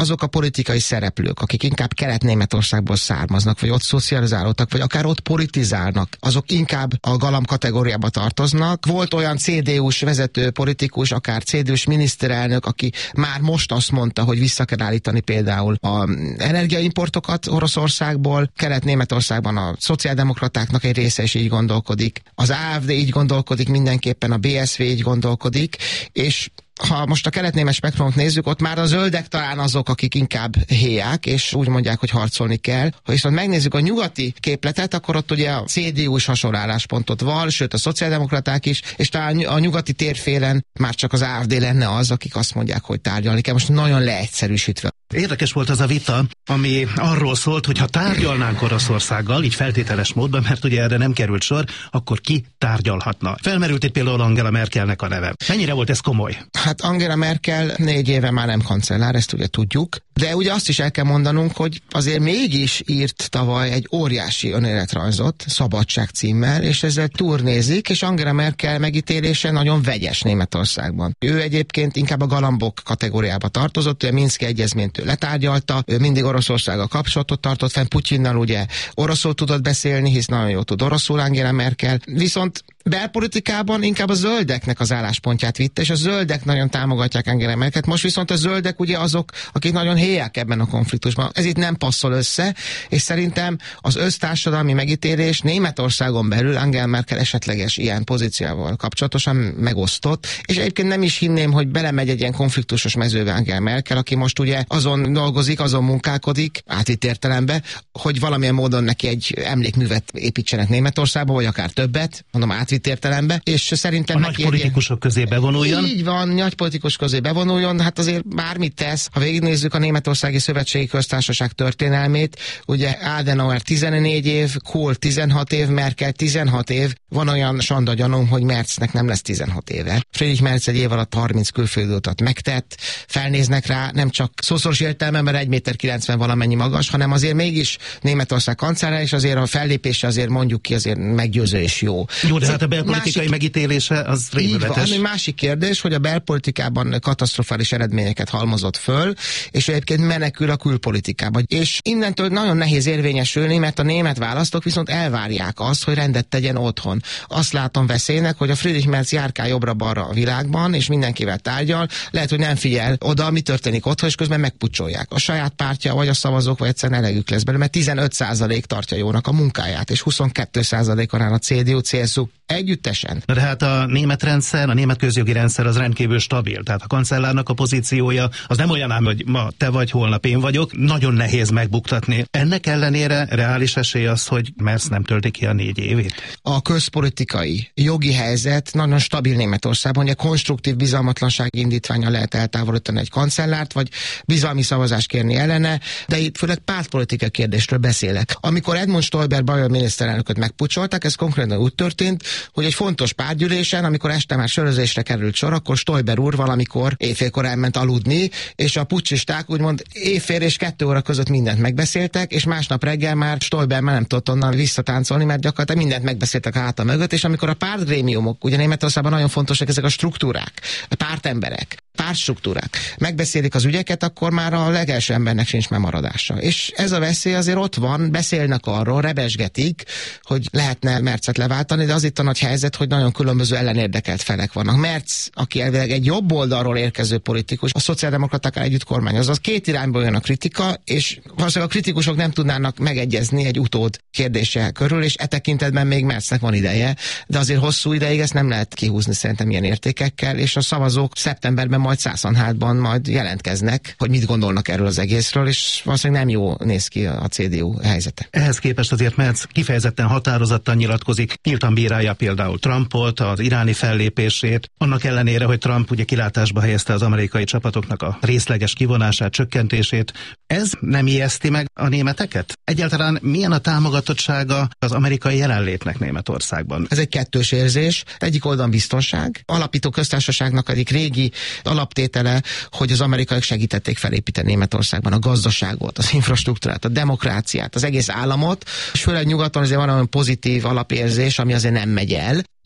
[SPEAKER 9] azok a politikai szereplők, akik inkább Kelet-Németországból származnak, vagy ott szocializálódtak, vagy akár ott politizálnak, azok inkább a galamb kategóriába tartoznak. Volt olyan cé dé u-s vezető politikus, akár cé dé u-s miniszterelnök, aki már most azt mondta, hogy vissza kell állítani például a energiaimportokat Oroszországból. Kelet-Németországban a szociáldemokratáknak egy része is így gondolkodik. Az á ef dé így gondolkodik, mindenképpen a bé es vé így gondolkodik, és ha most a kelet-német spektrumot nézzük, ott már a zöldek talán azok, akik inkább héják, és úgy mondják, hogy harcolni kell. Ha viszont megnézzük a nyugati képletet, akkor ott ugye a cé dé u is hasonló álláspontot val, sőt a szociáldemokraták is, és talán a nyugati térfélen már csak az á ef dé lenne az, akik azt mondják, hogy tárgyalni kell. Most nagyon leegyszerűsítve.
[SPEAKER 2] Érdekes volt az a vita, ami arról szólt, hogy ha tárgyalnánk Oroszországgal, így feltételes módban, mert ugye erre nem került sor, akkor ki tárgyalhatna? Felmerült itt például Angela Merkelnek a neve. Mennyire volt ez komoly?
[SPEAKER 9] Hát Angela Merkel négy éve már nem kancellár, ezt ugye tudjuk, de ugye azt is el kell mondanunk, hogy azért mégis írt tavaly egy óriási önéletrajzot, Szabadság címmel, és ezzel turnézik, és Angela Merkel megítélése nagyon vegyes Németországban. Ő egyébként inkább a galambok kategóriába tartozott, ő a Minszki egyezményt ő letárgyalta, ő mindig Oroszországgal kapcsolatot tartott fenn, Putyinnal ugye oroszul tudott beszélni, hisz nagyon jól tud oroszul Angela Merkel, viszont belpolitikában inkább a zöldeknek az álláspontját vitte, és a zöldek nagyon támogatják Angela Merkelt. Most viszont a zöldek ugye azok, akik nagyon héják ebben a konfliktusban. Ez itt nem passzol össze, és szerintem az össztársadalmi megítélés Németországon belül Angela Merkel esetleges ilyen pozícióval kapcsolatosan megosztott, és egyébként nem is hinném, hogy belemegy egy ilyen konfliktusos mezőbe Angela Merkel, aki most ugye azon dolgozik, azon munkálkodik, átvitt értelembe, hogy valamilyen módon neki egy emlékművet építsenek Németországba, vagy akár többet, mondom átvitt értelembe, és szerintem
[SPEAKER 2] a nagy politikusok közé bevonuljon.
[SPEAKER 9] Így van, nagy politikus közé bevonuljon, hát azért bármit tesz. Ha végignézzük a Németországi Szövetségi Köztársaság történelmét, ugye Adenauer tizennégy év, Kohl tizenhat év, Merkel tizenhat év, van olyan sanda gyanúm, hogy Merznek nem lesz tizenhat éve. Friedrich Merz egy év alatt harminc külföldi utat megtett, felnéznek rá, nem csak szószoros értelemben, mert egy méter kilencven valamennyi magas, hanem azért mégis Németország kancellár, és azért a fellépése azért mondjuk ki azért meggyőző és jó.
[SPEAKER 2] Jó, de hát a belpolitikai másik, megítélése az rémületes.
[SPEAKER 9] Így van, másik kérdés, hogy a belpolitikában katasztrofális eredményeket halmozott föl, és egyébként menekül a külpolitikába. És innentől nagyon nehéz érvényesülni, mert a német választók viszont elvárják azt, hogy rendet tegyen otthon. Azt látom veszélynek, hogy a Friedrich Merz járkál jobbra-balra a világban, és mindenkivel tárgyal, lehet, hogy nem figyel oda, mi történik otthon, és közben megpucsolják. A saját pártja, vagy a szavazók, vagy egyszerűen elegük lesz belőle, mert tizenöt százalék tartja jónak a munkáját, és huszonkettő százalékon áll a cé dé u, cé es u együttesen.
[SPEAKER 2] De hát a német rendszer, a német közjogi rendszer az rendkívül stabil. Tehát a kancellárnak a pozíciója az nem olyan ám, hogy ma te vagy, holnap én vagyok. Nagyon nehéz megbuktatni. Ennek ellenére reális esély az, hogy Merz nem tölti ki a négy évét.
[SPEAKER 9] A közpolitikai jogi helyzet nagyon stabil Németországban, hogy a konstruktív bizalmatlanság indítványa lehet eltávolítani egy kancellárt, vagy bizalmi szavazást kérni ellene, de itt főleg pártpolitikai kérdésről beszélek. Amikor Edmund Stoiber bajor miniszterelnököt megpucsolták, ez konkrétan úgy történt, hogy egy fontos pártgyűlésen, amikor este már sörözésre került sor, akkor Stoiber úr valamikor éjfélkor elment aludni, és a puccsisták úgymond éjfél és kettő óra között mindent megbeszéltek, és másnap reggel már Stoiber már nem tudott onnan visszatáncolni, mert gyakorlatilag mindent megbeszéltek a háta mögött, és amikor a pártgrémiumok, ugye Németországban nagyon fontosak ezek a struktúrák, a pártemberek, pártstruktúrák, megbeszélik az ügyeket, akkor már a legelső embernek sincs memaradása. És ez a veszély azért ott van, beszélnek arról, rebesgetik, hogy lehetne Merzet leváltani, de az itt a nagy helyzet, hogy nagyon különböző ellenérdekelt felek vannak. Merz, aki elvileg egy jobb oldalról érkező politikus, a szociáldemokratákkal együtt kormányoz, az két irányból jön a kritika, és valószínűleg a kritikusok nem tudnának megegyezni egy utód kérdése körül, és e tekintetben még Merznek van ideje, de azért hosszú ideig ezt nem lehet kihúzni szerintem ilyen értékekkel, és a szavazók szeptemberben majd Szászonhátban majd jelentkeznek, hogy mit gondolnak erről az egészről, és valószínűleg nem jó néz ki a cé dé u helyzete.
[SPEAKER 2] Ehhez képest azért Merz kifejezetten határozottan nyilatkozik, nyíltan bírálja például Trumpot, az iráni fellépését, annak ellenére, hogy Trump ugye kilátásba helyezte az amerikai csapatoknak a részleges kivonását, csökkentését. Ez nem ijeszti meg a németeket? Egyáltalán milyen a támogatottsága az amerikai jelenlétnek Németországban?
[SPEAKER 9] Ez egy kettős érzés. Egyik oldalon biztonság. Alapító köztársaságnak egyik régi alaptétele, hogy az amerikaiak segítették felépíteni Németországban a gazdaságot, az infrastruktúrát, a demokráciát, az egész államot, és főleg nyugaton azért van olyan pozitív alapérzés, ami azért nem megy el.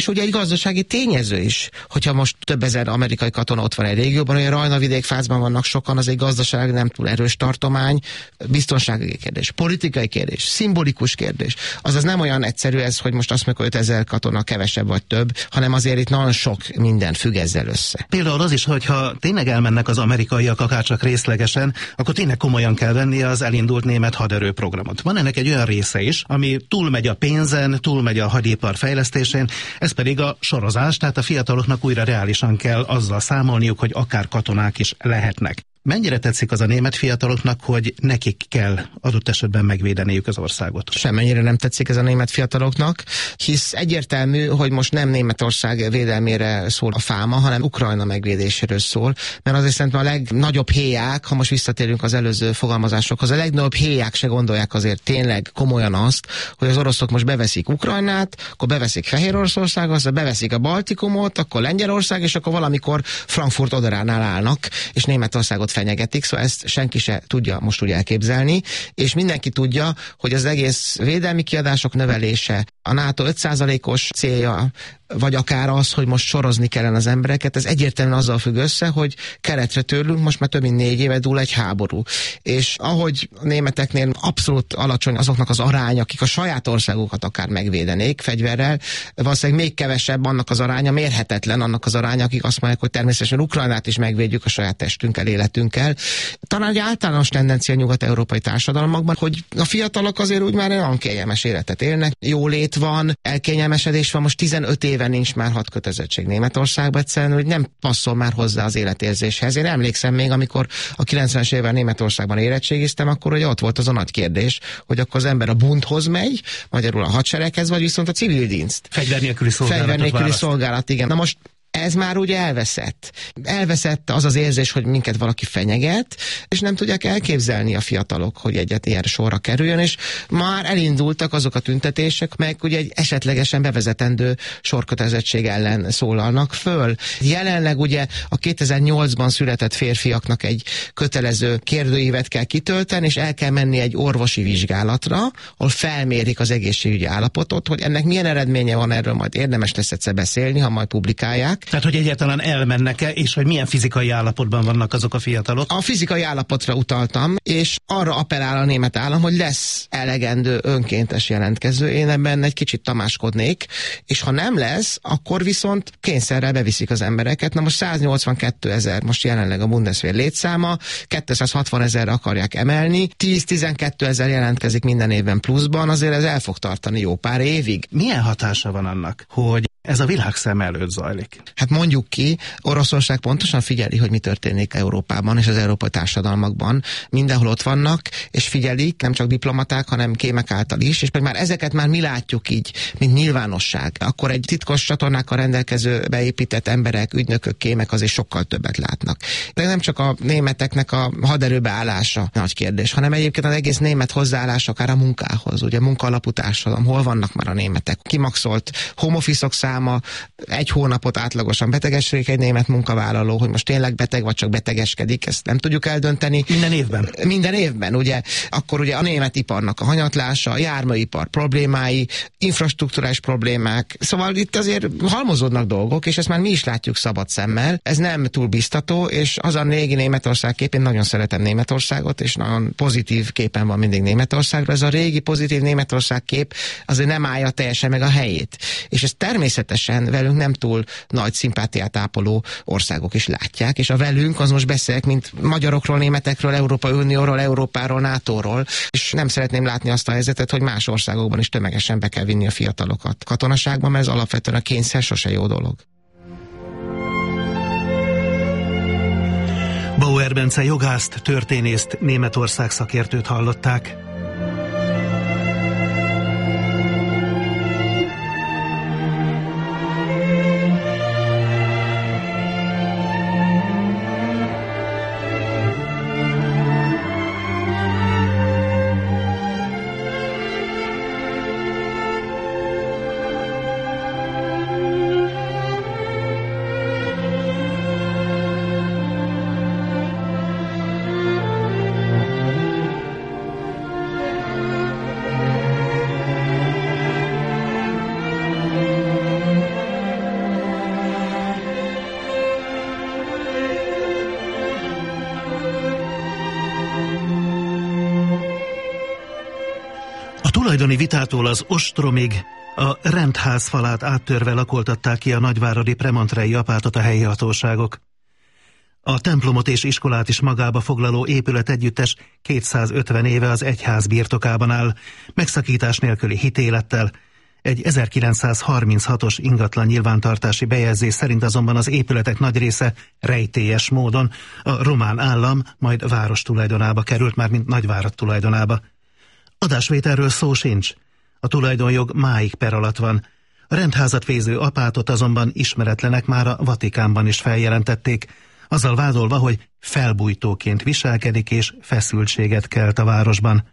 [SPEAKER 9] És ugye egy gazdasági tényező is, hogyha most több ezer amerikai katona ott van egy régióban, hogy a Rajna-vidék fázban vannak sokan, az egy gazdaság nem túl erős tartomány, biztonsági kérdés, politikai kérdés, szimbolikus kérdés. Azaz nem olyan egyszerű ez, hogy most azt mondjuk, hogy ötezer katona kevesebb vagy több, hanem azért itt nagyon sok minden függ ezzel össze.
[SPEAKER 2] Például az is, hogyha tényleg elmennek az amerikaiak akárcsak részlegesen, akkor tényleg komolyan kell venni az elindult német haderőprogramot. Van ennek egy olyan része is, ami túlmegy a pénzen, túlmegy a hadipar fejlesztésén, ez pedig a sorozás, tehát a fiataloknak újra reálisan kell azzal számolniuk, hogy akár katonák is lehetnek. Mennyire tetszik az a német fiataloknak, hogy nekik kell adott esetben megvédeniük az országot?
[SPEAKER 9] Semmennyire nem tetszik ez a német fiataloknak, hisz egyértelmű, hogy most nem Németország védelmére szól a fáma, hanem Ukrajna megvédéséről szól, mert azért szerintem a legnagyobb héják, ha most visszatérünk az előző fogalmazásokhoz, a legnagyobb héják se gondolják azért tényleg komolyan azt, hogy az oroszok most beveszik Ukrajnát, akkor beveszik Fehéroroszországot, aztán beveszik a Baltikumot, akkor Lengyelország, és akkor valamikor Frankfurt Oderánál állnak, és Németországot fenyegetik, szóval ezt senki se tudja most úgy elképzelni, és mindenki tudja, hogy az egész védelmi kiadások növelése, a NATO öt százalékos célja, vagy akár az, hogy most sorozni kellene az embereket, ez egyértelműen azzal függ össze, hogy keletre tőlünk most már több mint négy éve dúl egy háború. És ahogy a németeknél abszolút alacsony azoknak az aránya, akik a saját országukat akár megvédenék fegyverrel, valószínűleg még kevesebb annak az aránya, mérhetetlen annak az aránya, akik azt mondják, hogy természetesen Ukrajnát is megvédjük a saját testünkkel, életünkkel. Talán egy általános tendencia nyugat-európai társadalmakban, hogy a fiatalok azért úgy már nagyon kényelmes életet élnek, jólét van, elkényelmesedés van, most tizenöt éve nincs már hadkötelezettség Németországban, egyszerűen, hogy nem passzol már hozzá az életérzéshez. Én emlékszem még, amikor a kilencvenes évben Németországban érettségiztem, akkor ugye ott volt az a nagy kérdés, hogy akkor az ember a Bundhoz megy, magyarul a hadsereghez, vagy viszont a civil dienst.
[SPEAKER 2] Fegyver nélküli szolgálat.
[SPEAKER 9] Fegyver nélküli szolgálat, igen. Na most ez már ugye elveszett. Elveszett az az érzés, hogy minket valaki fenyeget, és nem tudják elképzelni a fiatalok, hogy egyet ilyen sorra kerüljön, és már elindultak azok a tüntetések, meg ugye egy esetlegesen bevezetendő sorkötelezettség ellen szólalnak föl. Jelenleg ugye a kétezer-nyolcban született férfiaknak egy kötelező kérdőívet kell kitölteni, és el kell menni egy orvosi vizsgálatra, ahol felmérik az egészségügyi állapotot, hogy ennek milyen eredménye van, erről majd érdemes lesz egyszer beszélni, ha majd publikálják.
[SPEAKER 2] Tehát, hogy egyáltalán elmennek-e, és hogy milyen fizikai állapotban vannak azok a fiatalok?
[SPEAKER 9] A fizikai állapotra utaltam, és arra appellál a német állam, hogy lesz elegendő önkéntes jelentkező. Én ebben egy kicsit tamáskodnék, és ha nem lesz, akkor viszont kényszerrel beviszik az embereket. Na most száznyolcvankettő ezer most jelenleg a Bundeswehr létszáma, kétszázhatvan ezerre akarják emelni, tíz-tizenkét ezer jelentkezik minden évben pluszban, azért ez el fog tartani jó pár évig.
[SPEAKER 2] Milyen hatása van annak, hogy ez a világ szem előtt zajlik?
[SPEAKER 9] Hát mondjuk ki, Oroszország pontosan figyeli, hogy mi történik Európában és az európai társadalmakban. Mindenhol ott vannak, és figyelik, nem csak diplomaták, hanem kémek által is, és már ezeket már mi látjuk így, mint nyilvánosság. Akkor egy titkos csatornákkal rendelkező beépített emberek, ügynökök, kémek azért sokkal többet látnak. De nem csak a németeknek a haderőbe állása nagy kérdés, hanem egyébként az egész német hozzáállás akár a munkához, ugye munkaalapú társadalom, hol vannak már a németek? Kimaxolt home office-ok száma, egy hónapot átlagosan betegeskedik egy német munkavállaló, hogy most tényleg beteg, vagy csak betegeskedik, ezt nem tudjuk eldönteni.
[SPEAKER 2] Minden évben?
[SPEAKER 9] Minden évben, ugye. Akkor ugye a német iparnak a hanyatlása, a járműipar problémái, infrastrukturális problémák, szóval itt azért halmozódnak dolgok, és ezt már mi is látjuk szabad szemmel. Ez nem túl biztató, és az a régi Németország kép, én nagyon szeretem Németországot, és nagyon pozitív képen van mindig Németországra. Ez a régi pozitív Németország kép azért nem állja teljesen meg a helyét. És ez természetesen velünk nem túl nagy szimpátiát ápoló országok is látják, és a velünk az most beszélek, mint magyarokról, németekről, Európai Unióról, Európáról, nátóról, és nem szeretném látni azt a helyzetet, hogy más országokban is tömegesen be kell vinni a fiatalokat katonaságban, mert ez alapvetően a kényszer sose jó dolog.
[SPEAKER 2] Bauer Bence jogászt, történészt, Németország szakértőt hallották. tulajdoni vitától az ostromig a rendház falát áttörve lakoltatták ki a nagyváradi Premontrei apátot a helyi hatóságok. A templomot és iskolát is magába foglaló épület együttes kétszázötven éve az egyház birtokában áll, megszakítás nélküli hitélettel. Egy ezerkilencszázharminchatos ingatlan nyilvántartási bejegyzés szerint azonban az épületek nagy része rejtélyes módon a román állam, majd város tulajdonába került, már mint Nagyvárad tulajdonába. Adásvételről szó sincs. A tulajdonjog máig per alatt van. A rendházat véző apátot azonban ismeretlenek már a Vatikánban is feljelentették, azzal vádolva, hogy felbújtóként viselkedik és feszültséget kelt a városban.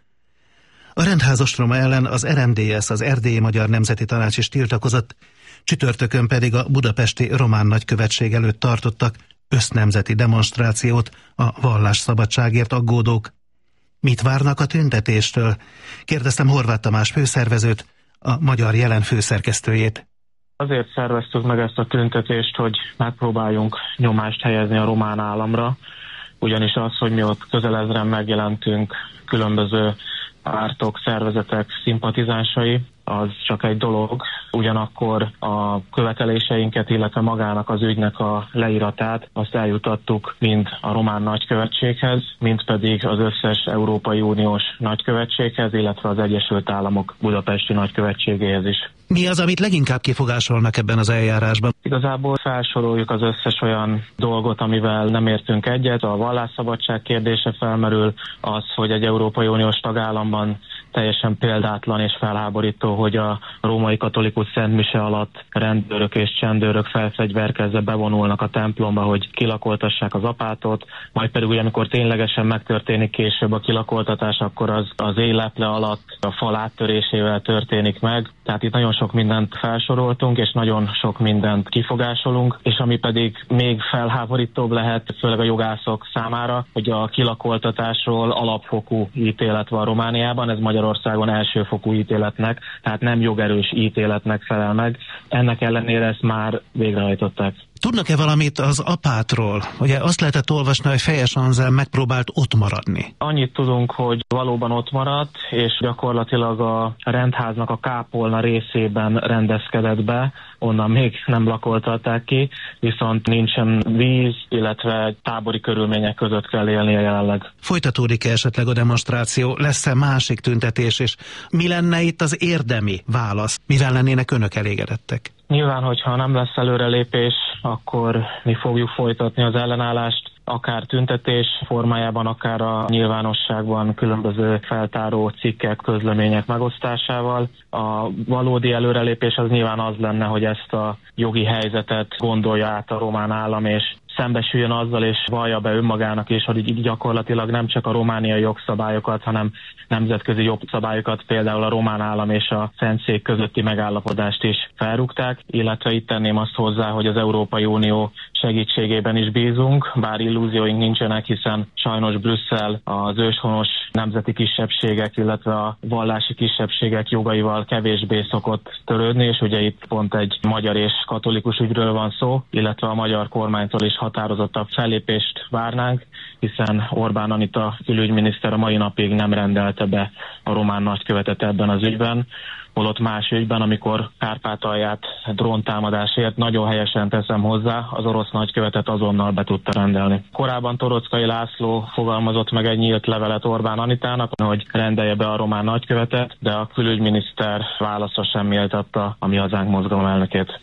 [SPEAKER 2] A rendház ostroma ellen az er em dé es, az Erdélyi Magyar Nemzeti Tanács is tiltakozott, csütörtökön pedig a budapesti román nagykövetség előtt tartottak össznemzeti demonstrációt a vallásszabadságért aggódók. Mit várnak a tüntetéstől? Kérdeztem Horváth Tamás főszervezőt, a Magyar Jelen főszerkesztőjét.
[SPEAKER 10] Azért szerveztük meg ezt a tüntetést, hogy megpróbáljunk nyomást helyezni a román államra, ugyanis az, hogy mi ott közel ezren megjelentünk különböző pártok, szervezetek szimpatizánsai, az csak egy dolog, ugyanakkor a követeléseinket, illetve magának az ügynek a leíratát azt eljutattuk mind a román nagykövetséghez, mind pedig az összes Európai Uniós nagykövetséghez, illetve az Egyesült Államok budapesti nagykövetségéhez is.
[SPEAKER 2] Mi az, amit leginkább kifogásolnak ebben az eljárásban?
[SPEAKER 10] Igazából felsoroljuk az összes olyan dolgot, amivel nem értünk egyet. A vallásszabadság kérdése felmerül, az, hogy egy Európai Uniós tagállamban teljesen példátlan és felháborító, hogy a római katolikus szentmise alatt rendőrök és csendőrök felfegyverkezve bevonulnak a templomba, hogy kilakoltassák az apátot, majd pedig ugye, amikor ténylegesen megtörténik később a kilakoltatás, akkor az az éleple alatt a fal áttörésével történik meg. Tehát itt nagyon sok mindent felsoroltunk, és nagyon sok mindent kifogásolunk, és ami pedig még felháborítóbb lehet, főleg a jogászok számára, hogy a kilakoltatásról alapfokú ítélet van Romániában, ez Magyarországon elsőfokú ítéletnek, tehát nem jogerős ítéletnek felel meg. Ennek ellenére ezt már végrehajtották.
[SPEAKER 2] Tudnak-e valamit az apátról? Ugye azt lehetett olvasni, hogy Fejes Anzelm megpróbált ott maradni.
[SPEAKER 10] Annyit tudunk, hogy valóban ott maradt, és gyakorlatilag a rendháznak a kápolna részében rendezkedett be, onnan még nem lakoltatták ki, viszont nincsen víz, illetve tábori körülmények között kell élnie jelenleg.
[SPEAKER 2] Folytatódik-e esetleg a demonstráció? Lesz-e másik tüntetés, és mi lenne itt az érdemi válasz? Mivel lennének önök elégedettek?
[SPEAKER 10] Nyilván, hogyha nem lesz előrelépés, akkor mi fogjuk folytatni az ellenállást, akár tüntetés formájában, akár a nyilvánosságban különböző feltáró cikkek, közlemények megosztásával. A valódi előrelépés az nyilván az lenne, hogy ezt a jogi helyzetet gondolja át a román állam, és szembesüljön azzal, és vallja be önmagának is, hogy így gyakorlatilag nem csak a romániai jogszabályokat, hanem nemzetközi jogszabályokat, például a román állam és a Szentszék közötti megállapodást is felrúgták, illetve itt tenném azt hozzá, hogy az Európai Unió segítségében is bízunk, bár illúzióink nincsenek, hiszen sajnos Brüsszel az őshonos nemzeti kisebbségek, illetve a vallási kisebbségek jogaival kevésbé szokott törődni, és ugye itt pont egy magyar és katolikus ügyről van szó, illetve a magyar kormánytól is határozottabb fellépést várnánk, hiszen Orbán Anita külügyminiszter a mai napig nem rendelte be a román nagykövetet ebben az ügyben, holott más ügyben, amikor Kárpátalját dróntámadásért, nagyon helyesen teszem hozzá, az orosz nagykövetet azonnal be tudta rendelni. Korábban Torockai László fogalmazott meg egy nyílt levelet Orbán Anitának, hogy rendelje be a román nagykövetet, de a külügyminiszter válasza sem méltatta a Mi Hazánk mozgalom elnökét.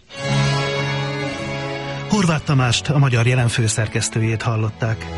[SPEAKER 2] Horváth Tamást, a Magyar Jelen főszerkesztőjét hallották.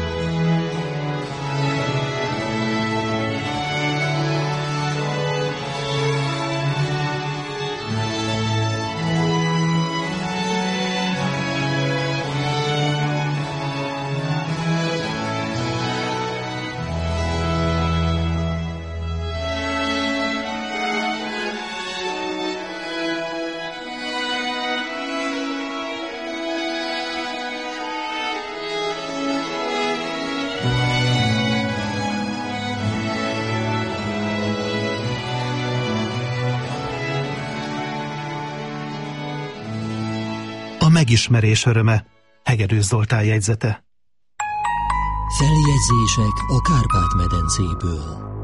[SPEAKER 2] Megismerés öröme, Hegedűs Zoltán jegyzete.
[SPEAKER 1] Feljegyzések a Kárpát-medencéből.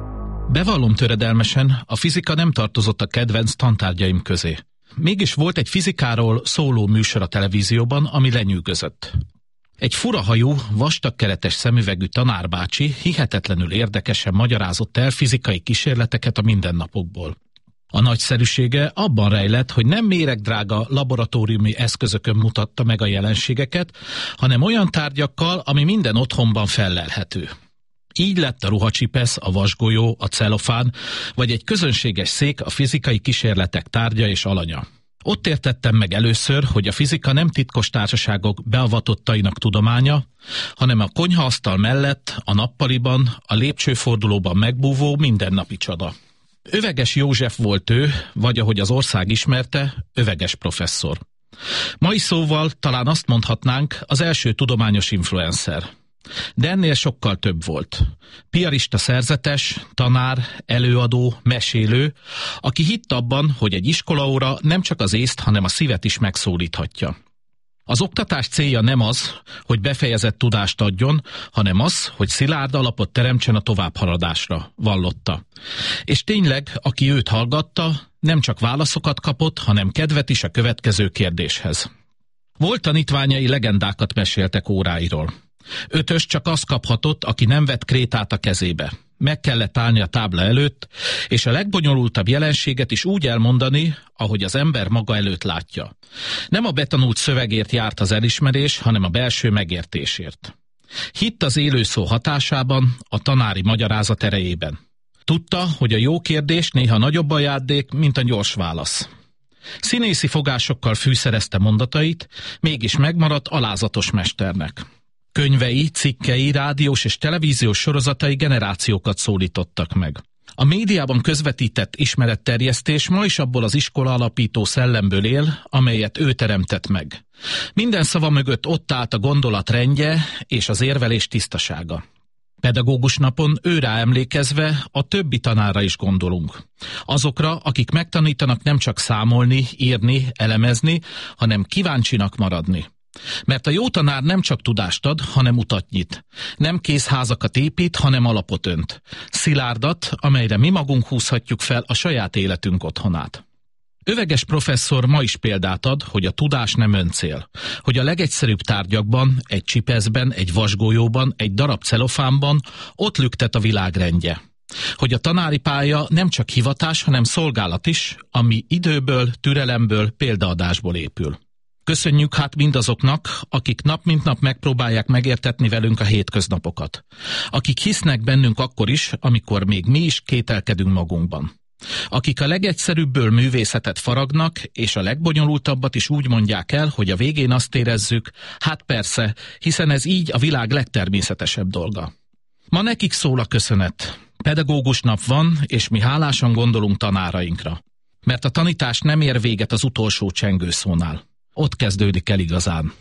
[SPEAKER 12] Bevallom töredelmesen, a fizika nem tartozott a kedvenc tantárgyaim közé. Mégis volt egy fizikáról szóló műsor a televízióban, ami lenyűgözött. Egy furahajú, vastagkeretes szemüvegű tanárbácsi hihetetlenül érdekesen magyarázott el fizikai kísérleteket a mindennapokból. A nagyszerűsége abban rejlett, hogy nem méregdrága laboratóriumi eszközökön mutatta meg a jelenségeket, hanem olyan tárgyakkal, ami minden otthonban fellelhető. Így lett a ruhacsipesz, a vasgolyó, a celofán, vagy egy közönséges szék a fizikai kísérletek tárgya és alanya. Ott értettem meg először, hogy a fizika nem titkos társaságok beavatottainak tudománya, hanem a konyhaasztal mellett, a nappaliban, a lépcsőfordulóban megbúvó mindennapi csoda. Öveges József volt ő, vagy ahogy az ország ismerte, öveges professzor. Mai szóval talán azt mondhatnánk, az első tudományos influencer. De ennél sokkal több volt. Piarista szerzetes, tanár, előadó, mesélő, aki hitt abban, hogy egy iskolaóra nem csak az észt, hanem a szívet is megszólíthatja. Az oktatás célja nem az, hogy befejezett tudást adjon, hanem az, hogy szilárd alapot teremtsen a továbbhaladásra, vallotta. És tényleg, aki őt hallgatta, nem csak válaszokat kapott, hanem kedvet is a következő kérdéshez. Volt tanítványai legendákat meséltek óráiról. Ötös csak azt kaphatott, aki nem vett krétát a kezébe. Meg kellett állni a tábla előtt, és a legbonyolultabb jelenséget is úgy elmondani, ahogy az ember maga előtt látja. Nem a betanult szövegért járt az elismerés, hanem a belső megértésért. Hitt az élő szó hatásában, a tanári magyarázat erejében. Tudta, hogy a jó kérdés néha nagyobb ajándék, mint a gyors válasz. Színészi fogásokkal fűszerezte mondatait, mégis megmaradt alázatos mesternek. Könyvei, cikkei, rádiós és televíziós sorozatai generációkat szólítottak meg. A médiában közvetített ismeretterjesztés ma is abból az iskola alapító szellemből él, amelyet ő teremtett meg. Minden szava mögött ott állt a gondolat rendje és az érvelés tisztasága. Pedagógus napon őrá emlékezve a többi tanára is gondolunk. Azokra, akik megtanítanak nem csak számolni, írni, elemezni, hanem kíváncsinak maradni. Mert a jó tanár nem csak tudást ad, hanem utat nyit. Nem kézházakat épít, hanem alapot önt. Szilárdat, amelyre mi magunk húzhatjuk fel a saját életünk otthonát. Öveges professzor ma is példát ad, hogy a tudás nem öncél. Hogy a legegyszerűbb tárgyakban, egy csipeszben, egy vasgolyóban, egy darab celofánban ott lüktet a világ rendje. Hogy a tanári pálya nem csak hivatás, hanem szolgálat is, ami időből, türelemből, példaadásból épül. Köszönjük hát mindazoknak, akik nap mint nap megpróbálják megértetni velünk a hétköznapokat. Akik hisznek bennünk akkor is, amikor még mi is kételkedünk magunkban. Akik a legegyszerűbbből művészetet faragnak, és a legbonyolultabbat is úgy mondják el, hogy a végén azt érezzük, hát persze, hiszen ez így a világ legtermészetesebb dolga. Ma nekik szól a köszönet. Pedagógus nap van, és mi hálásan gondolunk tanárainkra. Mert a tanítás nem ér véget az utolsó csengőszónál. Ott kezdődik el igazán.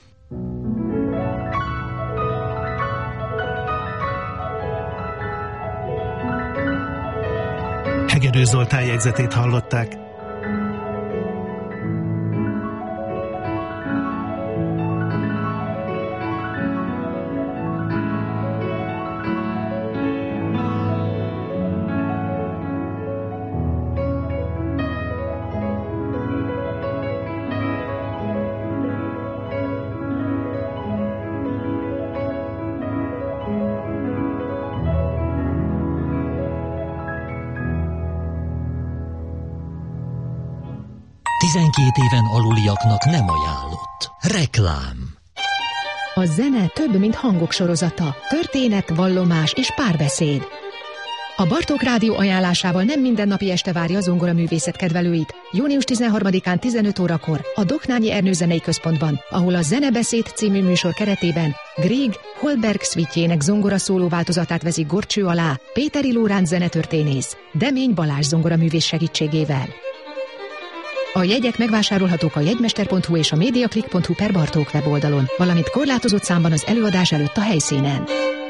[SPEAKER 2] Hegedű Zoltán jegyzetét hallották.
[SPEAKER 1] tizenkét éven aluliaknak nem ajánlott. Reklám.
[SPEAKER 13] A zene több, mint hangok sorozata. Történet, vallomás és párbeszéd. A Bartók Rádió ajánlásával nem mindennapi este várja a zongoraművészet kedvelőit. június tizenharmadikán tizenöt órakor a Doknányi Ernő Zenei Központban, ahol a Zenebeszéd című műsor keretében Grieg Holberg szvitjének zongora szóló változatát veszik górcső alá Péteri Lóránc zenetörténész, Demény Balázs zongoraművész segítségével. A jegyek megvásárolhatók a jegymester pont hu és a mediaclick pont hu per Bartók weboldalon, valamint korlátozott számban az előadás előtt a helyszínen.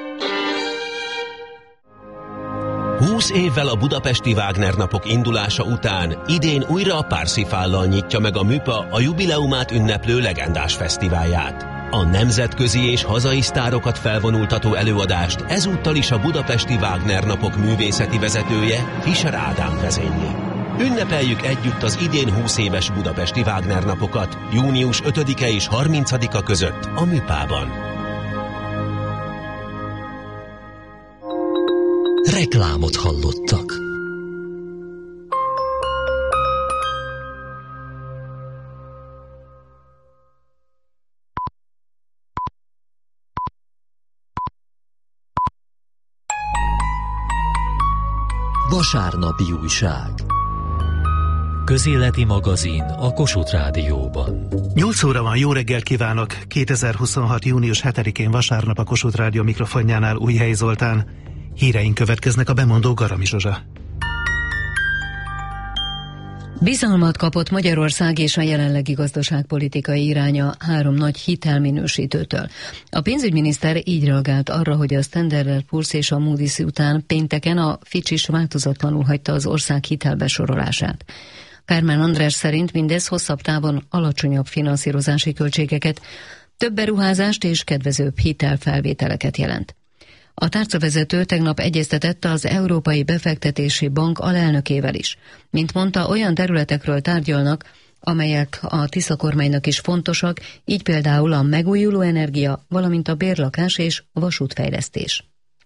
[SPEAKER 25] húsz évvel a budapesti Wagner napok indulása után idén újra a Parszifállal nyitja meg a MÜPA a jubileumát ünneplő legendás fesztiválját. A nemzetközi és hazai sztárokat felvonultató előadást ezúttal is a Budapesti Wagner Napok művészeti vezetője, Fischer Ádám vezényli. Ünnepeljük együtt az idén húsz éves Budapesti Wagner Napokat június ötödike és harmincadika között a Műpában.
[SPEAKER 1] Reklámot hallottak. Vasárnapi újság. Közéleti magazin a Kossuth Rádióban.
[SPEAKER 2] nyolc óra van, jó reggelt kívánok! kétezer-huszonhat. június hetedikén vasárnap a Kossuth Rádió mikrofonjánál Újhelyi Zoltán. Híreink következnek, a bemondó Garami Zsuzsa.
[SPEAKER 7] Bizalmat kapott Magyarország és a jelenlegi gazdaságpolitikai iránya három nagy hitelminősítőtől. A pénzügyminiszter így reagált arra, hogy a Standard and Poor's és a Moody's után pénteken a Fitch is változatlanul hagyta az ország hitelbesorolását. Kármán András szerint mindez hosszabb távon alacsonyabb finanszírozási költségeket, több beruházást és kedvezőbb hitelfelvételeket jelent. A tárcavezető tegnap egyeztetett az Európai Befektetési Bank alelnökével is. Mint mondta, olyan területekről tárgyalnak, amelyek a Tisza kormánynak is fontosak, így például a megújuló energia, valamint a bérlakás és vasútfejlesztés.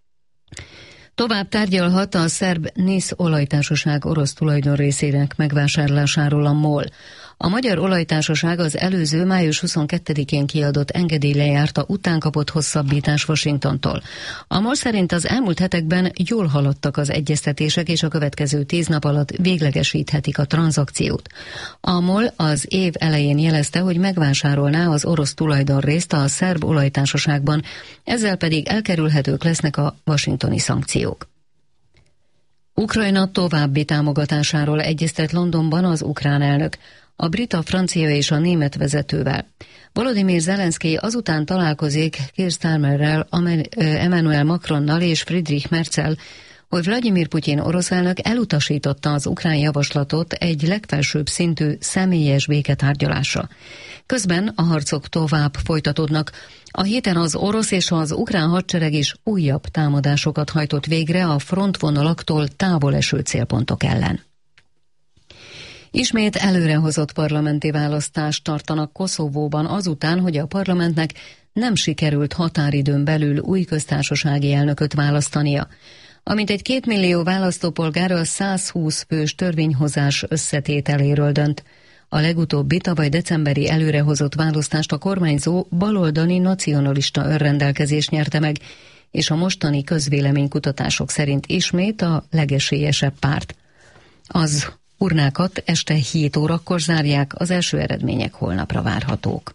[SPEAKER 7] Tovább tárgyalhat a szerb NISZ olajtársaság orosz tulajdonrészének megvásárlásáról a MOL. A Magyar Olajtársaság az előző május huszonkettedikén kiadott engedély lejárta után kapott hosszabbítás Washingtontól. A MOL szerint az elmúlt hetekben jól haladtak az egyeztetések, és a következő tíz nap alatt véglegesíthetik a tranzakciót. A MOL az év elején jelezte, hogy megvásárolná az orosz tulajdonrészt a szerb olajtársaságban, ezzel pedig elkerülhetők lesznek a washingtoni szankciók. Ukrajna további támogatásáról egyeztet Londonban az ukrán elnök, a brit, a francia és a német vezetővel. Volodymyr Zelenszky azután találkozik Keir Starmerrel, Emmanuel Macronnal és Friedrich Merzel, hogy Vladimir Putyin orosz elnök elutasította az ukrán javaslatot egy legfelsőbb szintű személyes béketárgyalásra. Közben a harcok tovább folytatódnak. A héten az orosz és az ukrán hadsereg is újabb támadásokat hajtott végre a frontvonalaktól távol eső célpontok ellen. Ismét előrehozott parlamenti választást tartanak Koszovóban azután, hogy a parlamentnek nem sikerült határidőn belül új köztársasági elnököt választania. Amint egy két millió választópolgár a százhúsz fős törvényhozás összetételéről dönt. A legutóbbi tavaly decemberi előrehozott választást a kormányzó baloldali nacionalista önrendelkezés nyerte meg, és a mostani közvéleménykutatások szerint ismét a legesélyesebb párt. Az urnákat este hét órakor zárják, az első eredmények holnapra várhatók.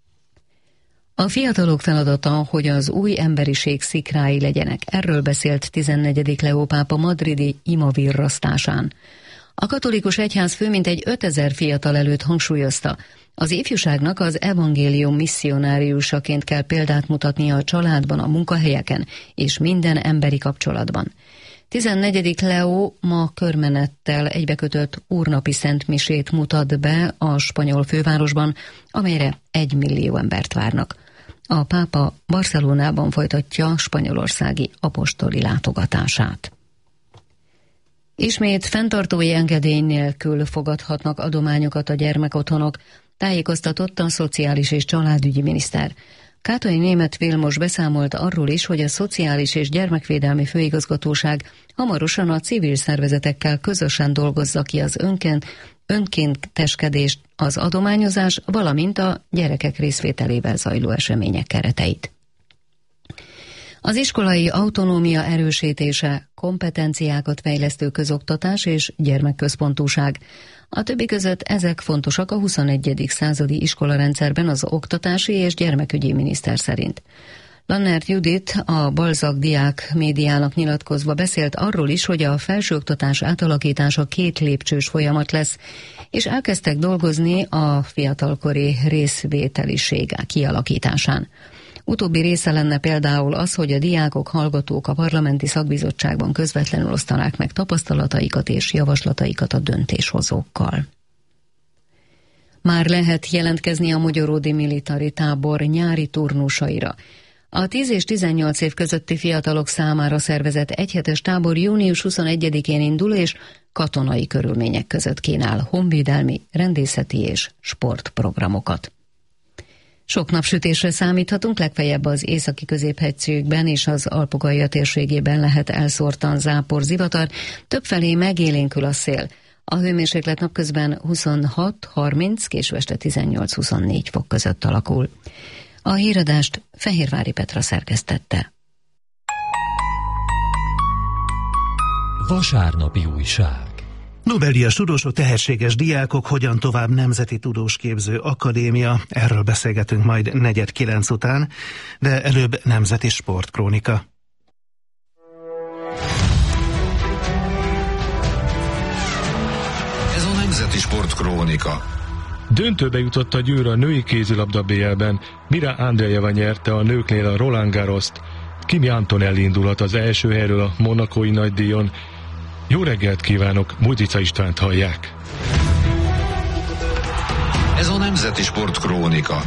[SPEAKER 7] A fiatalok feladata, hogy az új emberiség szikrái legyenek. Erről beszélt tizennegyedik Leó pápa madridi imavirrasztásán. A katolikus egyház főmintegy ötezer fiatal előtt hangsúlyozta, az ifjúságnak az evangélium misszionáriusaként kell példát mutatnia a családban, a munkahelyeken és minden emberi kapcsolatban. tizennegyedik Leó ma körmenettel egybekötött úrnapi szentmisét mutat be a spanyol fővárosban, amelyre egy millió embert várnak. A pápa Barcelonában folytatja spanyolországi apostoli látogatását. Ismét fenntartói engedély nélkül fogadhatnak adományokat a gyermekotthonok, tájékoztatott a Szociális és Családügyi Miniszter. Kátai Németh Vilmos beszámolt arról is, hogy a Szociális és Gyermekvédelmi Főigazgatóság hamarosan a civil szervezetekkel közösen dolgozza ki az önként, önkénteskedést, az adományozás, valamint a gyerekek részvételével zajló események kereteit. Az iskolai autonómia erősítése, kompetenciákat fejlesztő közoktatás és gyermekközpontúság. A többi között ezek fontosak a huszonegyedik századi iskolarendszerben az oktatási és gyermekügyi miniszter szerint. Lannert Judit, a Balzak diák médiának nyilatkozva beszélt arról is, hogy a felsőoktatás átalakítása két lépcsős folyamat lesz, és elkezdtek dolgozni a fiatalkori részvételiség kialakításán. Utóbbi része lenne például az, hogy a diákok, hallgatók a parlamenti szakbizottságban közvetlenül osztanák meg tapasztalataikat és javaslataikat a döntéshozókkal. Már lehet jelentkezni a Mogyoródi Militari Tábor nyári turnusaira. A tíz és tizennyolc év közötti fiatalok számára szervezett egyhetes tábor június huszonegyedikén indul, és katonai körülmények között kínál honvédelmi, rendészeti és sportprogramokat. Sok napsütésre számíthatunk, legfeljebb az északi középhegységben és az Alpogalja térségében lehet elszórtan zápor, zivatar, többfelé megélénkül a szél. A hőmérséklet napközben huszonhat harminc, késő este tizennyolc-huszonnégy fok között alakul. A híradást Fehérvári Petra szerkesztette.
[SPEAKER 1] Vasárnapi újság.
[SPEAKER 2] Nobel-díjas tudósok, tehetséges diákok, hogyan tovább Nemzeti Tudósképző Akadémia. Erről beszélgetünk majd negyed kilenc után, de előbb Nemzeti Sportkrónika.
[SPEAKER 15] Ez a Nemzeti Sportkrónika.
[SPEAKER 21] Döntőbe jutott a Győr a női kézilabda bé el-ben. Mira Andrejeva nyerte a nőknél a Roland Garrost. Kimi Antonelli indulhat az első helyről a monakói nagydíjon. Jó reggelt kívánok, Múzica Istvánt hallják.
[SPEAKER 15] Ez a Nemzeti Sportkrónika.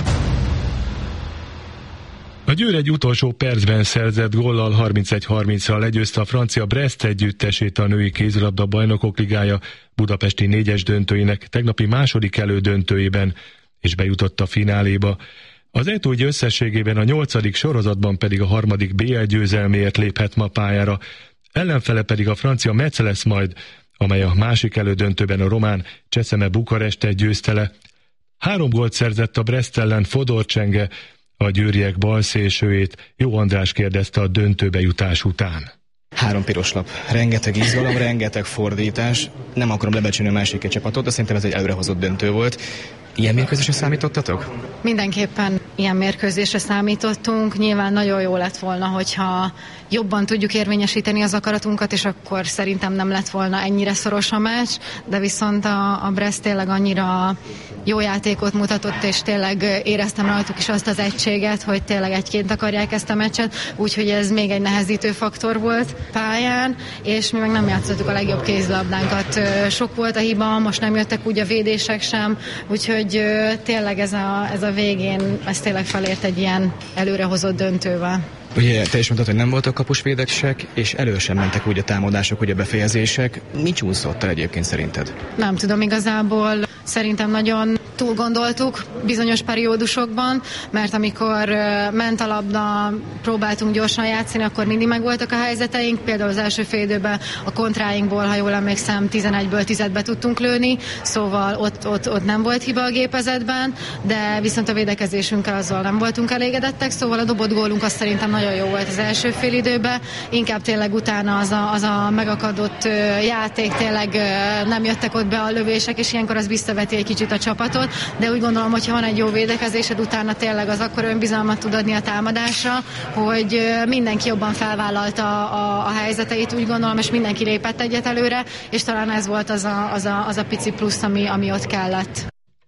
[SPEAKER 21] A Győr egy utolsó percben szerzett góllal harmincegy harmincra legyőzte a francia Brest együttesét a női kézilabda bajnokok ligája budapesti négyes döntőinek tegnapi második elődöntőjében, és bejutott a fináléba. Az é té u összességében a nyolcadik sorozatban pedig a harmadik bé el győzelméért léphet ma pályára, ellenfele pedig a francia Metz lesz majd, amely a másik elődöntőben a román Cseszeme Bukarestet győzte le. Három gólt szerzett a Brest ellen Fodor Csenge, a győriek balszélsőjét. Jó András kérdezte a döntőbe jutás után.
[SPEAKER 16] Három piros lap, rengeteg izgalom, rengeteg fordítás. Nem akarom lebecsülni a másik egy csapatot, de szerintem ez egy előrehozott döntő volt. Ilyen mérkőzésre számítottatok?
[SPEAKER 17] Mindenképpen ilyen mérkőzésre számítottunk. Nyilván nagyon jó lett volna, hogyha jobban tudjuk érvényesíteni az akaratunkat, és akkor szerintem nem lett volna ennyire szoros a meccs, de viszont a, a Brest tényleg annyira jó játékot mutatott, és tényleg éreztem rajtuk is azt az egységet, hogy tényleg egyként akarják ezt a meccset, úgyhogy ez még egy nehezítő faktor volt pályán, és mi meg nem játszottuk a legjobb kézilabdánkat. Sok volt a hiba, most nem jöttek úgy a védések sem, úgyhogy tényleg ez a, ez a végén, ez tényleg felért egy ilyen előrehozott döntővel.
[SPEAKER 16] Ugye te is mondtad, hogy nem voltak kapusvédesek, és elő sem mentek úgy a támadások, úgy a befejezések. Mi csúszott el egyébként szerinted?
[SPEAKER 17] Nem tudom igazából. Szerintem nagyon túl gondoltuk bizonyos periódusokban, mert amikor ment a labda, próbáltunk gyorsan játszani, akkor mindig megvoltak a helyzeteink. Például az első fél időben a kontráinkból, ha jól emlékszem, tizenegyből tízet tudtunk lőni, szóval ott, ott, ott nem volt hiba a gépezetben, de viszont a védekezésünkkel azzal nem voltunk elégedettek, szóval a dobott gólunk azt szerintem nagyon jó volt az első fél időben, inkább tényleg utána az a, az a megakadott játék, tényleg nem jöttek ott be a lövések, és ilyenkor az visszaveti egy kicsit a csapatot, de úgy gondolom, hogy ha van egy jó védekezésed, utána tényleg az akkor önbizalmat tud adni a támadásra, hogy mindenki jobban felvállalta a, a helyzeteit, úgy gondolom, és mindenki lépett egyet előre, és talán ez volt az a, az a, az a pici plusz, ami, ami ott kellett.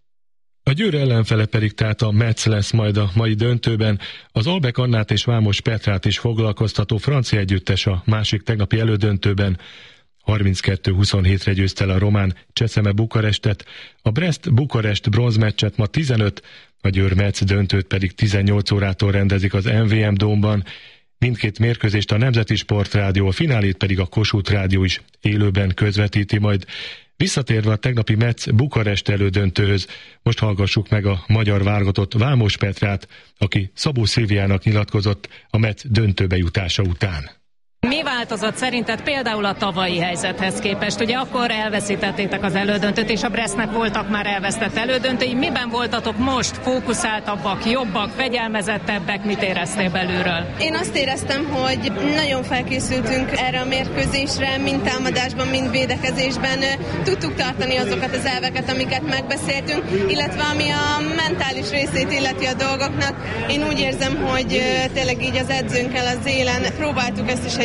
[SPEAKER 21] A Győr ellenfele pedig tehát a Metz lesz majd a mai döntőben. Az Albek Annát és Vámos Petrát is foglalkoztató francia együttes a másik tegnapi elődöntőben. harminckettő huszonhétre győzte el a román Cseszeme Bukarestet, a Brest-Bukarest bronzmeccset ma tizenöt, a Győr-Metz döntőt pedig tizennyolc órától rendezik az em vé em Dómban. Mindkét mérkőzést a Nemzeti Sportrádió, a finálét pedig a Kossuth Rádió is élőben közvetíti majd. Visszatérve a tegnapi Metz-Bukarest elődöntőhöz, most hallgassuk meg a magyar válogatott Vámos Petrát, aki Szabó Szilviának nyilatkozott a Metz döntőbe jutása után.
[SPEAKER 18] Mi változott szerinted például a tavalyi helyzethez képest? Ugye akkor elveszítettétek az elődöntőt, és a Brestnek voltak már elvesztett elődöntői. Miben voltatok most? Fókuszáltabbak, jobbak, fegyelmezettebbek? Mit éreztél belülről?
[SPEAKER 19] Én azt éreztem, hogy nagyon felkészültünk erre a mérkőzésre, mind támadásban, mind védekezésben. Tudtuk tartani azokat az elveket, amiket megbeszéltünk, illetve ami a mentális részét illeti a dolgoknak. Én úgy érzem, hogy tényleg így az edzőnkkel az élen próbáltuk ezt is egy meccsként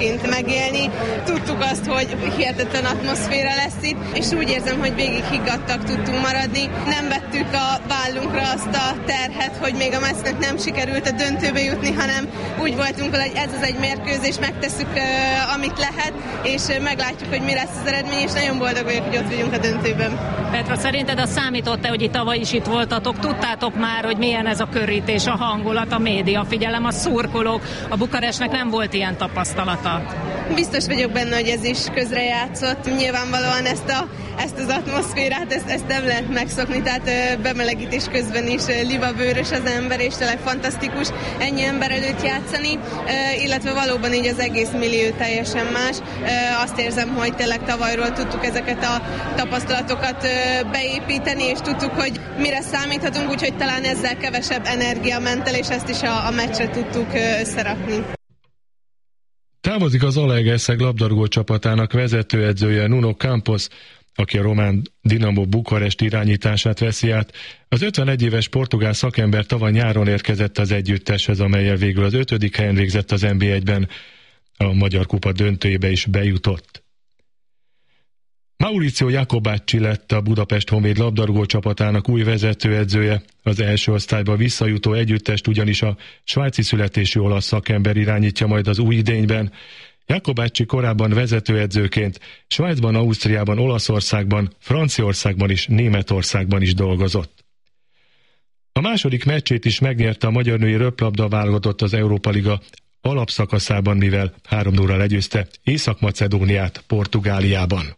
[SPEAKER 19] versenyzőként megélni. Tudtuk azt, hogy hihetetlen atmoszféra lesz itt, és úgy érzem, hogy végig higgadtak tudtunk maradni. Nem vettük a vállunkra azt a terhet, hogy még a Metsznek nem sikerült a döntőbe jutni, hanem úgy voltunk vele, hogy ez az egy mérkőzés, megtesszük, uh, amit lehet, és uh, meglátjuk, hogy mi lesz az eredmény, és nagyon boldog vagyok, hogy ott vagyunk a döntőben.
[SPEAKER 18] Petra, szerinted az számított-e, hogy itt tavaly is itt voltatok? Tudtátok már, hogy milyen ez a körítés, a hangulat, a média figyelem, a szurkolók? A Bukarestnek nem volt ilyen tapasztalata.
[SPEAKER 19] Biztos vagyok benne, hogy ez is közrejátszott. Nyilvánvalóan ezt, a, ezt az atmoszférát, ezt, ezt nem lehet megszokni, tehát ö, bemelegítés közben is ö, libabőrös az ember, és tényleg fantasztikus ennyi ember előtt játszani, ö, illetve valóban így az egész millió teljesen más. Ö, azt érzem, hogy tényleg tavalyról tudtuk ezeket a tapasztalatokat ö, beépíteni, és tudtuk, hogy mire számíthatunk, úgyhogy talán ezzel kevesebb energia ment el, és ezt is a, a meccsre tudtuk ö, összerakni.
[SPEAKER 21] Távozik az Zalaegerszeg labdarúgó csapatának vezetőedzője Nuno Campos, aki a román Dinamo Bukarest irányítását veszi át. Az ötvenegy éves portugál szakember tavaly nyáron érkezett az együtteshez, amellyel végül az ötödik helyen végzett az en bé egyben. A Magyar Kupa döntőjébe is bejutott. Mauricio Jacobacci lett a Budapest Honvéd labdarúgó csapatának új vezetőedzője. Az első osztályba visszajutó együttest ugyanis a svájci születésű olasz szakember irányítja majd az új idényben. Jacobacci korábban vezetőedzőként Svájcban, Ausztriában, Olaszországban, Franciaországban és Németországban is dolgozott. A második meccsét is megnyerte a magyar női röplabda válogatott az Európa Liga alapszakaszában, mivel három nulla legyőzte Észak-Macedóniát Portugáliában.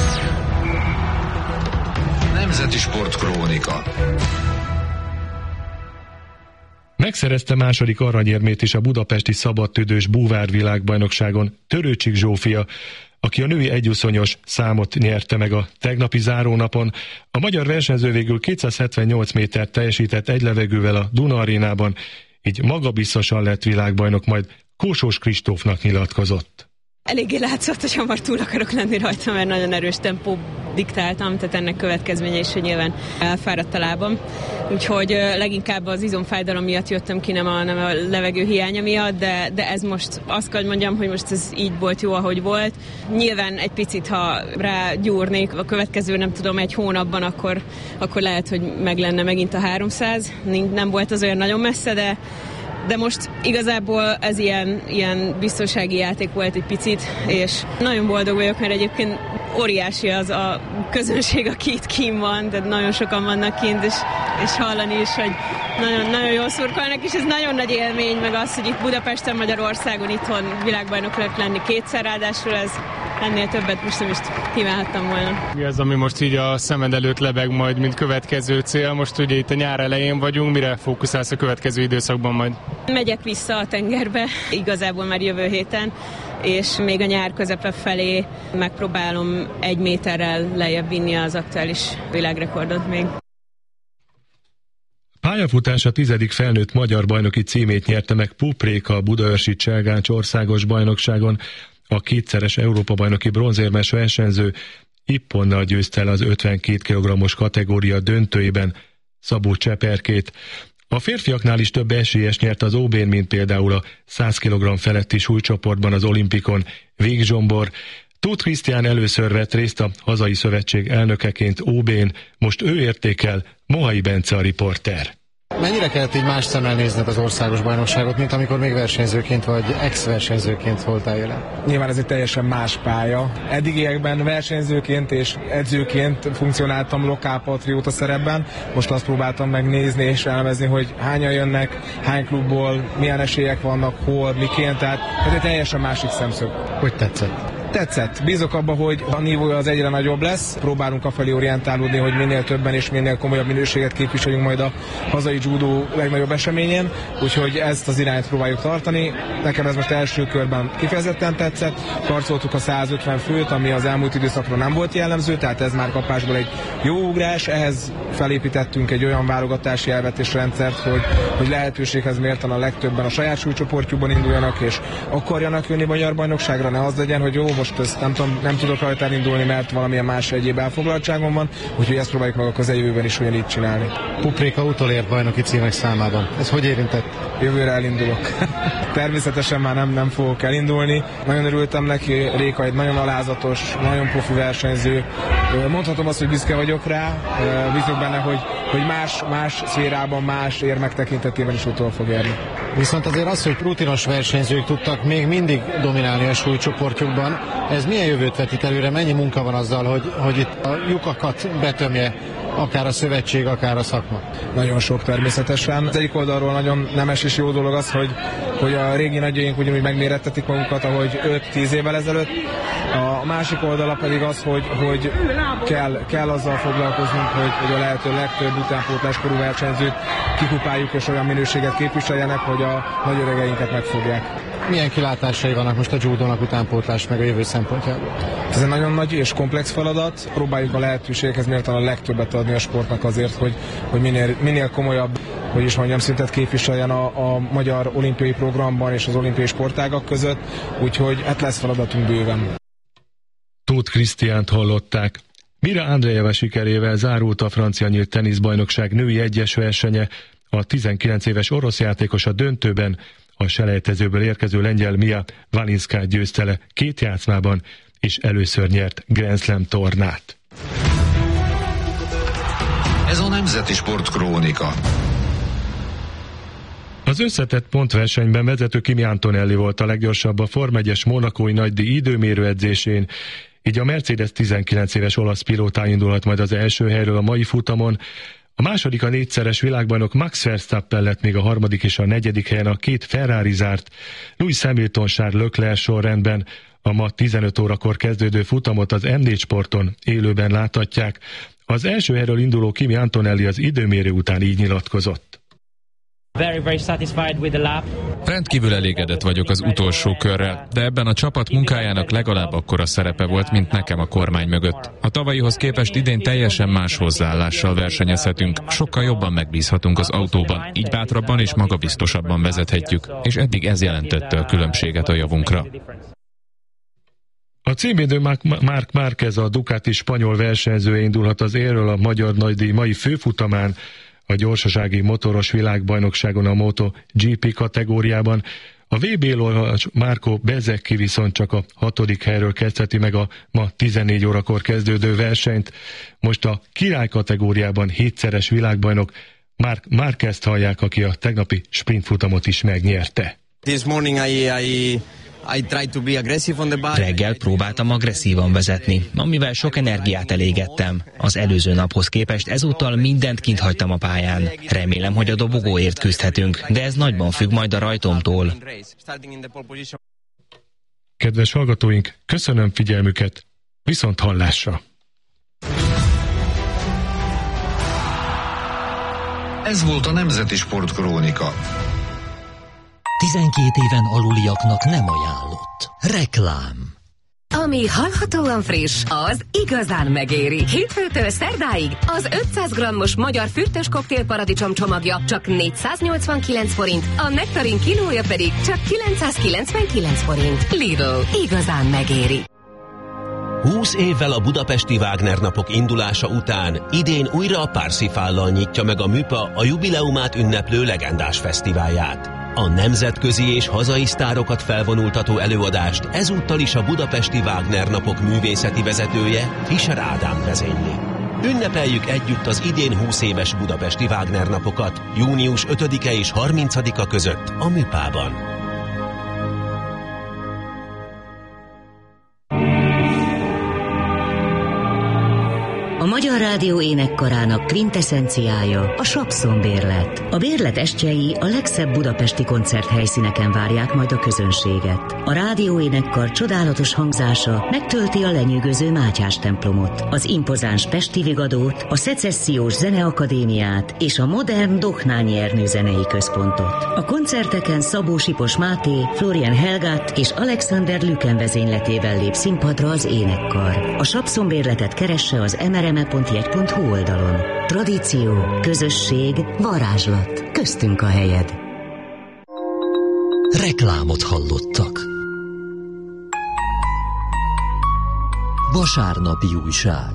[SPEAKER 15] Nemzeti Sportkrónika.
[SPEAKER 21] Megszerezte második aranyérmét is a budapesti szabadtüdős búvárvilágbajnokságon Törőcsik Zsófia, aki a női egyuszonyos számot nyerte meg a tegnapi zárónapon. A magyar versenyző végül kétszázhetvennyolc métert teljesített egy levegővel a Duna arénában, így magabiztosan lett világbajnok, majd Kósós Kristófnak nyilatkozott.
[SPEAKER 3] Eléggé látszott, hogy hamar túl akarok lenni rajta, mert nagyon erős tempó diktáltam, tehát ennek következménye is, hogy nyilván elfáradt a lábam. Úgyhogy leginkább az izomfájdalom miatt jöttem ki, nem a, nem a levegő hiánya miatt, de, de ez most azt kell, hogy mondjam, hogy most ez így volt jó, ahogy volt. Nyilván egy picit, ha rágyúrnék a következő, nem tudom, egy hónapban, akkor, akkor lehet, hogy meg lenne megint a háromszáz. Nem volt az olyan nagyon messze, de De most igazából ez ilyen, ilyen biztonsági játék volt egy picit, és nagyon boldog vagyok, mert egyébként óriási az a közönség, aki itt kint van, tehát nagyon sokan vannak kint, és, és hallani is, hogy nagyon, nagyon jól szurkolnak, és ez nagyon nagy élmény, meg az, hogy itt Budapesten, Magyarországon, itthon világbajnok lehet lenni kétszer, ráadásul ez ennél többet most nem is kívánhattam volna.
[SPEAKER 14] Mi az, ami most így a szemed előtt lebeg majd, mint következő cél? Most ugye itt a nyár elején vagyunk, mire fókuszálsz a következő időszakban majd?
[SPEAKER 3] Megyek vissza a tengerbe, igazából már jövő héten, és még a nyár közepe felé megpróbálom egy méterrel lejjebb vinni az aktuális világrekordot még.
[SPEAKER 21] Pályafutása tizedik felnőtt magyar bajnoki címét nyerte meg Pupréka a budaörsi Cselgáncs országos bajnokságon. A kétszeres Európa-bajnoki bronzérmes versenyző ipponnal győzte el az ötvenkét kilogrammos kategória döntőjében Szabó Cseperkét. A férfiaknál is több esélyes nyert az ó bén, mint például a száz kilogramm feletti súlycsoportban az olimpikon Vég Zsombor. Tóth Krisztián először vett részt a hazai szövetség elnökeként ó bén, most ő értékel, Mohai Bence a riporter.
[SPEAKER 20] Mennyire kellett így más szemmel nézned az országos bajnokságot, mint amikor még versenyzőként vagy ex-versenyzőként voltál jelen?
[SPEAKER 22] Nyilván ez egy teljesen más pálya. Eddigiekben versenyzőként és edzőként funkcionáltam lokálpatrióta szerepben. Most azt próbáltam megnézni és elemezni, hogy hányan jönnek, hány klubból, milyen esélyek vannak, hol, miként. Tehát ez egy teljesen másik szemszög.
[SPEAKER 20] Hogy tetszett?
[SPEAKER 22] Tetszett. Bízok abba, hogy a nívója az egyre nagyobb lesz. Próbálunk afelé orientálódni, hogy minél többen és minél komolyabb minőséget képviseljünk majd a hazai judó legnagyobb eseményen, úgyhogy ezt az irányt próbáljuk tartani. Nekem ez most első körben kifejezetten tetszett. Karcoltuk a százötven főt, ami az elmúlt időszakra nem volt jellemző, tehát ez már kapásból egy jó ugrás. Ehhez felépítettünk egy olyan válogatási elvet és rendszert, hogy, hogy lehetőséghez mérten a legtöbben a saját súlycsoportjukban induljanak és akarjanak jönni magyar bajnokságra, ne az legyen, hogy jó, most ezt nem, tudom, nem tudok rajta elindulni, mert valamilyen más egyéb elfoglaltságom van, úgyhogy ezt próbáljuk meg a közeljövőben is ugyanígy csinálni.
[SPEAKER 20] Pupréka utolért bajnoki címek számában. Ez hogy érintett?
[SPEAKER 22] Jövőre elindulok. Természetesen már nem, nem fogok elindulni. Nagyon örültem neki, Réka egy nagyon alázatos, nagyon profi versenyző. Mondhatom azt, hogy büszke vagyok rá, bízok benne, hogy, hogy más, más szférában, más érmek tekintetében is utol fog érni.
[SPEAKER 20] Viszont azért az, hogy rutinos versenyzők tudtak még mindig dominálni a súlycsoportjukban, ez milyen jövőt vetít előre? Mennyi munka van azzal, hogy, hogy itt a lyukakat betömje akár a szövetség, akár a szakma?
[SPEAKER 22] Nagyon sok természetesen. Az egyik oldalról nagyon nemes és jó dolog az, hogy, hogy a régi nagyjaink ugyanúgy megmérettetik magukat, ahogy öt-tíz évvel ezelőtt. A másik oldala pedig az, hogy, hogy kell, kell azzal foglalkoznunk, hogy, hogy a lehető legtöbb utánpótláskorú versenyzőt kikupáljuk és olyan minőséget képviseljenek, hogy a nagy öregeinket megfogják.
[SPEAKER 20] Milyen kilátásai vannak most a judónak utánpótlás meg a jövő szempontjából?
[SPEAKER 22] Ez egy nagyon nagy és komplex feladat. Próbáljuk a lehetőséghez méltán a legtöbbet adni a sportnak azért, hogy, hogy minél, minél komolyabb, hogy is mondjam, szintet képviseljen a, a magyar olimpiai programban és az olimpiai sportágak között, úgyhogy hát lesz feladatunk bőven.
[SPEAKER 21] Tóth Krisztiánt hallották. Mira Andreeva sikerével zárult a francia nyílt teniszbajnokság női egyes versenye. A tizenkilenc éves orosz játékos a döntőben a selejtezőből érkező lengyel Mia Valinszkát győzte le két játszmában, és először nyert Grand Slam tornát.
[SPEAKER 15] Ez a Nemzeti Sport Krónika.
[SPEAKER 21] Az összetett pontversenyben vezető Kimi Antonelli volt a leggyorsabb a Forma egyes monakói nagydíj időmérő edzésén, így a Mercedes tizenkilenc éves olasz pilóta indulhat majd az első helyről a mai futamon. A második a négyszeres világbajnok Max Verstappen lett, még a harmadik és a negyedik helyen a két Ferrari zárt. Lewis Hamilton, Charles Leclerc sorrendben. A ma tizenöt órakor kezdődő futamot az em négy Sporton élőben láthatják. Az első helyről induló Kimi Antonelli az időmérő után így nyilatkozott.
[SPEAKER 4] Very, very satisfied with the lap.
[SPEAKER 5] Rendkívül elégedett vagyok az utolsó körrel, de ebben a csapat munkájának legalább akkora szerepe volt, mint nekem a kormány mögött. A tavalyihoz képest idén teljesen más hozzáállással versenyezhetünk, sokkal jobban megbízhatunk az autóban, így bátrabban és magabiztosabban vezethetjük, és eddig ez jelentette a különbséget a javunkra.
[SPEAKER 21] A címvédő Marc Márquez, a Ducati spanyol versenyzője indulhat az élről a magyar nagydíj mai főfutamán, a gyorsasági motoros világbajnokságon a MotoGP kategóriában. A vé bé-lól Marco Bezzecchi viszont csak a hatodik helyről kezdheti meg a ma tizennégy órakor kezdődő versenyt. Most a király kategóriában hétszeres világbajnok Marc Márquezt hallják, aki a tegnapi sprintfutamot is megnyerte.
[SPEAKER 11] This morning I, I...
[SPEAKER 23] Reggel próbáltam agresszívan vezetni, amivel sok energiát elégettem. Az előző naphoz képest ezúttal mindent kint hagytam a pályán. Remélem, hogy a dobogóért küzdhetünk, de ez nagyban függ majd a rajtomtól.
[SPEAKER 21] Kedves hallgatóink, köszönöm figyelmüket, viszont hallásra!
[SPEAKER 15] Ez volt a Nemzeti Sport Krónika.
[SPEAKER 1] tizenkét éven aluliaknak nem ajánlott. Reklám.
[SPEAKER 24] Ami hallhatóan friss, az igazán megéri. Hétfőtől szerdáig az ötszáz grammos magyar fürtös koktél paradicsom csomagja csak négyszáznyolcvankilenc forint, a nektarin kilója pedig csak kilencszázkilencvenkilenc forint. Lidl, igazán megéri.
[SPEAKER 25] húsz évvel a budapesti Wagner napok indulása után idén újra a Parsifállal nyitja meg a MÜPA a jubileumát ünneplő legendás fesztiválját. A nemzetközi és hazai sztárokat felvonultató előadást ezúttal is a budapesti Wagner napok művészeti vezetője, Fischer Ádám vezényli. Ünnepeljük együtt az idén húsz éves budapesti Wagner napokat június ötödike és harmincadika között a MÜPA-ban.
[SPEAKER 26] A Magyar Rádió énekkarának kvintessenciája a Sapszon bérlet. A bérlet estjei a legszebb budapesti koncerthelyszíneken várják majd a közönséget. A rádió énekkar csodálatos hangzása megtölti a lenyűgöző Mátyás templomot, az impozáns Pesti Vigadót, a Szecessziós Zeneakadémiát és a modern Dohnányi Ernő zenei központot. A koncerteken Szabó Sipos Máté, Florian Helgát és Alexander Lüken vezényletével lép színpadra az énekkar. A Sapszon bérletet keresse az em er em e pont jegy pont hu oldalon. Tradíció, közösség, varázslat. Köztünk a helyed.
[SPEAKER 1] Reklámot hallottak. Vasárnapi újság.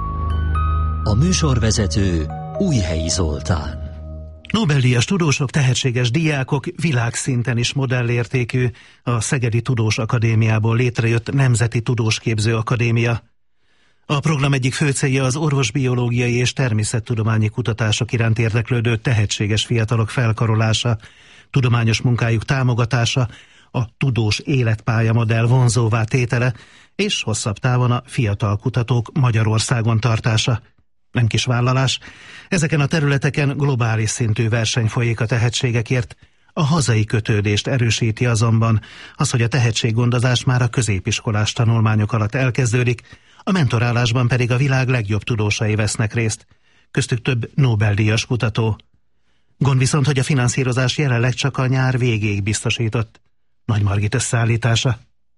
[SPEAKER 1] A műsorvezető Újhelyi Zoltán.
[SPEAKER 2] Nobel-díjas tudósok, tehetséges diákok, világszinten is modellértékű, a Szegedi Tudós Akadémiából létrejött Nemzeti Tudósképző Akadémia. A program egyik fő célja az orvosbiológiai és természettudományi kutatások iránt érdeklődő tehetséges fiatalok felkarolása, tudományos munkájuk támogatása, a tudós életpálya modell vonzóvá tétele, és hosszabb távon a fiatal kutatók Magyarországon tartása. Nem kis vállalás. Ezeken a területeken globális szintű verseny folyik a tehetségekért. A hazai kötődést erősíti azonban az, hogy a tehetséggondozás már a középiskolás tanulmányok alatt elkezdődik, a mentorálásban pedig a világ legjobb tudósai vesznek részt, köztük több Nobel-díjas kutató. Gond viszont, hogy a finanszírozás jelenleg csak a nyár végéig biztosított. Nagy Margit összeállítása.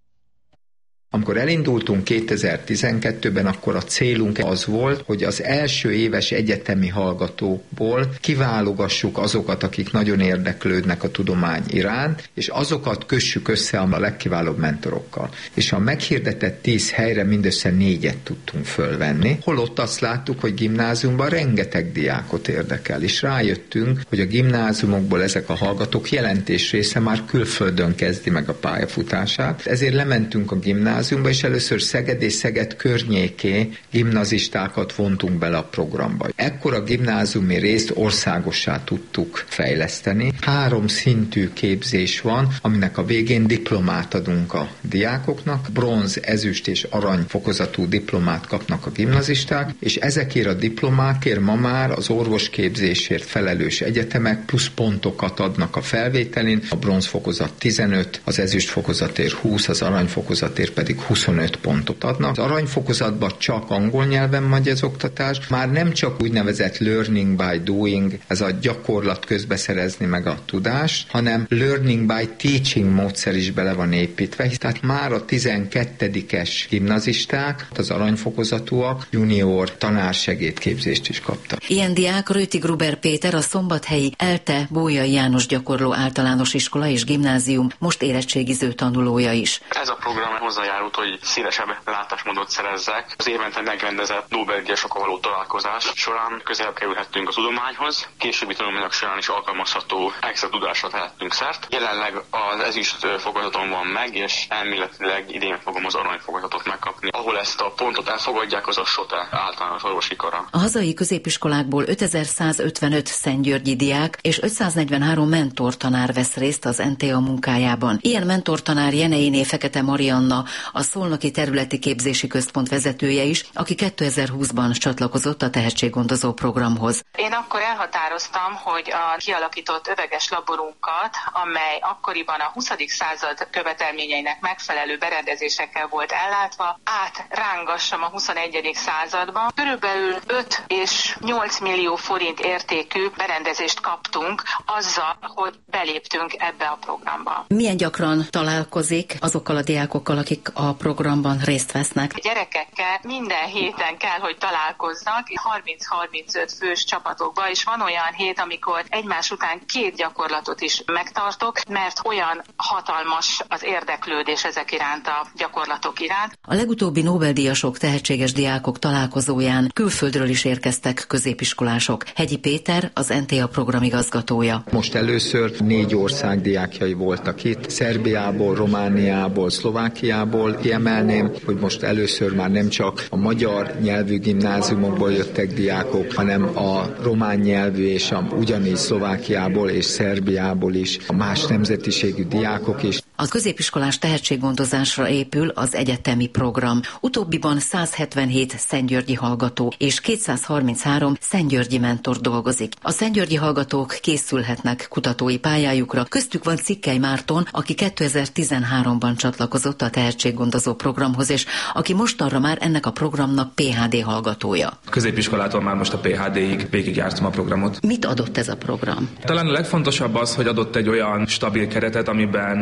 [SPEAKER 6] Amikor elindultunk kétezer-tizenkettőben, akkor a célunk az volt, hogy az első éves egyetemi hallgatókból kiválogassuk azokat, akik nagyon érdeklődnek a tudomány iránt, és azokat kössük össze a legkiválóbb mentorokkal. És a meghirdetett tíz helyre mindössze négyet tudtunk fölvenni, holott azt láttuk, hogy gimnáziumban rengeteg diákot érdekel, és rájöttünk, hogy a gimnáziumokból ezek a hallgatók jelentős része már külföldön kezdi meg a pályafutását, ezért lementünk a gimnáziumba, és először Szeged és Szeged környéké gimnazistákat vontunk bele a programba. Ekkor a gimnáziumi részt országossá tudtuk fejleszteni. Három szintű képzés van, aminek a végén diplomát adunk a diákoknak. Bronz, ezüst és arany fokozatú diplomát kapnak a gimnazisták, és ezekért a diplomákért ma már az orvosképzésért felelős egyetemek plusz pontokat adnak a felvételin. A bronz fokozat tizenöt, az ezüst fokozatért húsz, az arany fokozatért pedig huszonöt pontot adnak. Az aranyfokozatban csak angol nyelven megy az oktatás, már nem csak úgynevezett learning by doing, ez a gyakorlat közbe szerezni meg a tudást, hanem learning by teaching módszer is bele van építve, tehát már a tizenkettedikes gimnazisták, az aranyfokozatúak junior tanársegédképzést is kaptak.
[SPEAKER 26] Ilyen diák Röti Gruber Péter, a szombathelyi ELTE Bolyai János Gyakorló Általános Iskola és Gimnázium most érettségiző tanulója is.
[SPEAKER 8] Ez a program hozzájárult, hogy szélesebb látásmódot szerezzek. Az évente megrendezett Nobel-díjasokkal való találkozás során közelebb kerülhettünk a tudományhoz, későbbi tanulmányok során is alkalmazható extra tudásra tehettünk szert. Jelenleg az ezüst fokozaton van meg, és elméletileg idén fogom az arany fokozatot megkapni. Ahol ezt a pontot elfogadják, az a SOTE általános orvosi kara.
[SPEAKER 26] A hazai középiskolákból ötezer-százötvenöt szentgyörgyi diák és ötszáznegyvenhárom mentortanár vesz részt az en té á munkájában. Ilyen mentortanár Jeneiné Fekete Marianna, a Szolnoki Területi Képzési Központ vezetője is, aki kétezer-húszban csatlakozott a tehetséggondozó programhoz.
[SPEAKER 9] Én akkor elhatároztam, hogy a kialakított öveges laborunkat, amely akkoriban a huszadik század követelményeinek megfelelő berendezésekkel volt ellátva, átrángassam a huszonegyedik századba. Körülbelül öt és nyolc millió forint értékű berendezést kaptunk azzal, hogy beléptünk ebbe a programba.
[SPEAKER 26] Milyen gyakran találkozik azokkal a diákokkal, akik a programban részt vesznek?
[SPEAKER 9] A gyerekekkel minden héten kell, hogy találkoznak, harminc-harmincöt fős csapatokba, és van olyan hét, amikor egymás után két gyakorlatot is megtartok, mert olyan hatalmas az érdeklődés ezek iránt, a gyakorlatok iránt.
[SPEAKER 26] A legutóbbi Nobel-díjasok, tehetséges diákok találkozóján külföldről is érkeztek középiskolások. Hegyi Péter, az en té á programigazgatója.
[SPEAKER 6] Most először négy ország diákjai voltak itt, Szerbiából, Romániából, Szlovákiából. Kiemelném, hogy most először már nem csak a magyar nyelvű gimnáziumokból jöttek diákok, hanem a román nyelvű és a ugyanígy Szlovákiából és Szerbiából is a más nemzetiségű diákok is.
[SPEAKER 26] A középiskolás tehetséggondozásra épül az egyetemi program. Utóbbiban százhetvenhét szentgyörgyi hallgató és kétszázharminchárom szentgyörgyi mentor dolgozik. A szentgyörgyi hallgatók készülhetnek kutatói pályájukra. Köztük van Cikkely Márton, aki kétezer-tizenháromban csatlakozott a tehetséggondozó programhoz, és aki mostanra már ennek a programnak pé há dé hallgatója.
[SPEAKER 10] A középiskolától már most a pé há déig végigjártam a programot.
[SPEAKER 26] Mit adott ez a program?
[SPEAKER 10] Talán a legfontosabb az, hogy adott egy olyan stabil keretet, amiben már a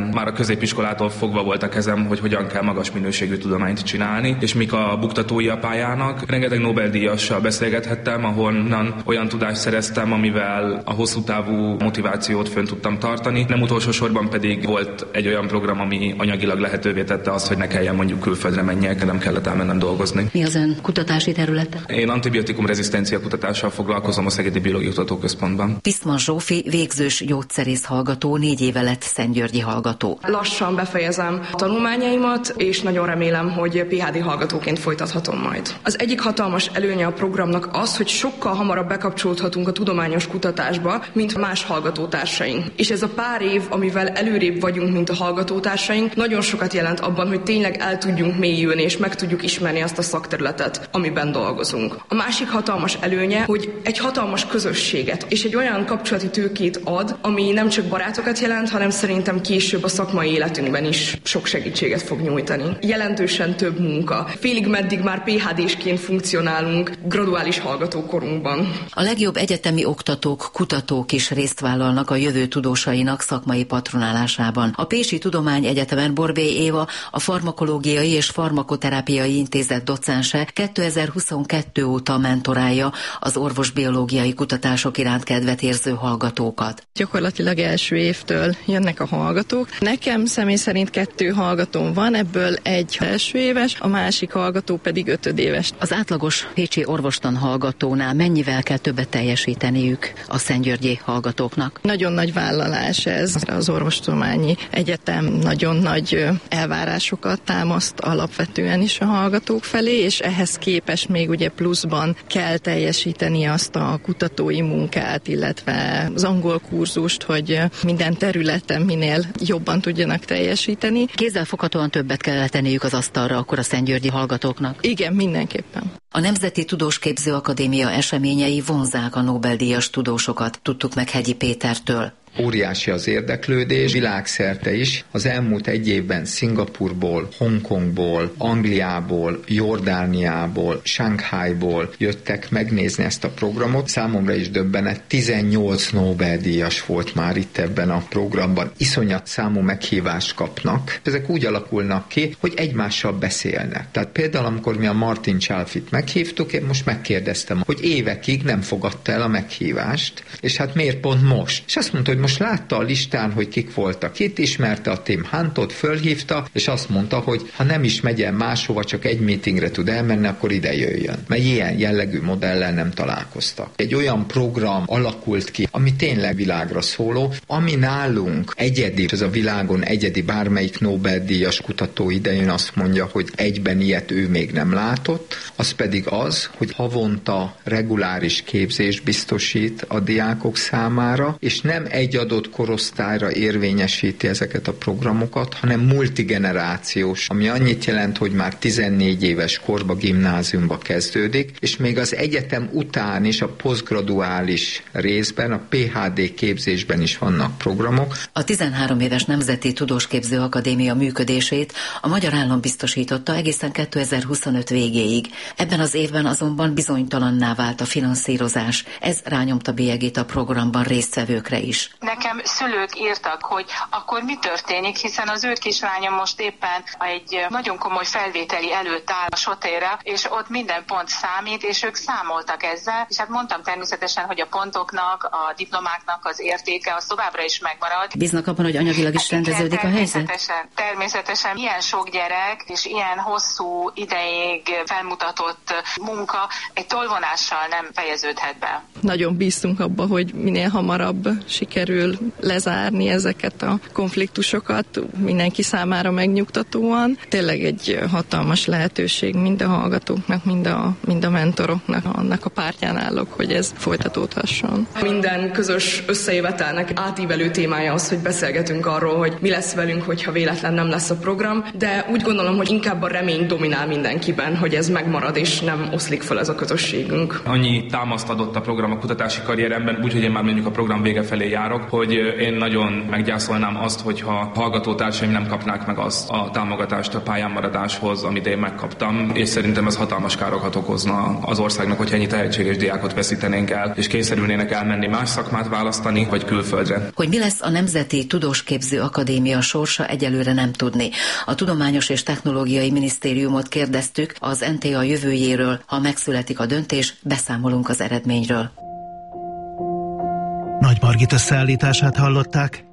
[SPEAKER 10] középiskolától fogva volt a kezem, hogy hogyan kell magas minőségű tudományt csinálni, és mik a buktatói a pályának. Rengeteg Nobel-díjassal beszélgethettem, ahonnan olyan tudást szereztem, amivel a hosszú távú motivációt fönn tudtam tartani. Nem utolsó sorban pedig volt egy olyan program, ami anyagilag lehetővé tette azt, hogy ne kelljen mondjuk külföldre menjek, nem kellett elmennem dolgozni.
[SPEAKER 26] Mi az ön kutatási területe?
[SPEAKER 10] Én antibiotikum rezisztencia kutatással foglalkozom a Szegedi Biológiai Kutatóközpontban.
[SPEAKER 26] Tisztman Zsófi végzős gyógyszerész hallgató, négy éve lett szentgyörgyi hallgató.
[SPEAKER 7] Lassan befejezem a tanulmányaimat, és nagyon remélem, hogy pé há dé hallgatóként folytathatom majd. Az egyik hatalmas előnye a programnak az, hogy sokkal hamarabb bekapcsolódhatunk a tudományos kutatásba, mint más hallgatótársaink. És ez a pár év, amivel előrébb vagyunk, mint a hallgatótársaink, nagyon sokat jelent abban, hogy tényleg el tudjunk mélyülni, és meg tudjuk ismerni azt a szakterületet, amiben dolgozunk. A másik hatalmas előnye, hogy egy hatalmas közösséget és egy olyan kapcsolati tőkét ad, ami nem csak barátokat jelent, hanem szerintem később a szakmai életünkben is sok segítséget fog nyújtani. Jelentősen több munka. Félig meddig már pé há désként funkcionálunk graduális hallgatókorunkban.
[SPEAKER 26] A legjobb egyetemi oktatók, kutatók is részt vállalnak a jövő tudósainak szakmai patronálásában. A Pécsi Tudományegyetemen Borbély Éva, a Farmakológiai és Farmakoterápiai Intézet docense kétezer-huszonkettő óta mentorálja az orvosbiológiai kutatások iránt kedvet érző hallgatókat.
[SPEAKER 12] Gyakorlatilag első évtől jönnek a hallgatók. Nekem személy szerint kettő hallgatóm van, ebből egy első éves, a másik hallgató pedig ötödéves.
[SPEAKER 26] Az átlagos pécsi orvostan hallgatónál mennyivel kell többet teljesíteniük a szentgyörgyi hallgatóknak?
[SPEAKER 12] Nagyon nagy vállalás ez. Az orvostudományi egyetem nagyon nagy elvárásokat támaszt alapvetően is a hallgatók felé, és ehhez képest még ugye pluszban kell teljesíteni azt a kutatói munkát, illetve az angol kurzust, hogy minden területen minél jobban tudjanak teljesíteni.
[SPEAKER 26] Kézzelfoghatóan többet kell tenniük az asztalra akkor a szentgyörgyi hallgatóknak?
[SPEAKER 12] Igen, mindenképpen.
[SPEAKER 26] A Nemzeti Tudósképző Akadémia eseményei vonzzák a Nobel-díjas tudósokat, tudtuk meg Hegyi Pétertől.
[SPEAKER 6] Óriási az érdeklődés, világszerte is. Az elmúlt egy évben Szingapurból, Hongkongból, Angliából, Jordániából, Shanghaiból jöttek megnézni ezt a programot. Számomra is döbbenet, tizennyolc Nobel-díjas volt már itt ebben a programban. Iszonyat számú meghívást kapnak. Ezek úgy alakulnak ki, hogy egymással beszélnek. Tehát például, amikor mi a Martin Chalfit meghívtuk, én most megkérdeztem, hogy évekig nem fogadta el a meghívást, és hát miért pont most? És azt mondta, hogy most látta a listán, hogy kik voltak itt, ismerte a Tim Huntot, fölhívta, és azt mondta, hogy ha nem is megy el máshova, csak egy meetingre tud elmenni, akkor ide jöjjön. Mert ilyen jellegű modellel nem találkoztak. Egy olyan program alakult ki, ami tényleg világra szóló, ami nálunk egyedi, ez a világon egyedi, bármelyik Nobel-díjas kutató idején azt mondja, hogy egyben ilyet ő még nem látott, az pedig az, hogy havonta reguláris képzést biztosít a diákok számára, és nem egy adott korosztályra érvényesíti ezeket a programokat, hanem multigenerációs, ami annyit jelent, hogy már tizennégy éves korba gimnáziumba kezdődik, és még az egyetem után is a posztgraduális részben, a pé há dé képzésben is vannak programok.
[SPEAKER 26] A tizenhárom éves Nemzeti Tudósképző Akadémia működését a magyar állam biztosította egészen kétezer-huszonöt végéig. Ebben az évben azonban bizonytalanná vált a finanszírozás. Ez rányomta bélyegét a programban résztvevőkre is.
[SPEAKER 9] Nekem szülők írtak, hogy akkor mi történik, hiszen az ő kislányom most éppen egy nagyon komoly felvételi előtt áll a sotérre, és ott minden pont számít, és ők számoltak ezzel, és hát mondtam természetesen, hogy a pontoknak, a diplomáknak az értéke az továbbra is megmarad.
[SPEAKER 26] Bíznak abban, hogy anyagilag is rendeződik a helyzet?
[SPEAKER 9] Természetesen, természetesen ilyen sok gyerek, és ilyen hosszú ideig felmutatott munka egy tolvonással nem fejeződhet be.
[SPEAKER 12] Nagyon bíztunk abba, hogy minél hamarabb sikerül lezárni ezeket a konfliktusokat mindenki számára megnyugtatóan. Tényleg egy hatalmas lehetőség mind a hallgatóknak, mind a, mind a mentoroknak, annak a pártján állok, hogy ez folytatódhasson.
[SPEAKER 7] Minden közös összejövetelnek átívelő témája az, hogy beszélgetünk arról, hogy mi lesz velünk, hogyha véletlen nem lesz a program, de úgy gondolom, hogy inkább a remény dominál mindenkiben, hogy ez megmarad és nem oszlik fel ez a közösségünk.
[SPEAKER 10] Annyi támaszt adott a program a kutatási karrieremben, úgyhogy én már mondjuk a program vége felé járok, hogy én nagyon meggyászolnám azt, hogyha hallgatótársaim nem kapnák meg azt a támogatást a pályán maradáshoz, amit én megkaptam, és szerintem ez hatalmas károkat okozna az országnak, hogyha ennyi tehetséges diákot veszítenénk el, és kényszerülnének elmenni más szakmát választani, vagy külföldre.
[SPEAKER 13] Hogy mi lesz a Nemzeti Tudósképző Akadémia sorsa, egyelőre nem tudni. A Tudományos és Technológiai Minisztériumot kérdeztük az en té á jövőjéről. Ha megszületik a döntés, beszámolunk az eredményről.
[SPEAKER 2] Nagy Margit összeállítását hallották.